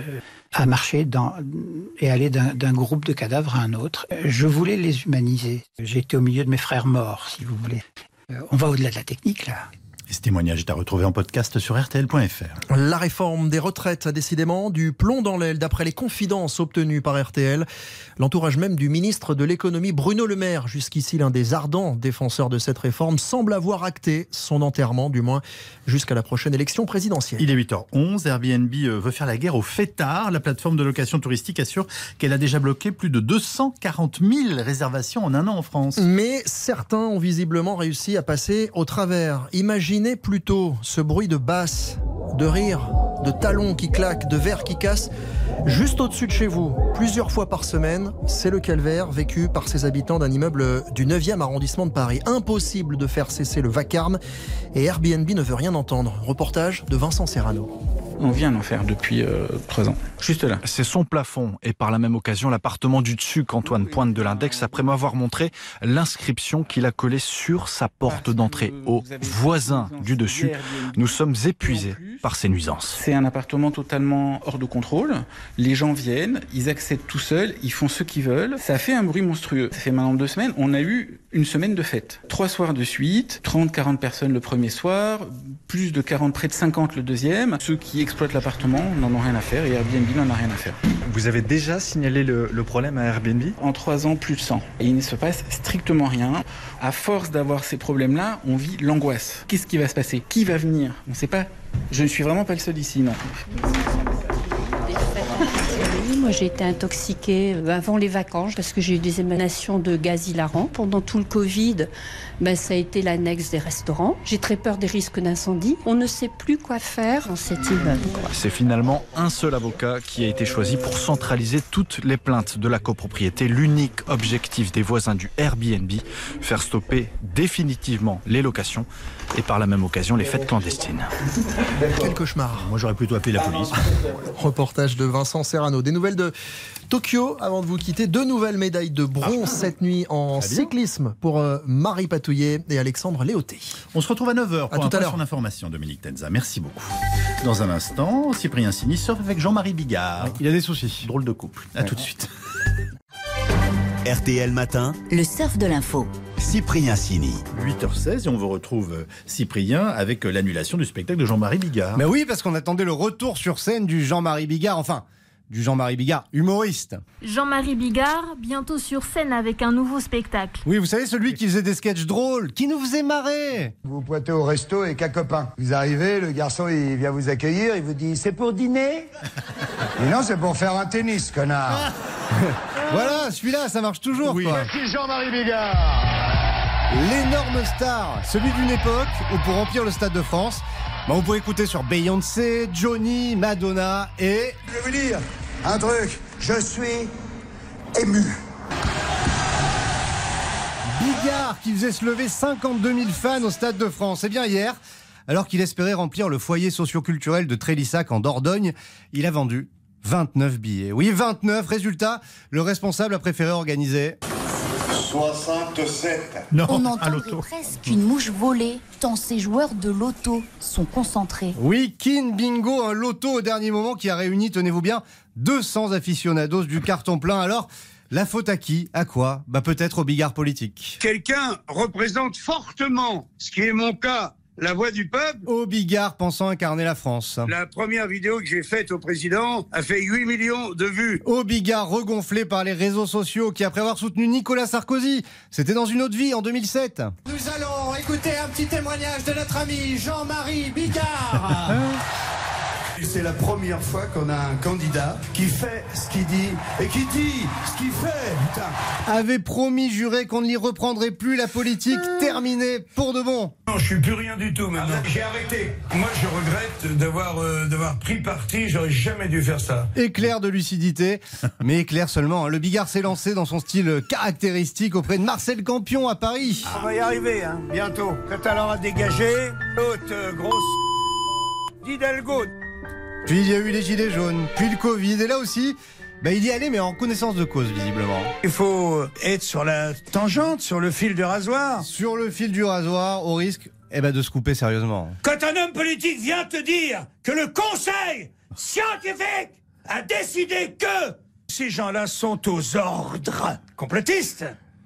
à marcher et aller d'un groupe de cadavres à un autre. Je voulais les humaniser. J'étais au milieu de mes frères morts, si vous voulez. On va au-delà de la technique, là. Et ce témoignage est à retrouver en podcast sur rtl.fr. La réforme des retraites a décidément du plomb dans l'aile d'après les confidences obtenues par RTL. L'entourage même du ministre de l'économie Bruno Le Maire, jusqu'ici l'un des ardents défenseurs de cette réforme, semble avoir acté son enterrement, du moins jusqu'à la prochaine élection présidentielle. Il est 8h11, Airbnb veut faire la guerre aux fêtards. La plateforme de location touristique assure qu'elle a déjà bloqué plus de 240 000 réservations en un an en France. Mais certains ont visiblement réussi à passer au travers. Imaginez plutôt ce bruit de basse, de rire, de talons qui claquent, de verres qui cassent, juste au-dessus de chez vous, plusieurs fois par semaine. C'est le calvaire vécu par ces habitants d'un immeuble du 9e arrondissement de Paris. Impossible de faire cesser le vacarme et Airbnb ne veut rien entendre. Reportage de Vincent Serrano. On vient d'en faire depuis 3 ans, juste là. C'est son plafond et par la même occasion l'appartement du dessus qu'Antoine pointe de l'index après m'avoir montré l'inscription qu'il a collée sur sa porte d'entrée aux voisins du dessus. Nous sommes épuisés par ces nuisances. C'est un appartement totalement hors de contrôle. Les gens viennent, ils accèdent tout seuls, ils font ce qu'ils veulent. Ça fait un bruit monstrueux. Ça fait maintenant 2 semaines, on a eu une semaine de fête. 3 soirs de suite, 30-40 personnes le premier soir, plus de 40, près de 50 le deuxième. Ceux qui exploitent l'appartement n'en ont rien à faire et Airbnb n'en a rien à faire. Vous avez déjà signalé le problème à Airbnb ? En 3 ans, plus de 100. Et il ne se passe strictement rien. À force d'avoir ces problèmes-là, on vit l'angoisse. Qu'est-ce qui va se passer ? Qui va venir ? On ne sait pas. Je ne suis vraiment pas le seul ici, non. Oui, moi j'ai été intoxiquée avant les vacances parce que j'ai eu des émanations de gaz hilarant. Pendant tout le Covid, ça a été l'annexe des restaurants. J'ai très peur des risques d'incendie. On ne sait plus quoi faire dans cet immeuble. C'est finalement un seul avocat qui a été choisi pour centraliser toutes les plaintes de la copropriété. L'unique objectif des voisins du Airbnb, faire stopper définitivement les locations et par la même occasion les fêtes clandestines. Quel cauchemar. Moi j'aurais plutôt appelé la police. Reportage de Vincent Serrano. Des nouvelles de Tokyo avant de vous quitter. 2 nouvelles médailles de bronze cette nuit en cyclisme pour Marie Patouillet et Alexandre Léoté. On se retrouve à 9h pour tout à l'heure. Sur l'information, Dominique Tenza. Merci beaucoup. Dans un instant, Cyprien Sini sort avec Jean-Marie Bigard. Il a des soucis. Drôle de couple. À tout de suite. RTL Matin, Le surf de l'info. Cyprien Sini. 8h16 et on vous retrouve Cyprien avec l'annulation du spectacle de Jean-Marie Bigard. Mais oui, parce qu'on attendait le retour sur scène du Jean-Marie Bigard, enfin, du Jean-Marie Bigard humoriste. Jean-Marie Bigard, bientôt sur scène avec un nouveau spectacle. Oui, vous savez, celui qui faisait des sketchs drôles, qui nous faisait marrer. Vous pointez au resto et qu'un copain. Vous arrivez, le garçon il vient vous accueillir, il vous dit « C'est pour dîner ?» Et non, c'est pour faire un tennis, connard. Voilà, celui-là, ça marche toujours, Oui. quoi. Voici Jean-Marie Bigard. L'énorme star, celui d'une époque où pour remplir le Stade de France, on pouvait écouter sur Beyoncé, Johnny, Madonna et... Je vais vous dire un truc, je suis ému. Bigard qui faisait se lever 52 000 fans au Stade de France. Eh bien hier, alors qu'il espérait remplir le foyer socioculturel de Trélissac en Dordogne, il a vendu 29 billets. Oui, 29. Résultat, le responsable a préféré organiser... 67. On entendrait presque une mouche voler, tant ces joueurs de loto sont concentrés. Oui, Kin Bingo, un loto au dernier moment qui a réuni, tenez-vous bien, 200 aficionados du carton plein. Alors, la faute à qui? À quoi? Peut-être au Bigard politique. Quelqu'un représente fortement, ce qui est mon cas, la voix du peuple. Au Bigard pensant incarner la France. La première vidéo que j'ai faite au président a fait 8 millions de vues. Au Bigard regonflé par les réseaux sociaux qui, après avoir soutenu Nicolas Sarkozy, c'était dans une autre vie en 2007. Nous allons écouter un petit témoignage de notre ami Jean-Marie Bigard. C'est la première fois qu'on a un candidat qui fait ce qu'il dit et qui dit ce qu'il fait. Putain. Avait promis, juré qu'on ne l'y reprendrait plus, la politique terminée pour de bon. Non, je suis plus rien du tout maintenant. J'ai arrêté. Moi, je regrette d'avoir pris parti. J'aurais jamais dû faire ça. Éclair de lucidité, mais éclair seulement. Le Bigard s'est lancé dans son style caractéristique auprès de Marcel Campion à Paris. On va y arriver, bientôt. Quand elle aura dégagé, l'autre grosse d'Hidalgo. Puis il y a eu les gilets jaunes, puis le Covid, et là aussi, il y allait, mais en connaissance de cause, visiblement. Il faut être sur la tangente, sur le fil du rasoir. Sur le fil du rasoir, au risque de se couper sérieusement. Quand un homme politique vient te dire que le conseil scientifique a décidé que ces gens-là sont aux ordres complotistes,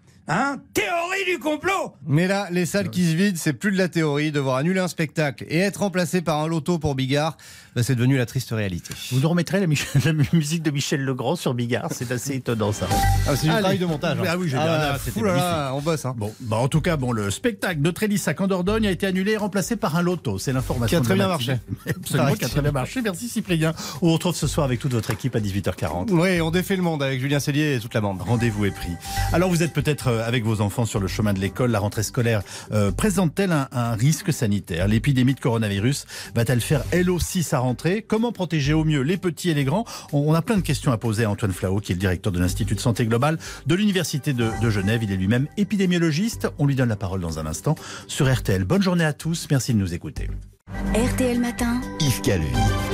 théorie du complot. Mais là, les salles qui se vident, c'est plus de la théorie. Devoir annuler un spectacle et être remplacé par un loto pour Bigard, c'est devenu la triste réalité. Vous nous remettrez la musique de Michel Legrand sur Bigard, c'est assez étonnant ça. C'est du travail de montage. Ah oui, j'ai bien. C'était magnifique. On bosse. Bon, en tout cas, le spectacle de Trélissac en Dordogne a été annulé et remplacé par un loto. C'est l'information. Qui a très bien marché. Absolument, qui a très bien marché. Merci Cyprien. On vous retrouve ce soir avec toute votre équipe à 18h40. Oui, on défait le monde avec Julien Cellier et toute la bande. Rendez-vous est pris. Alors vous êtes peut-être avec vos enfants sur le chemin de l'école. La rentrée scolaire présente-t-elle un risque sanitaire? L'épidémie de coronavirus va-t-elle faire elle aussi sa rentrée? Comment protéger au mieux les petits et les grands? On a plein de questions à poser à Antoine Flao, qui est le directeur de l'Institut de santé globale de l'Université de Genève. Il est lui-même épidémiologiste. On lui donne la parole dans un instant sur RTL. Bonne journée à tous. Merci de nous écouter. RTL Matin. Yves Calvi.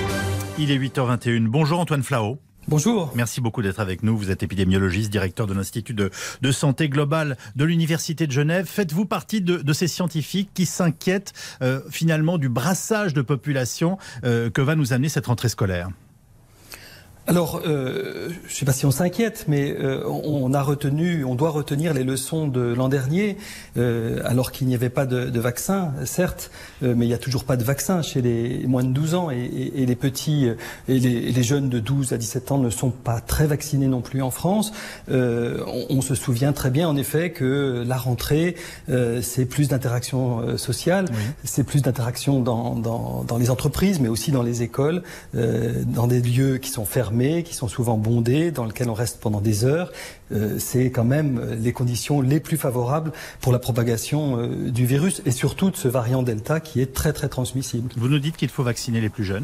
Il est 8h21. Bonjour Antoine Flao. Bonjour. Merci beaucoup d'être avec nous. Vous êtes épidémiologiste, directeur de l'Institut de santé globale de l'Université de Genève. Faites-vous partie de ces scientifiques qui s'inquiètent finalement du brassage de population que va nous amener cette rentrée scolaire? Alors, je ne sais pas si on s'inquiète, mais on doit retenir les leçons de l'an dernier, alors qu'il n'y avait pas de vaccin, certes, mais il n'y a toujours pas de vaccin chez les moins de 12 ans et les petits et les jeunes de 12 à 17 ans ne sont pas très vaccinés non plus en France. On se souvient très bien, en effet, que la rentrée, c'est plus d'interaction sociale, oui. C'est plus d'interaction dans les entreprises, mais aussi dans les écoles, dans des lieux qui sont fermés. fermés, qui sont souvent bondés, dans lesquels on reste pendant des heures. C'est quand même les conditions les plus favorables pour la propagation du virus et surtout de ce variant Delta qui est très très transmissible. Vous nous dites qu'il faut vacciner les plus jeunes ?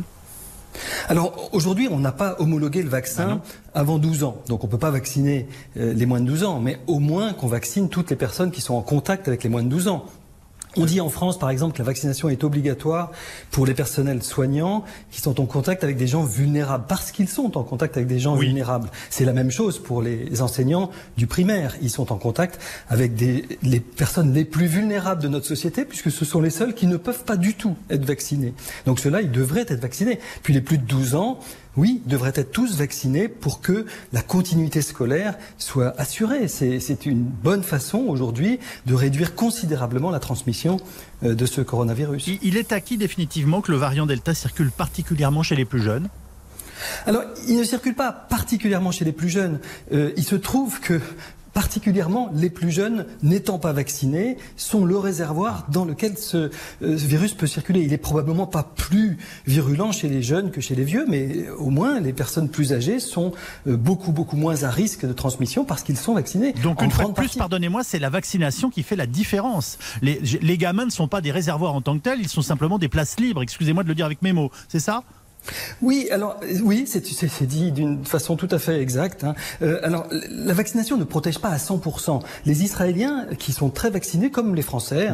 Alors aujourd'hui, on n'a pas homologué le vaccin avant 12 ans. Donc on ne peut pas vacciner les moins de 12 ans, mais au moins qu'on vaccine toutes les personnes qui sont en contact avec les moins de 12 ans. On dit en France, par exemple, que la vaccination est obligatoire pour les personnels soignants qui sont en contact avec des gens vulnérables, parce qu'ils sont en contact avec des gens vulnérables. C'est la même chose pour les enseignants du primaire. Ils sont en contact avec les personnes les plus vulnérables de notre société, puisque ce sont les seuls qui ne peuvent pas du tout être vaccinés. Donc ceux-là, ils devraient être vaccinés. Puis les plus de 12 ans, oui, devraient être tous vaccinés pour que la continuité scolaire soit assurée. C'est une bonne façon aujourd'hui de réduire considérablement la transmission de ce coronavirus. Il est acquis définitivement que le variant Delta circule particulièrement chez les plus jeunes ? Alors, il ne circule pas particulièrement chez les plus jeunes. Il se trouve que particulièrement les plus jeunes, n'étant pas vaccinés, sont le réservoir dans lequel ce virus peut circuler. Il est probablement pas plus virulent chez les jeunes que chez les vieux, mais au moins les personnes plus âgées sont beaucoup moins à risque de transmission parce qu'ils sont vaccinés. Donc une fois de plus, pardonnez-moi, c'est la vaccination qui fait la différence. Les gamins ne sont pas des réservoirs en tant que tels, ils sont simplement des places libres. Excusez-moi de le dire avec mes mots, c'est ça ? Oui, alors oui, c'est dit d'une façon tout à fait exacte. Alors, la vaccination ne protège pas à 100%. Les Israéliens, qui sont très vaccinés, comme les Français,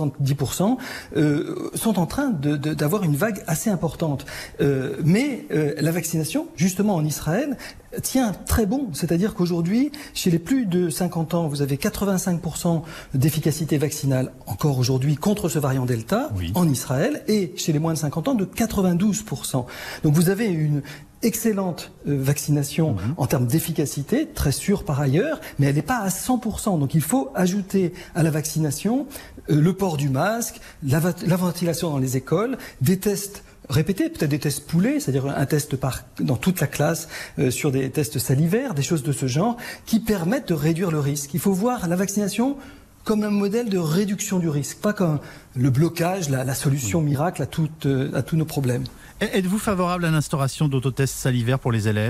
70%, sont en train d'avoir une vague assez importante. Mais la vaccination, justement en Israël, tient très bon. C'est-à-dire qu'aujourd'hui, chez les plus de 50 ans, vous avez 85% d'efficacité vaccinale encore aujourd'hui contre ce variant Delta en Israël, et chez les moins de 50 ans de 92%. Donc vous avez une excellente vaccination en termes d'efficacité, très sûre par ailleurs, mais elle n'est pas à 100%. Donc il faut ajouter à la vaccination le port du masque, la ventilation dans les écoles, des tests répéter, peut-être des tests poulets, c'est-à-dire un test dans toute la classe sur des tests salivaires, des choses de ce genre, qui permettent de réduire le risque. Il faut voir la vaccination comme un modèle de réduction du risque, pas comme le blocage, la solution miracle à tous nos problèmes. Êtes-vous favorable à l'instauration d'autotests salivaires pour les élèves ?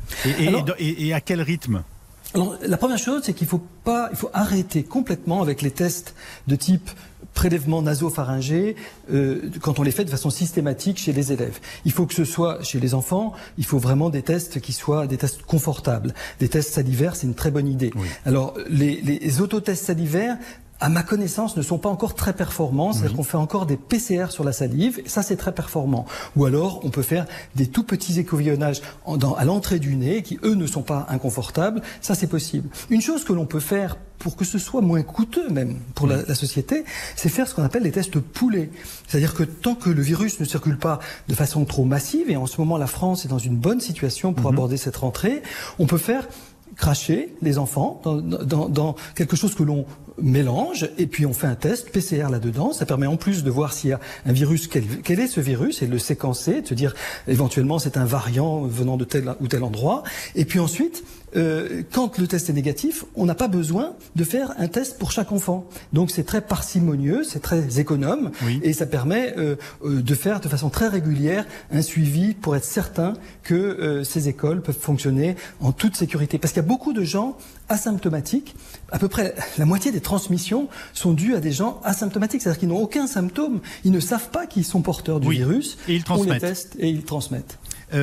Et à quel rythme ? Alors, la première chose, c'est qu'il faut arrêter complètement avec les tests de type prélèvement nasopharyngé quand on les fait de façon systématique chez les élèves. Il faut que ce soit chez les enfants, il faut vraiment des tests qui soient des tests confortables. Des tests salivaires, c'est une très bonne idée. Oui. Alors, les autotests salivaires, à ma connaissance, ne sont pas encore très performants. C'est-à-dire qu'on fait encore des PCR sur la salive, et ça c'est très performant. Ou alors, on peut faire des tout petits échantillonnages à l'entrée du nez, qui eux ne sont pas inconfortables. Ça c'est possible. Une chose que l'on peut faire pour que ce soit moins coûteux même pour la société, c'est faire ce qu'on appelle les tests poulets. C'est-à-dire que tant que le virus ne circule pas de façon trop massive, et en ce moment la France est dans une bonne situation pour aborder cette rentrée, on peut faire cracher les enfants dans quelque chose que l'on mélange, et puis on fait un test PCR là-dedans. Ça permet en plus de voir s'il y a un virus, quel est ce virus, et de le séquencer, de se dire éventuellement c'est un variant venant de tel ou tel endroit. Et puis ensuite, quand le test est négatif, on n'a pas besoin de faire un test pour chaque enfant. Donc c'est très parcimonieux, c'est très économe, et ça permet de faire de façon très régulière un suivi pour être certain que ces écoles peuvent fonctionner en toute sécurité. Parce qu'il y a beaucoup de gens asymptomatiques. À peu près la moitié des transmissions sont dues à des gens asymptomatiques, c'est-à-dire qu'ils n'ont aucun symptôme, ils ne savent pas qu'ils sont porteurs du virus, et ils transmettent. On les teste et ils transmettent.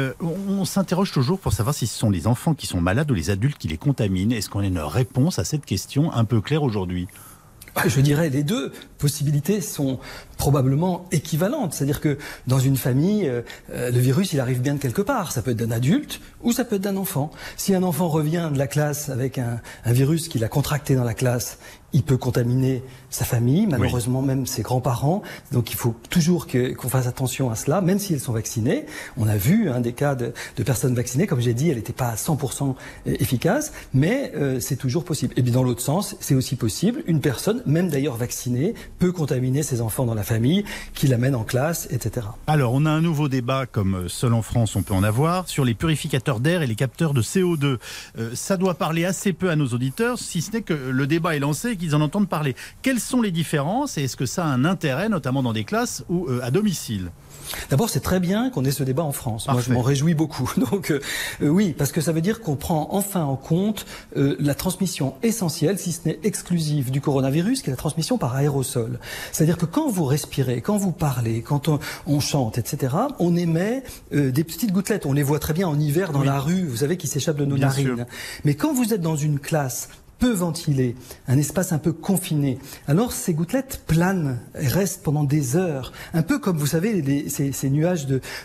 On s'interroge toujours pour savoir si ce sont les enfants qui sont malades ou les adultes qui les contaminent. Est-ce qu'on a une réponse à cette question un peu claire aujourd'hui ? Je dirais les deux possibilités sont probablement équivalentes. C'est-à-dire que dans une famille, le virus, il arrive bien de quelque part. Ça peut être d'un adulte ou ça peut être d'un enfant. Si un enfant revient de la classe avec un virus qu'il a contracté dans la classe, il peut contaminer sa famille, malheureusement même ses grands-parents. Donc il faut toujours qu'on fasse attention à cela, même si elles sont vaccinées. On a vu des cas de personnes vaccinées, comme j'ai dit, elle n'était pas à 100% efficace, mais c'est toujours possible. Et bien dans l'autre sens, c'est aussi possible. Une personne, même d'ailleurs vaccinée, peut contaminer ses enfants dans la famille, qui l'amène en classe, etc. Alors on a un nouveau débat, comme seul en France on peut en avoir, sur les purificateurs d'air et les capteurs de CO2. Ça doit parler assez peu à nos auditeurs, si ce n'est que le débat est lancé, qu'ils en entendent parler. Quelles sont les différences et est-ce que ça a un intérêt, notamment dans des classes ou à domicile ? D'abord, c'est très bien qu'on ait ce débat en France. Parfait. Moi, je m'en réjouis beaucoup. Donc, oui, parce que ça veut dire qu'on prend enfin en compte la transmission essentielle, si ce n'est exclusive, du coronavirus, qui est la transmission par aérosol. C'est-à-dire que quand vous respirez, quand vous parlez, quand on chante, etc., on émet des petites gouttelettes. On les voit très bien en hiver dans la rue, vous savez, qui s'échappent de nos narines. Sûr. Mais quand vous êtes dans une classe peu ventilé, un espace un peu confiné, alors ces gouttelettes planent et restent pendant des heures. Un peu comme, vous savez, ces nuages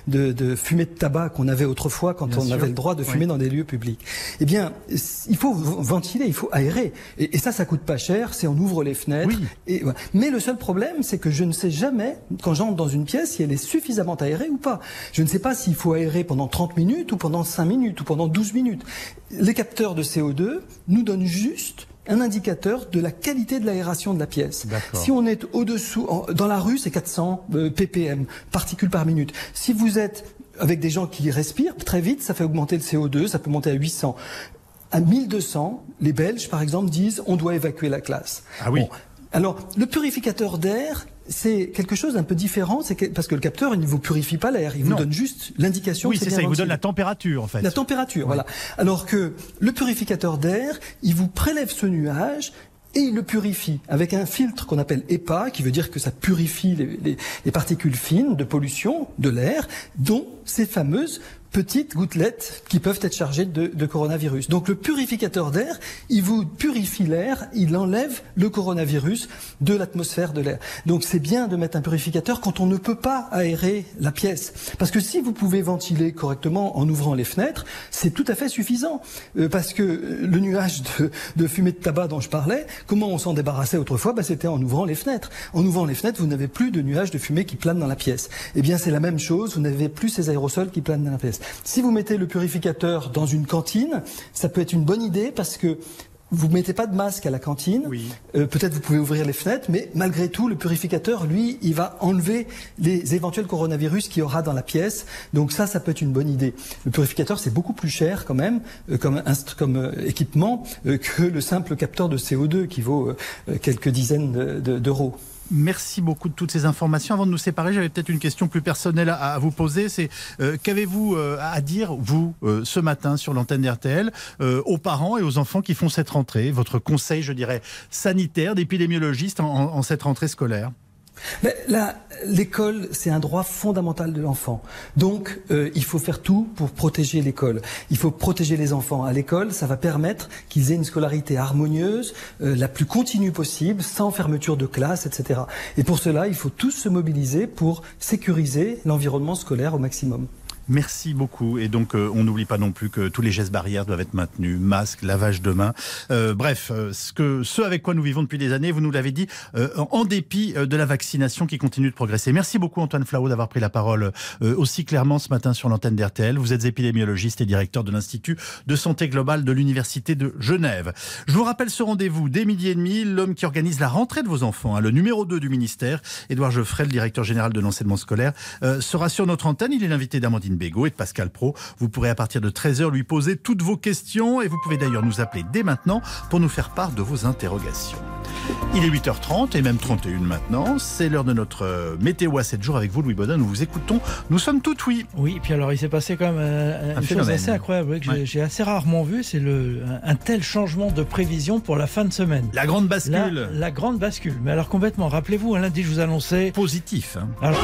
de fumée de tabac qu'on avait autrefois quand on avait le droit de fumer dans des lieux publics. Eh bien, il faut ventiler, il faut aérer. Et ça coûte pas cher, c'est on ouvre les fenêtres. Oui. Et, voilà. Mais le seul problème, c'est que je ne sais jamais, quand j'entre dans une pièce, si elle est suffisamment aérée ou pas. Je ne sais pas s'il faut aérer pendant 30 minutes ou pendant 5 minutes ou pendant 12 minutes. Les capteurs de CO2 nous donnent juste un indicateur de la qualité de l'aération de la pièce. Si on est au-dessous, dans la rue, c'est 400 ppm, particules par minute. Si vous êtes avec des gens qui respirent très vite, ça fait augmenter le CO2, ça peut monter à 800. À 1200, les Belges, par exemple, disent on doit évacuer la classe. Ah oui. Bon. Alors, le purificateur d'air, c'est quelque chose d'un peu différent, parce que le capteur, il ne vous purifie pas l'air, il vous donne juste l'indication. Oui, c'est ça, il vous donne la température, en fait. La température, voilà. Alors que le purificateur d'air, il vous prélève ce nuage et il le purifie avec un filtre qu'on appelle HEPA, qui veut dire que ça purifie les particules fines de pollution de l'air, dont ces fameuses petites gouttelettes qui peuvent être chargées de coronavirus. Donc le purificateur d'air, il vous purifie l'air, il enlève le coronavirus de l'atmosphère de l'air. Donc c'est bien de mettre un purificateur quand on ne peut pas aérer la pièce. Parce que si vous pouvez ventiler correctement en ouvrant les fenêtres, c'est tout à fait suffisant. Parce que le nuage de fumée de tabac dont je parlais, comment on s'en débarrassait autrefois ? C'était en ouvrant les fenêtres. En ouvrant les fenêtres, vous n'avez plus de nuages de fumée qui planent dans la pièce. Eh bien c'est la même chose, vous n'avez plus ces aérosols qui planent dans la pièce. Si vous mettez le purificateur dans une cantine, ça peut être une bonne idée parce que vous mettez pas de masque à la cantine. Oui. Peut-être vous pouvez ouvrir les fenêtres, mais malgré tout, le purificateur, lui, il va enlever les éventuels coronavirus qu'il y aura dans la pièce. Donc ça peut être une bonne idée. Le purificateur, c'est beaucoup plus cher quand même comme équipement que le simple capteur de CO2 qui vaut quelques dizaines d'euros. Merci beaucoup de toutes ces informations. Avant de nous séparer, j'avais peut-être une question plus personnelle à vous poser. C'est qu'avez-vous à dire, vous, ce matin, sur l'antenne d'RTL, aux parents et aux enfants qui font cette rentrée ? Votre conseil, je dirais, sanitaire, d'épidémiologiste en cette rentrée scolaire ? Mais là, l'école, c'est un droit fondamental de l'enfant. Donc, il faut faire tout pour protéger l'école. Il faut protéger les enfants à l'école. Ça va permettre qu'ils aient une scolarité harmonieuse, la plus continue possible, sans fermeture de classe, etc. Et pour cela, il faut tous se mobiliser pour sécuriser l'environnement scolaire au maximum. Merci beaucoup. Et donc, on n'oublie pas non plus que tous les gestes barrières doivent être maintenus. Masque, lavage de mains. Bref, ce avec quoi nous vivons depuis des années, vous nous l'avez dit, en dépit de la vaccination qui continue de progresser. Merci beaucoup Antoine Flahault d'avoir pris la parole aussi clairement ce matin sur l'antenne d'RTL. Vous êtes épidémiologiste et directeur de l'Institut de santé globale de l'Université de Genève. Je vous rappelle ce rendez-vous dès 12h30, l'homme qui organise la rentrée de vos enfants, le numéro 2 du ministère, Édouard Geoffrey, le directeur général de l'enseignement scolaire, sera sur notre antenne. Il est l'invité d'Amandine Bégaud et de Pascal Praud. Vous pourrez à partir de 13h lui poser toutes vos questions et vous pouvez d'ailleurs nous appeler dès maintenant pour nous faire part de vos interrogations. Il est 8h30 et même 31 maintenant. C'est l'heure de notre météo à 7 jours avec vous, Louis Baudin. Nous vous écoutons. Nous sommes tout oui. Oui, puis alors il s'est passé quand même une chose assez incroyable que j'ai assez rarement vu. C'est un tel changement de prévision pour la fin de semaine. La grande bascule. La grande bascule. Mais alors complètement. Rappelez-vous, lundi je vous annonçais... Positif. Alors...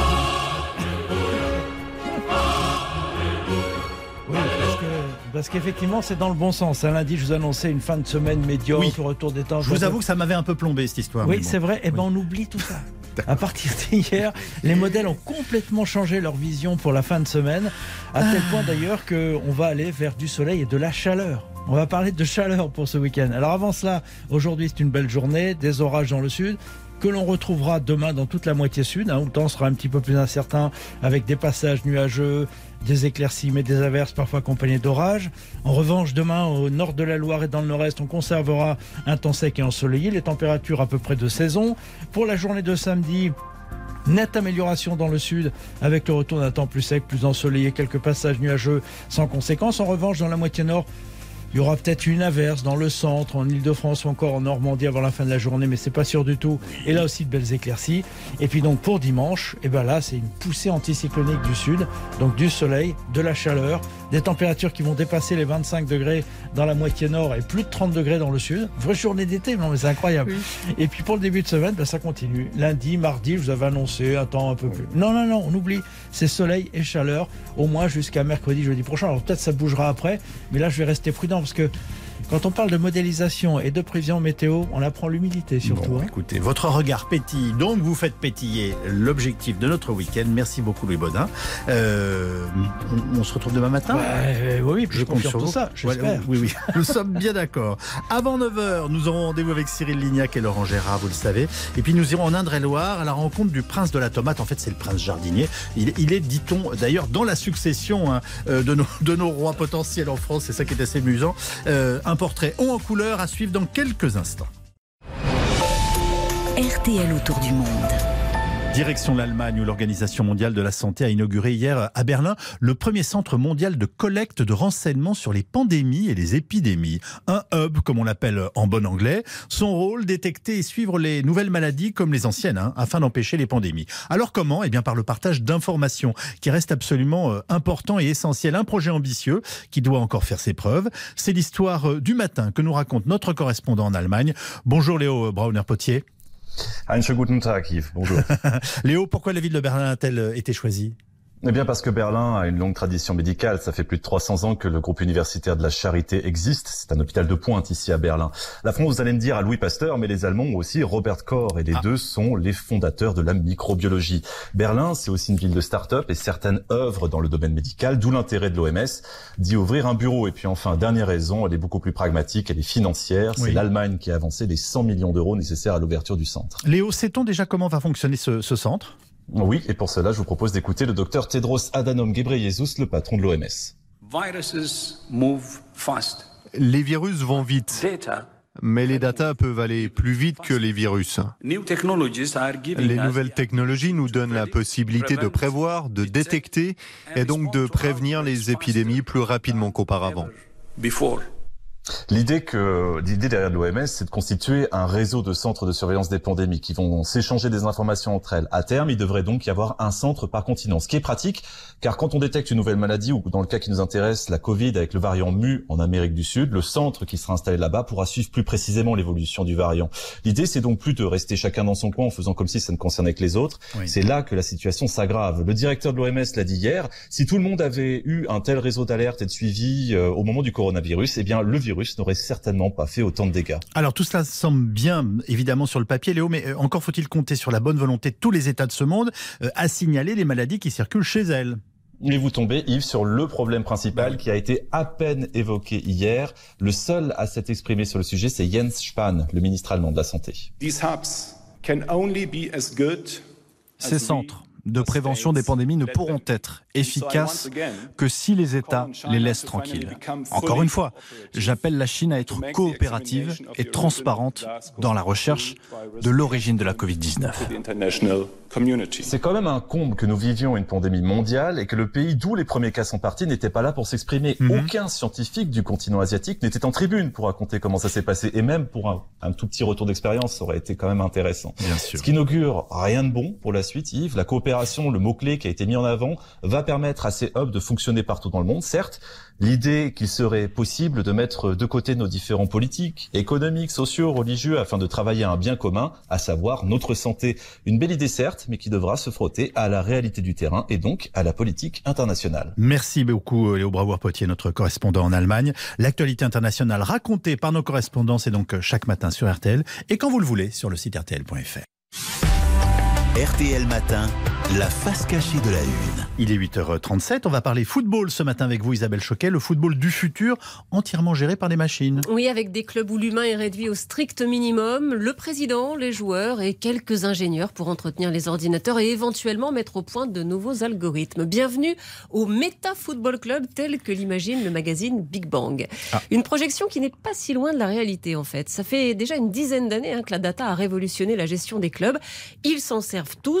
Parce qu'effectivement, c'est dans le bon sens. Lundi, je vous annonçais une fin de semaine médiocre, le retour des temps. Je vous avoue que ça m'avait un peu plombé, cette histoire. Oui, c'est vrai. On oublie tout ça. À partir d'hier, les modèles ont complètement changé leur vision pour la fin de semaine, à tel point d'ailleurs qu'on va aller vers du soleil et de la chaleur. On va parler de chaleur pour ce week-end. Alors avant cela, aujourd'hui, c'est une belle journée, des orages dans le sud, que l'on retrouvera demain dans toute la moitié sud, où le temps sera un petit peu plus incertain, avec des passages nuageux, des éclaircies, mais des averses parfois accompagnées d'orages. En revanche, demain, au nord de la Loire et dans le nord-est, on conservera un temps sec et ensoleillé, les températures à peu près de saison. Pour la journée de samedi, nette amélioration dans le sud, avec le retour d'un temps plus sec, plus ensoleillé, quelques passages nuageux sans conséquence. En revanche, dans la moitié nord, Il y aura peut-être une averse dans le centre, en Ile-de-France ou encore en Normandie avant la fin de la journée, mais c'est pas sûr du tout. Et là aussi de belles éclaircies. Et puis donc pour dimanche, là c'est une poussée anticyclonique du sud, donc du soleil, de la chaleur, des températures qui vont dépasser les 25 degrés dans la moitié nord et plus de 30 degrés dans le sud. Vraie journée d'été, non mais c'est incroyable. Oui. Et puis pour le début de semaine, ça continue. Lundi, mardi, je vous avais annoncé un temps un peu plus. Non, on oublie. C'est soleil et chaleur, au moins jusqu'à mercredi, jeudi prochain. Alors peut-être ça bougera après, mais là je vais rester prudent parce que quand on parle de modélisation et de prévision météo, on apprend l'humilité surtout. Écoutez, votre regard pétille, donc vous faites pétiller l'objectif de notre week-end. Merci beaucoup Louis Baudin. On se retrouve demain matin. Oui, je compte sur tout ça, j'espère. Oui, nous sommes bien d'accord. Avant 9h, nous aurons rendez-vous avec Cyril Lignac et Laurent Gérard, vous le savez. Et puis nous irons en Indre-et-Loire à la rencontre du prince de la tomate. En fait, c'est le prince jardinier. Il est, dit-on, d'ailleurs, dans la succession de nos rois potentiels en France. C'est ça qui est assez amusant. Un portrait haut en couleur à suivre dans quelques instants. RTL autour du monde. Direction l'Allemagne où l'Organisation mondiale de la santé a inauguré hier à Berlin le premier centre mondial de collecte de renseignements sur les pandémies et les épidémies. Un hub, comme on l'appelle en bon anglais. Son rôle, détecter et suivre les nouvelles maladies comme les anciennes, afin d'empêcher les pandémies. Alors comment ? Par le partage d'informations qui reste absolument important et essentiel. Un projet ambitieux qui doit encore faire ses preuves. C'est l'histoire du matin que nous raconte notre correspondant en Allemagne. Bonjour Léo Brauner-Potier. Einen schönen guten Tag, Yves. Bonjour. Léo, pourquoi la ville de Berlin a-t-elle été choisie ? Eh bien parce que Berlin a une longue tradition médicale. Ça fait plus de 300 ans que le groupe universitaire de la Charité existe. C'est un hôpital de pointe ici à Berlin. La France, vous allez me dire, a Louis Pasteur, mais les Allemands ont aussi Robert Koch. Et les deux sont les fondateurs de la microbiologie. Berlin, c'est aussi une ville de start-up et certaines œuvrent dans le domaine médical, d'où l'intérêt de l'OMS d'y ouvrir un bureau. Et puis enfin, dernière raison, elle est beaucoup plus pragmatique, elle est financière. C'est l'Allemagne qui a avancé les 100 millions d'euros nécessaires à l'ouverture du centre. Léo, sait-on déjà comment va fonctionner ce centre ? Oui, et pour cela, je vous propose d'écouter le docteur Tedros Adhanom Ghebreyesus, le patron de l'OMS. Les virus vont vite, mais les datas peuvent aller plus vite que les virus. Les nouvelles technologies nous donnent la possibilité de prévoir, de détecter et donc de prévenir les épidémies plus rapidement qu'auparavant. L'idée derrière l'OMS, c'est de constituer un réseau de centres de surveillance des pandémies qui vont s'échanger des informations entre elles. À terme, il devrait donc y avoir un centre par continent, ce qui est pratique, car quand on détecte une nouvelle maladie, ou dans le cas qui nous intéresse, la Covid avec le variant Mu en Amérique du Sud, le centre qui sera installé là-bas pourra suivre plus précisément l'évolution du variant. L'idée, c'est donc plus de rester chacun dans son coin en faisant comme si ça ne concernait que les autres. Oui. C'est là que la situation s'aggrave. Le directeur de l'OMS l'a dit hier, si tout le monde avait eu un tel réseau d'alerte et de suivi au moment du coronavirus, eh bien le virus n'aurait certainement pas fait autant de dégâts. Alors tout cela semble bien évidemment sur le papier, Léo, mais encore faut-il compter sur la bonne volonté de tous les États de ce monde à signaler les maladies qui circulent chez elles. Et vous tombez, Yves, sur le problème principal qui a été à peine évoqué hier. Le seul à s'être exprimé sur le sujet, c'est Jens Spahn, le ministre allemand de la Santé. Ces centres de prévention des pandémies ne pourront être efficaces que si les États les laissent tranquilles. Encore une fois, j'appelle la Chine à être coopérative et transparente dans la recherche de l'origine de la Covid-19. C'est quand même un comble que nous vivions une pandémie mondiale et que le pays d'où les premiers cas sont partis n'était pas là pour s'exprimer. Aucun scientifique du continent asiatique n'était en tribune pour raconter comment ça s'est passé. Et même pour un tout petit retour d'expérience, ça aurait été quand même intéressant. Bien sûr. Ce qui n'augure rien de bon pour la suite, Yves. La coopération, le mot-clé qui a été mis en avant, va permettre à ces hubs de fonctionner partout dans le monde. Certes, l'idée qu'il serait possible de mettre de côté nos différents politiques, économiques, sociaux, religieux, afin de travailler à un bien commun, à savoir notre santé. Une belle idée certes, mais qui devra se frotter à la réalité du terrain et donc à la politique internationale. Merci beaucoup Léo Brauer-Potier, notre correspondant en Allemagne. L'actualité internationale racontée par nos correspondants, c'est donc chaque matin sur RTL et quand vous le voulez sur le site rtl.fr. RTL Matin, la face cachée de la Une. Il est 8h37, on va parler football ce matin avec vous Isabelle Choquet, le football du futur entièrement géré par des machines. Oui, avec des clubs où l'humain est réduit au strict minimum, le président, les joueurs et quelques ingénieurs pour entretenir les ordinateurs et éventuellement mettre au point de nouveaux algorithmes. Bienvenue au Meta Football Club tel que l'imagine le magazine Big Bang. Une projection qui n'est pas si loin de la réalité en fait. Ça fait déjà une dizaine d'années que la data a révolutionné la gestion des clubs. Ils s'en servent tous,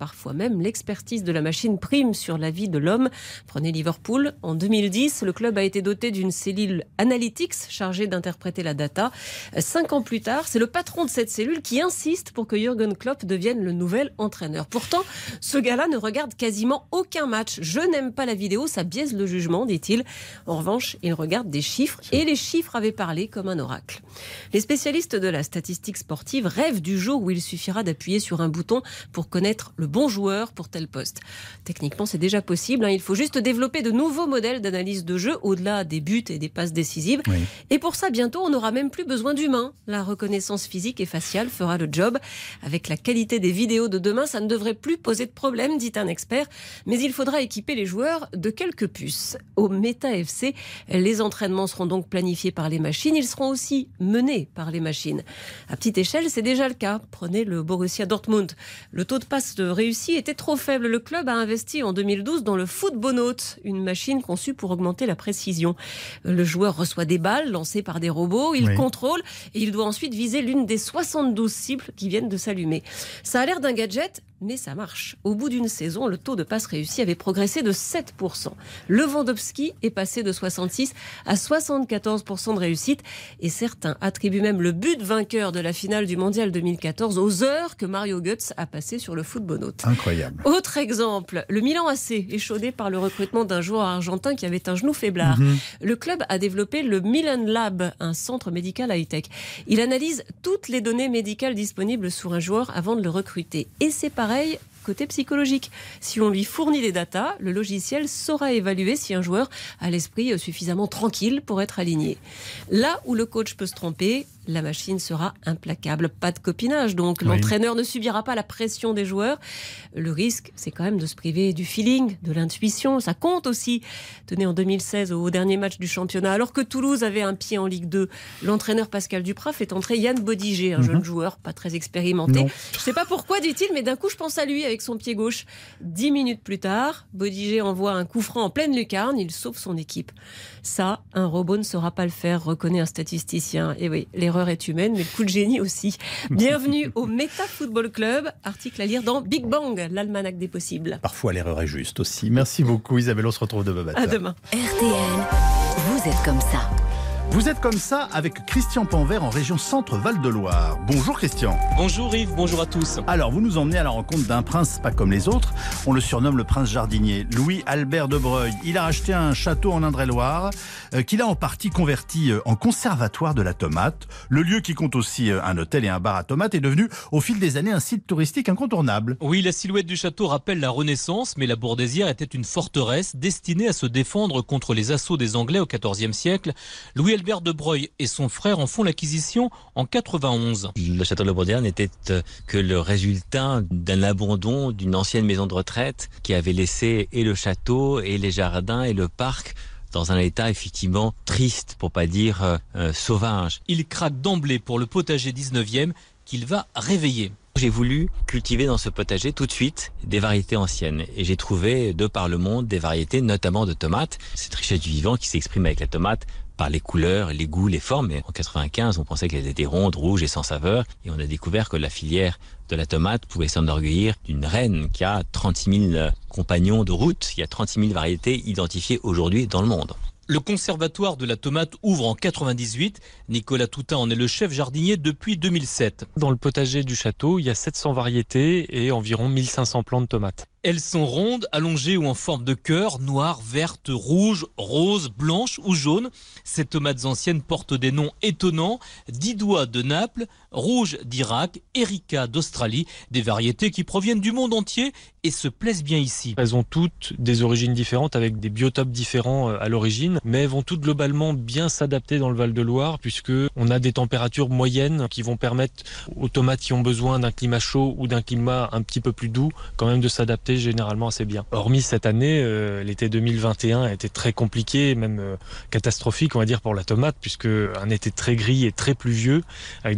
Parfois même, l'expertise de la machine prime sur la vie de l'homme. Prenez Liverpool. En 2010, le club a été doté d'une cellule Analytics chargée d'interpréter la data. 5 ans plus tard, c'est le patron de cette cellule qui insiste pour que Jürgen Klopp devienne le nouvel entraîneur. Pourtant, ce gars-là ne regarde quasiment aucun match. Je n'aime pas la vidéo, ça biaise le jugement, dit-il. En revanche, il regarde des chiffres et les chiffres avaient parlé comme un oracle. Les spécialistes de la statistique sportive rêvent du jour où il suffira d'appuyer sur un bouton pour connaître le bon joueur pour tel poste. Techniquement, c'est déjà possible. Il faut juste développer de nouveaux modèles d'analyse de jeu au-delà des buts et des passes décisives. Oui. Et pour ça, bientôt, on n'aura même plus besoin d'humains. La reconnaissance physique et faciale fera le job. Avec la qualité des vidéos de demain, ça ne devrait plus poser de problème, dit un expert. Mais il faudra équiper les joueurs de quelques puces. Au Meta FC, les entraînements seront donc planifiés par les machines. Ils seront aussi menés par les machines. À petite échelle, c'est déjà le cas. Prenez le Borussia Dortmund. Le taux de passe réussi était trop faible. Le club a investi en 2012 dans le Footbonaut, une machine conçue pour augmenter la précision. Le joueur reçoit des balles lancées par des robots, il contrôle et il doit ensuite viser l'une des 72 cibles qui viennent de s'allumer. Ça a l'air d'un gadget, mais ça marche. Au bout d'une saison, le taux de passe réussi avait progressé de 7%. Lewandowski est passé de 66 à 74% de réussite et certains attribuent même le but vainqueur de la finale du Mondial 2014 aux heures que Mario Götze a passé sur le Footbonaut. Incroyable. Autre exemple, le Milan AC, échaudé par le recrutement d'un joueur argentin qui avait un genou faiblard. Le club a développé le Milan Lab, un centre médical high-tech. Il analyse toutes les données médicales disponibles sur un joueur avant de le recruter. Et c'est pareil côté psychologique. Si on lui fournit des datas, le logiciel saura évaluer si un joueur a l'esprit suffisamment tranquille pour être aligné. Là où le coach peut se tromper, la machine sera implacable. Pas de copinage, donc l'entraîneur ne subira pas la pression des joueurs. Le risque, c'est quand même de se priver du feeling, de l'intuition. Ça compte aussi. Tenez, en 2016, au dernier match du championnat, alors que Toulouse avait un pied en Ligue 2, l'entraîneur Pascal Duprat fait entrer Yann Bodiger, un jeune joueur pas très expérimenté. Je ne sais pas pourquoi, dit-il, mais d'un coup, je pense à lui avec son pied gauche. 10 minutes plus tard, Bodiger envoie un coup franc en pleine lucarne. Il sauve son équipe. Ça, un robot ne saura pas le faire, reconnaît un statisticien. Et oui, l'erreur est humaine, mais le coup de génie aussi. Bienvenue au Meta Football Club, article à lire dans Big Bang, l'almanach des possibles. Parfois l'erreur est juste aussi. Merci beaucoup Isabelle, on se retrouve demain matin. À demain. RTL, vous êtes comme ça. Vous êtes comme ça avec Christian Panvert en région Centre-Val-de-Loire. Bonjour Christian. Bonjour Yves, bonjour à tous. Alors vous nous emmenez à la rencontre d'un prince pas comme les autres. On le surnomme le prince jardinier, Louis-Albert de Breuil. Il a racheté un château en Indre-et-Loire qu'il a en partie converti en conservatoire de la tomate. Le lieu qui compte aussi un hôtel et un bar à tomates est devenu au fil des années un site touristique incontournable. Oui, la silhouette du château rappelle la Renaissance, mais la Bourdaissière était une forteresse destinée à se défendre contre les assauts des Anglais au XIVe siècle. Louis-Albert de Breuil et son frère en font l'acquisition en 91. Le château de la Bourdaissière n'était que le résultat d'un abandon d'une ancienne maison de retraite qui avait laissé et le château et les jardins et le parc dans un état effectivement triste, pour pas dire sauvage. Il craque d'emblée pour le potager 19e qu'il va réveiller. J'ai voulu cultiver dans ce potager tout de suite des variétés anciennes et j'ai trouvé de par le monde des variétés notamment de tomates. Cette richesse du vivant qui s'exprime avec la tomate par les couleurs, les goûts, les formes. Et en 95, on pensait qu'elles étaient rondes, rouges et sans saveur. Et on a découvert que la filière de la tomate pouvait s'enorgueillir d'une reine qui a 36 000 compagnons de route. Il y a 36 000 variétés identifiées aujourd'hui dans le monde. Le conservatoire de la tomate ouvre en 98. Nicolas Toutain en est le chef jardinier depuis 2007. Dans le potager du château, il y a 700 variétés et environ 1500 plants de tomates. Elles sont rondes, allongées ou en forme de cœur, noires, vertes, rouges, roses, blanches ou jaunes. Ces tomates anciennes portent des noms étonnants. 10 doigts de Naples, rouge d'Irak, Erica d'Australie, des variétés qui proviennent du monde entier et se plaisent bien ici. Elles ont toutes des origines différentes avec des biotopes différents à l'origine, mais elles vont toutes globalement bien s'adapter dans le Val-de-Loire puisque on a des températures moyennes qui vont permettre aux tomates qui ont besoin d'un climat chaud ou d'un climat un petit peu plus doux quand même de s'adapter généralement assez bien. Hormis cette année, l'été 2021 a été très compliqué, même catastrophique on va dire pour la tomate puisque un été très gris et très pluvieux avec des températures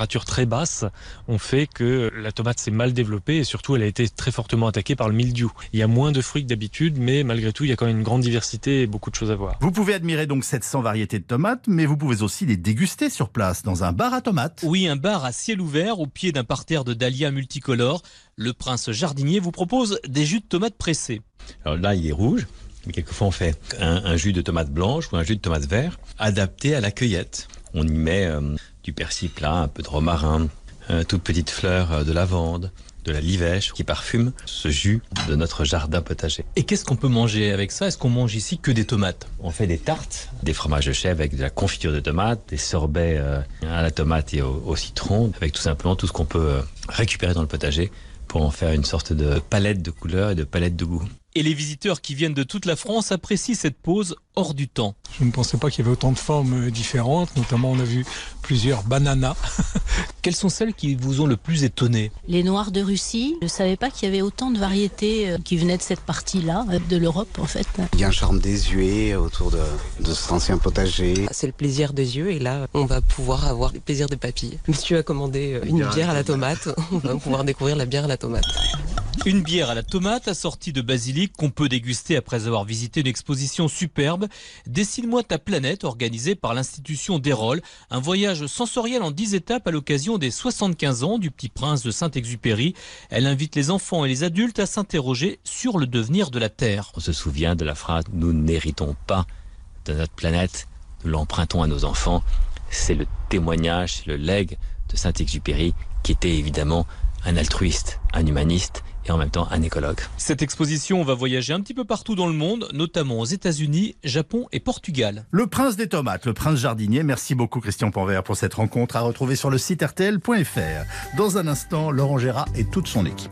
températures très basses ont fait que la tomate s'est mal développée et surtout elle a été très fortement attaquée par le mildiou. Il y a moins de fruits que d'habitude, mais malgré tout, il y a quand même une grande diversité et beaucoup de choses à voir. Vous pouvez admirer donc 700 variétés de tomates, mais vous pouvez aussi les déguster sur place dans un bar à tomates. Oui, un bar à ciel ouvert au pied d'un parterre de dahlias multicolores. Le prince jardinier vous propose des jus de tomates pressés. Alors là, il est rouge. Mais quelquefois, on fait un jus de tomate blanche ou un jus de tomate vert adapté à la cueillette. On y met du persil plat, un peu de romarin, toute petite fleur de lavande, de la livèche qui parfume ce jus de notre jardin potager. Et qu'est-ce qu'on peut manger avec ça? Est-ce qu'on mange ici que des tomates? On fait des tartes, des fromages de chèvre avec de la confiture de tomate, des sorbets à la tomate et au citron, avec tout simplement tout ce qu'on peut récupérer dans le potager pour en faire une sorte de palette de couleurs et de palette de goût. Et les visiteurs qui viennent de toute la France apprécient cette pause hors du temps. Je ne pensais pas qu'il y avait autant de formes différentes, notamment on a vu plusieurs bananas. Quelles sont celles qui vous ont le plus étonné? Les noirs de Russie, je ne savais pas qu'il y avait autant de variétés qui venaient de cette partie-là, de l'Europe en fait. Il y a un charme désuet autour de cet ancien potager. C'est le plaisir des yeux et là on va pouvoir avoir le plaisir des papilles. Monsieur a commandé une bière à la tomate, on va pouvoir découvrir la bière à la tomate. Une bière à la tomate assortie de basilic qu'on peut déguster après avoir visité une exposition superbe. Dessine-moi ta planète organisée par l'institution d'Erol. Un voyage sensoriel en 10 étapes à l'occasion des 75 ans du Petit Prince de Saint-Exupéry. Elle invite les enfants et les adultes à s'interroger sur le devenir de la Terre. On se souvient de la phrase « Nous n'héritons pas de notre planète, nous l'empruntons à nos enfants ». C'est le témoignage, c'est le legs de Saint-Exupéry qui était évidemment un altruiste, un humaniste et en même temps un écologue. Cette exposition va voyager un petit peu partout dans le monde, notamment aux États-Unis, Japon et Portugal. Le prince des tomates, le prince jardinier. Merci beaucoup Christian Panvert pour cette rencontre à retrouver sur le site rtl.fr. Dans un instant, Laurent Gérard et toute son équipe.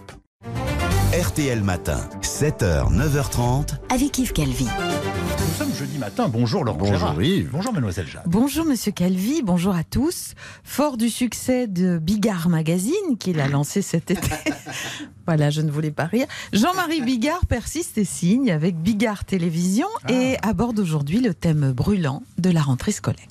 RTL Matin, 7h, 9h30. Avec Yves Calvi. Nous sommes jeudi matin. Bonjour Laurent Gérard. Bonjour Yves. Bonjour Mademoiselle Jade. Bonjour Monsieur Calvi, bonjour à tous. Fort du succès de Bigard Magazine qu'il a lancé cet été. Voilà, je ne voulais pas rire. Jean-Marie Bigard persiste et signe avec Bigard Télévision et aborde aujourd'hui le thème brûlant de la rentrée scolaire.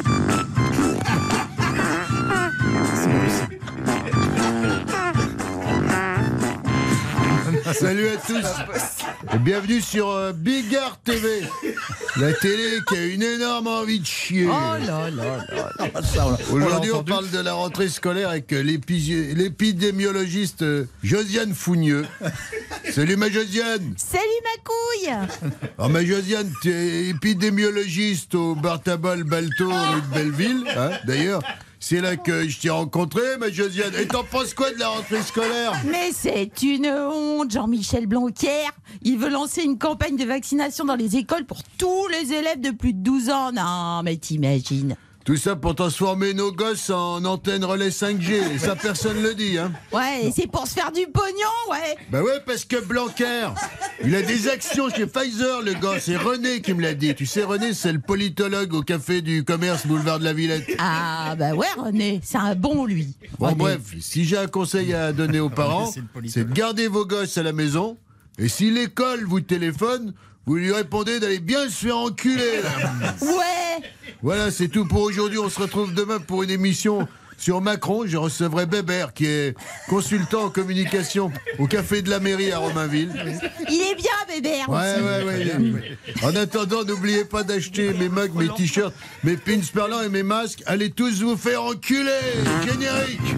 Salut à tous et bienvenue sur Bigard TV, la télé qui a une énorme envie de chier. Oh là là là. Aujourd'hui on parle de la rentrée scolaire avec l'épidémiologiste Josiane Fougneux. Salut ma Josiane. Salut ma couille. Alors ma Josiane, tu es épidémiologiste au Bartabal Balto rue de Belleville, hein, d'ailleurs. C'est là que je t'ai rencontré, ma Josiane. Et t'en penses quoi de la rentrée scolaire? Mais c'est une honte, Jean-Michel Blanquer. Il veut lancer une campagne de vaccination dans les écoles pour tous les élèves de plus de 12 ans. Non, mais t'imagines. Tout ça pour transformer nos gosses en antenne relais 5G. Et ça, personne le dit, hein. Ouais, et c'est pour se faire du pognon, ouais. Bah ouais, parce que Blanquer, il a des actions chez Pfizer, le gars. C'est René qui me l'a dit. Tu sais, René, c'est le politologue au café du commerce, boulevard de la Villette. Ah, bah ouais, René, c'est un bon, lui. Bon, René. bref, si j'ai un conseil à donner aux parents, c'est de garder vos gosses à la maison. Et si l'école vous téléphone, vous lui répondez d'aller bien se faire enculer, là. Ouais. Voilà, c'est tout pour aujourd'hui. On se retrouve demain pour une émission sur Macron. Je recevrai Bébert, qui est consultant en communication au Café de la Mairie à Romainville. Il est bien, Bébert. Ouais. En attendant, n'oubliez pas d'acheter mes mugs, mes t-shirts, mes pins parlants et mes masques. Allez tous vous faire enculer. Générique.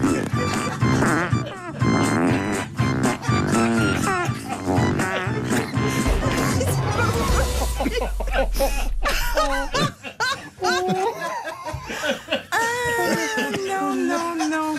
Non.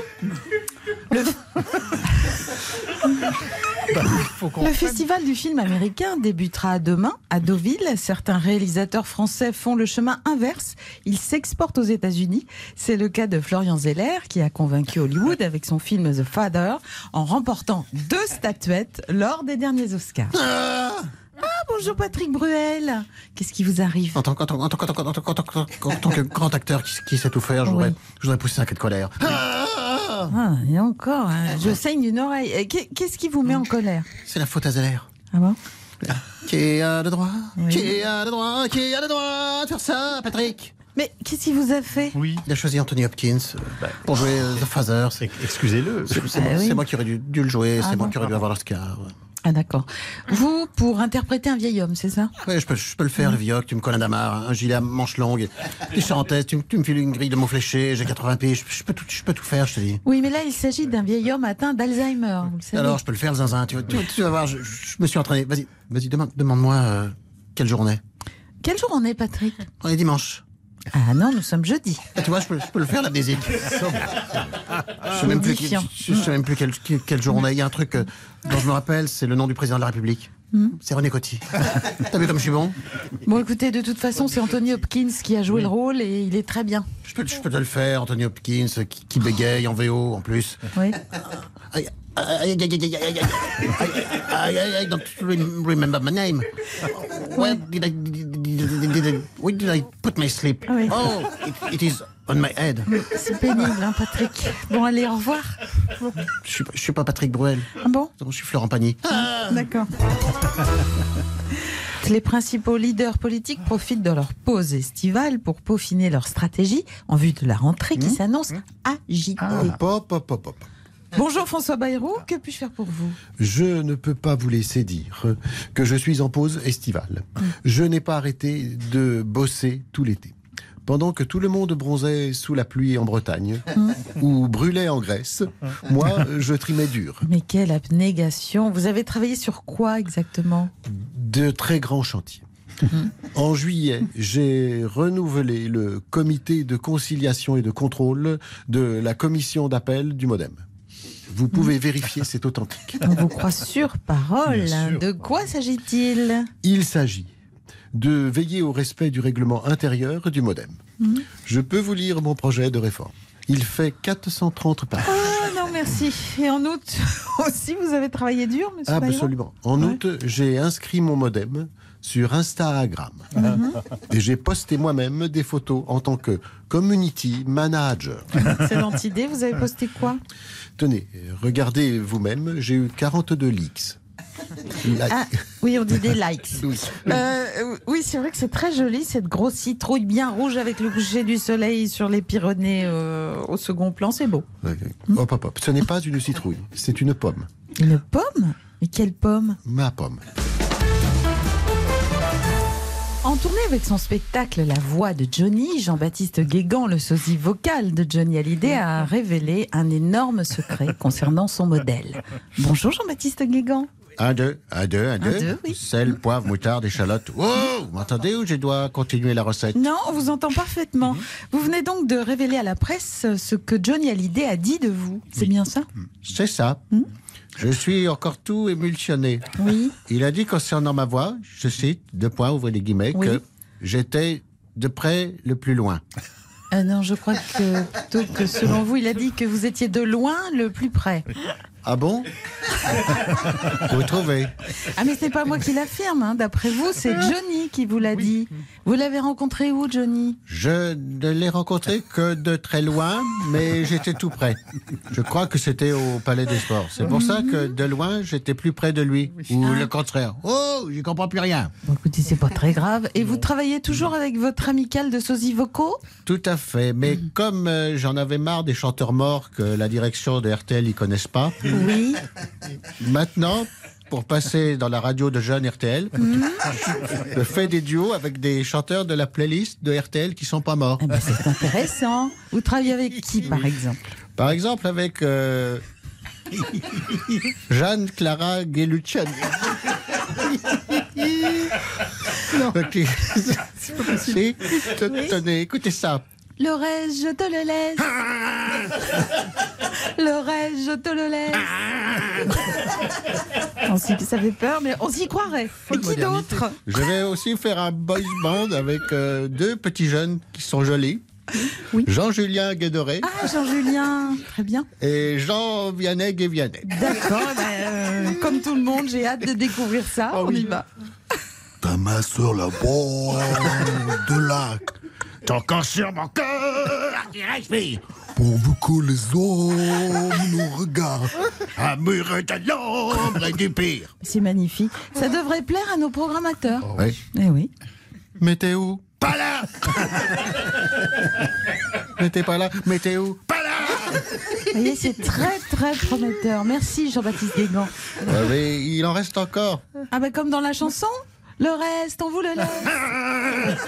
Le festival du film américain débutera demain à Deauville. Certains réalisateurs français font le chemin inverse. Ils s'exportent aux États-Unis. C'est le cas de Florian Zeller qui a convaincu Hollywood avec son film The Father en remportant 2 statuettes lors des derniers Oscars. Bonjour Patrick Bruel. Qu'est-ce qui vous arrive? En tant que grand acteur qui sait tout faire, je voudrais pousser un cri de colère. Et encore, je saigne d'une oreille. Qu'est-ce qui vous met en colère? C'est la faute à Zeller. Ah bon? Qui a le droit? Qui a le droit? Qui a le droit de faire ça, Patrick? Mais qu'est-ce qu'il vous a fait? Oui. Il a choisi Anthony Hopkins pour jouer The Father. Excusez-le. C'est moi qui aurais dû le jouer, c'est moi bon. qui aurais dû avoir l'Oscar. Ouais. Ah d'accord. Vous, pour interpréter un vieil homme, c'est ça? Oui, je peux le faire, le vieil homme, tu me colles un damar, un gilet à manches longues, des charentaises, tu me files une grille de mots fléchés, j'ai 80 piges, je peux tout faire, je te dis. Oui, mais là, il s'agit d'un vieil homme atteint d'Alzheimer, vous le savez. Alors, je peux le faire, le zinzin, tu vas voir, je me suis entraîné. Vas-y, demande-moi quel jour on est. Quel jour on est, Patrick? On est dimanche. Ah non, nous sommes jeudi. Et tu vois, je peux le faire, l'amnésique. Je sais même plus quel jour on est. Il y a un truc dont je me rappelle, c'est le nom du président de la République. C'est René Coty. T'as vu comme je suis bon? Bon, écoutez, de toute façon, c'est Anthony Hopkins qui a joué le rôle et il est très bien. Je peux te le faire, Anthony Hopkins, qui bégaye en VO en plus. Oui. I don't remember my name. Where did I put my slip? Oui. Oh, it is on my head. C'est pénible, hein, Patrick. Bon, allez, au revoir. Je suis pas Patrick Bruel. Ah bon? Non, je suis Florent Pagny. D'accord. Les principaux leaders politiques profitent de leur pause estivale pour peaufiner leur stratégie en vue de la rentrée qui s'annonce agitée. Bonjour François Bayrou, que puis-je faire pour vous? Je ne peux pas vous laisser dire que je suis en pause estivale. Je n'ai pas arrêté de bosser tout l'été. Pendant que tout le monde bronzait sous la pluie en Bretagne ou brûlait en Grèce, moi, je trimais dur. Mais quelle abnégation! Vous avez travaillé sur quoi exactement? De très grands chantiers. En juillet, j'ai renouvelé le comité de conciliation et de contrôle de la commission d'appel du MoDem. Vous pouvez vérifier, c'est authentique. On vous croit sur parole. De quoi s'agit-il? Il s'agit de veiller au respect du règlement intérieur du MoDem. Je peux vous lire mon projet de réforme. Il fait 430 pages. Ah non, merci. Et en août aussi, vous avez travaillé dur, monsieur Bayrou? Absolument. En août, j'ai inscrit mon MoDem sur Instagram. Et j'ai posté moi-même des photos en tant que community manager. Excellente idée. Vous avez posté quoi? Tenez, regardez vous-même, j'ai eu 42 likes. Ah, oui, on dit des likes. Oui, c'est vrai que c'est très joli, cette grosse citrouille bien rouge avec le coucher du soleil sur les Pyrénées au second plan, c'est beau. Hop. Ce n'est pas une citrouille, c'est une pomme. Une pomme? Mais quelle pomme? Ma pomme. En tournée avec son spectacle La Voix de Johnny, Jean-Baptiste Guégan, le sosie vocal de Johnny Hallyday, a révélé un énorme secret concernant son modèle. Bonjour Jean-Baptiste Guégan. 1, 2, oui. Sel, poivre, moutarde, échalote. Oh, vous m'entendez ou je dois continuer la recette? Non, on vous entend parfaitement. Vous venez donc de révéler à la presse ce que Johnny Hallyday a dit de vous. C'est bien ça? C'est ça. Je suis encore tout émulsionné. Oui. Il a dit concernant ma voix, je cite, ouvrez les guillemets, que j'étais de près le plus loin. Non, je crois que plutôt que selon vous, il a dit que vous étiez de loin le plus près. Ah bon? Vous trouvez? Ah mais c'est pas moi qui l'affirme, hein. D'après vous, c'est Johnny qui vous l'a dit. Vous l'avez rencontré où, Johnny? Je ne l'ai rencontré que de très loin, mais j'étais tout près. Je crois que c'était au Palais des Sports. C'est pour ça que de loin, j'étais plus près de lui. Ou le contraire. Oh, j'y comprends plus rien. Bon, écoutez, c'est pas très grave. Et vous travaillez toujours avec votre amicale de sosies vocaux? Tout à fait. Mais comme j'en avais marre des chanteurs morts que la direction de RTL n'y connaissent pas, oui. Maintenant, pour passer dans la radio de jeunes RTL, je fais des duos avec des chanteurs de la playlist de RTL qui sont pas morts. Eh ben, c'est intéressant. Vous travaillez avec qui, par exemple? Par exemple, avec Jeanne Clara Guelucciani. Non. C'est pas possible. Tenez, écoutez ça. L'oreille, je te le laisse. L'oreille, je te le laisse. Ça fait peur, mais on s'y croirait. Et qui d'autre? Je vais aussi faire un boys band avec deux petits jeunes qui sont jolis. Oui. Jean-Julien Guédoré. Ah, Jean-Julien, très bien. Et Jean Vianney Guévianney. D'accord, comme tout le monde, j'ai hâte de découvrir ça. On y va. Ta main sur la bord de lac. Ton corps sur mon cœur, fille. Pourvu que les hommes nous regardent. Un mur de l'ombre et du pire. C'est magnifique. Ça devrait plaire à nos programmateurs. Oui. Eh oui. Mais t'es où? Pas là. Mais t'es pas là. Mais t'es où? Pas là. Vous voyez, c'est très très prometteur. Merci Jean-Baptiste Guégan. Mais il en reste encore. Ah ben comme dans la chanson, le reste, on vous le laisse.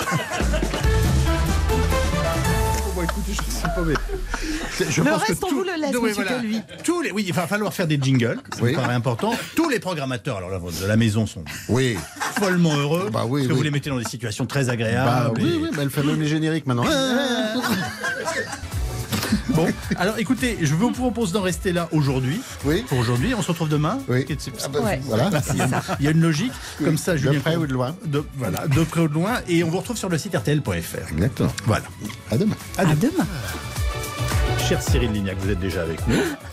Écoutez, je sais pas, mais Le reste, on vous le laisse, monsieur Calvi. Oui, il va falloir faire des jingles, ça me paraît important. Tous les programmateurs, alors là, de la maison sont follement heureux, parce que vous les mettez dans des situations très agréables. Oui, mais elle fait même les génériques maintenant. Bon, alors écoutez, je vous propose d'en rester là aujourd'hui. Pour aujourd'hui, on se retrouve demain. Voilà. Il y a une logique, comme ça, Julien. De près ou de loin. De près ou de loin. Et on vous retrouve sur le site rtl.fr. Exactement. Voilà. À demain. À demain. Cher Cyril Lignac, vous êtes déjà avec nous.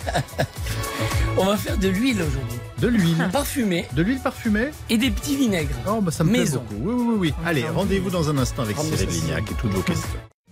On va faire de l'huile aujourd'hui. De l'huile parfumée. De l'huile parfumée. Et des petits vinaigres. Oh, bah ça me plaît maison. beaucoup. Oui. Allez, rendez-vous dans un instant avec Cyril Lignac et toutes vos questions.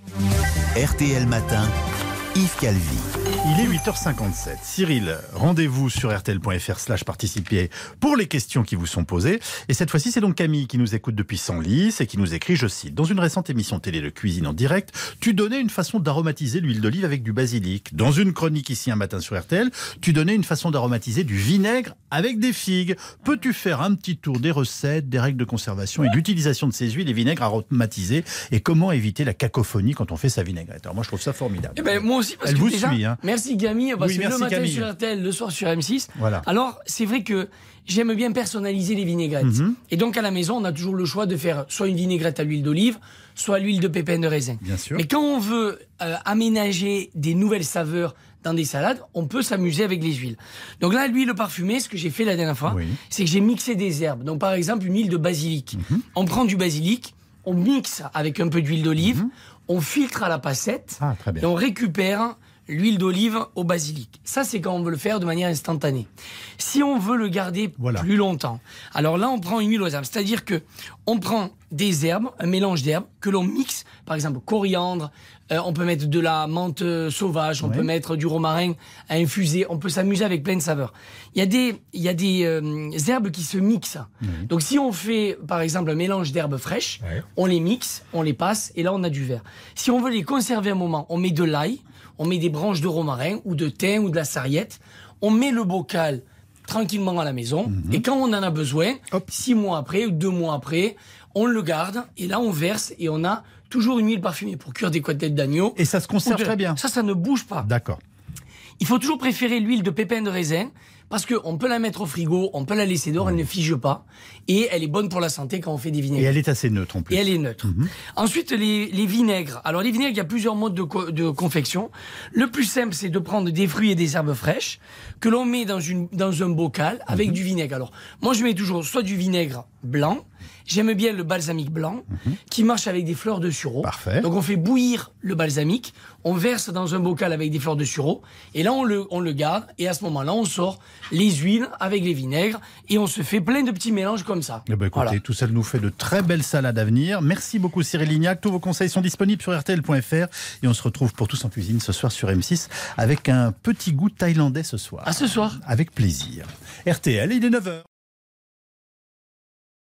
RTL Matin, Yves Calvi. Il est 8h57. Cyril, rendez-vous sur rtl.fr/participer pour les questions qui vous sont posées. Et cette fois-ci, c'est donc Camille qui nous écoute depuis Senlis et qui nous écrit, je cite, « Dans une récente émission télé de cuisine en direct, tu donnais une façon d'aromatiser l'huile d'olive avec du basilic. Dans une chronique ici un matin sur RTL, tu donnais une façon d'aromatiser du vinaigre avec des figues. Peux-tu faire un petit tour des recettes, des règles de conservation et d'utilisation de ces huiles et vinaigres aromatisés et comment éviter la cacophonie quand on fait sa vinaigrette ?» Alors moi, je trouve ça formidable. Eh ben, moi aussi, parce Elle que vous déjà, suit, hein. Merci Camille, parce que le matin Camille. sur RTL, le soir sur M6. Voilà. Alors, c'est vrai que j'aime bien personnaliser les vinaigrettes. Et donc, à la maison, on a toujours le choix de faire soit une vinaigrette à l'huile d'olive, soit à l'huile de pépins de raisin. Bien sûr. Mais quand on veut aménager des nouvelles saveurs dans des salades, on peut s'amuser avec les huiles. Donc là, l'huile parfumée, ce que j'ai fait la dernière fois, c'est que j'ai mixé des herbes. Donc, par exemple, une huile de basilic. On prend du basilic, on mixe avec un peu d'huile d'olive, on filtre à la passette et on récupère l'huile d'olive au basilic. Ça, c'est quand on veut le faire de manière instantanée. Si on veut le garder plus longtemps, alors là, on prend une huile aux herbes. C'est-à-dire que on prend des herbes, un mélange d'herbes que l'on mixe, par exemple coriandre, on peut mettre de la menthe sauvage, on peut mettre du romarin à infuser, on peut s'amuser avec plein de saveurs. Il y a des herbes qui se mixent. Donc si on fait par exemple un mélange d'herbes fraîches, on les mixe, on les passe et là on a du vert. Si on veut les conserver un moment, on met de l'ail, on met des branches de romarin ou de thym ou de la sarriette, on met le bocal tranquillement à la maison et quand on en a besoin, 6 mois après ou 2 mois après, on le garde et là on verse et on a toujours une huile parfumée pour cuire des côtelettes d'agneau. Et ça se conserve très bien. Ça ne bouge pas. D'accord. Il faut toujours préférer l'huile de pépins de raisin parce qu'on peut la mettre au frigo, on peut la laisser dehors, elle ne fige pas et elle est bonne pour la santé quand on fait des vinaigres. Et elle est assez neutre en plus. Et elle est neutre. Ensuite, les vinaigres. Alors les vinaigres, il y a plusieurs modes de confection. Le plus simple, c'est de prendre des fruits et des herbes fraîches que l'on met dans un bocal avec du vinaigre. Alors moi, je mets toujours soit du vinaigre blanc. J'aime bien le balsamique blanc qui marche avec des fleurs de sureau. Parfait. Donc on fait bouillir le balsamique, on verse dans un bocal avec des fleurs de sureau et là on le garde et à ce moment-là on sort les huiles avec les vinaigres et on se fait plein de petits mélanges comme ça. Eh ben, écoutez, tout ça nous fait de très belles salades à venir. Merci beaucoup Cyril Lignac. Tous vos conseils sont disponibles sur rtl.fr et on se retrouve pour Tous en cuisine ce soir sur M6 avec un petit goût thaïlandais ce soir. À ce soir. Avec plaisir. RTL, il est 9h.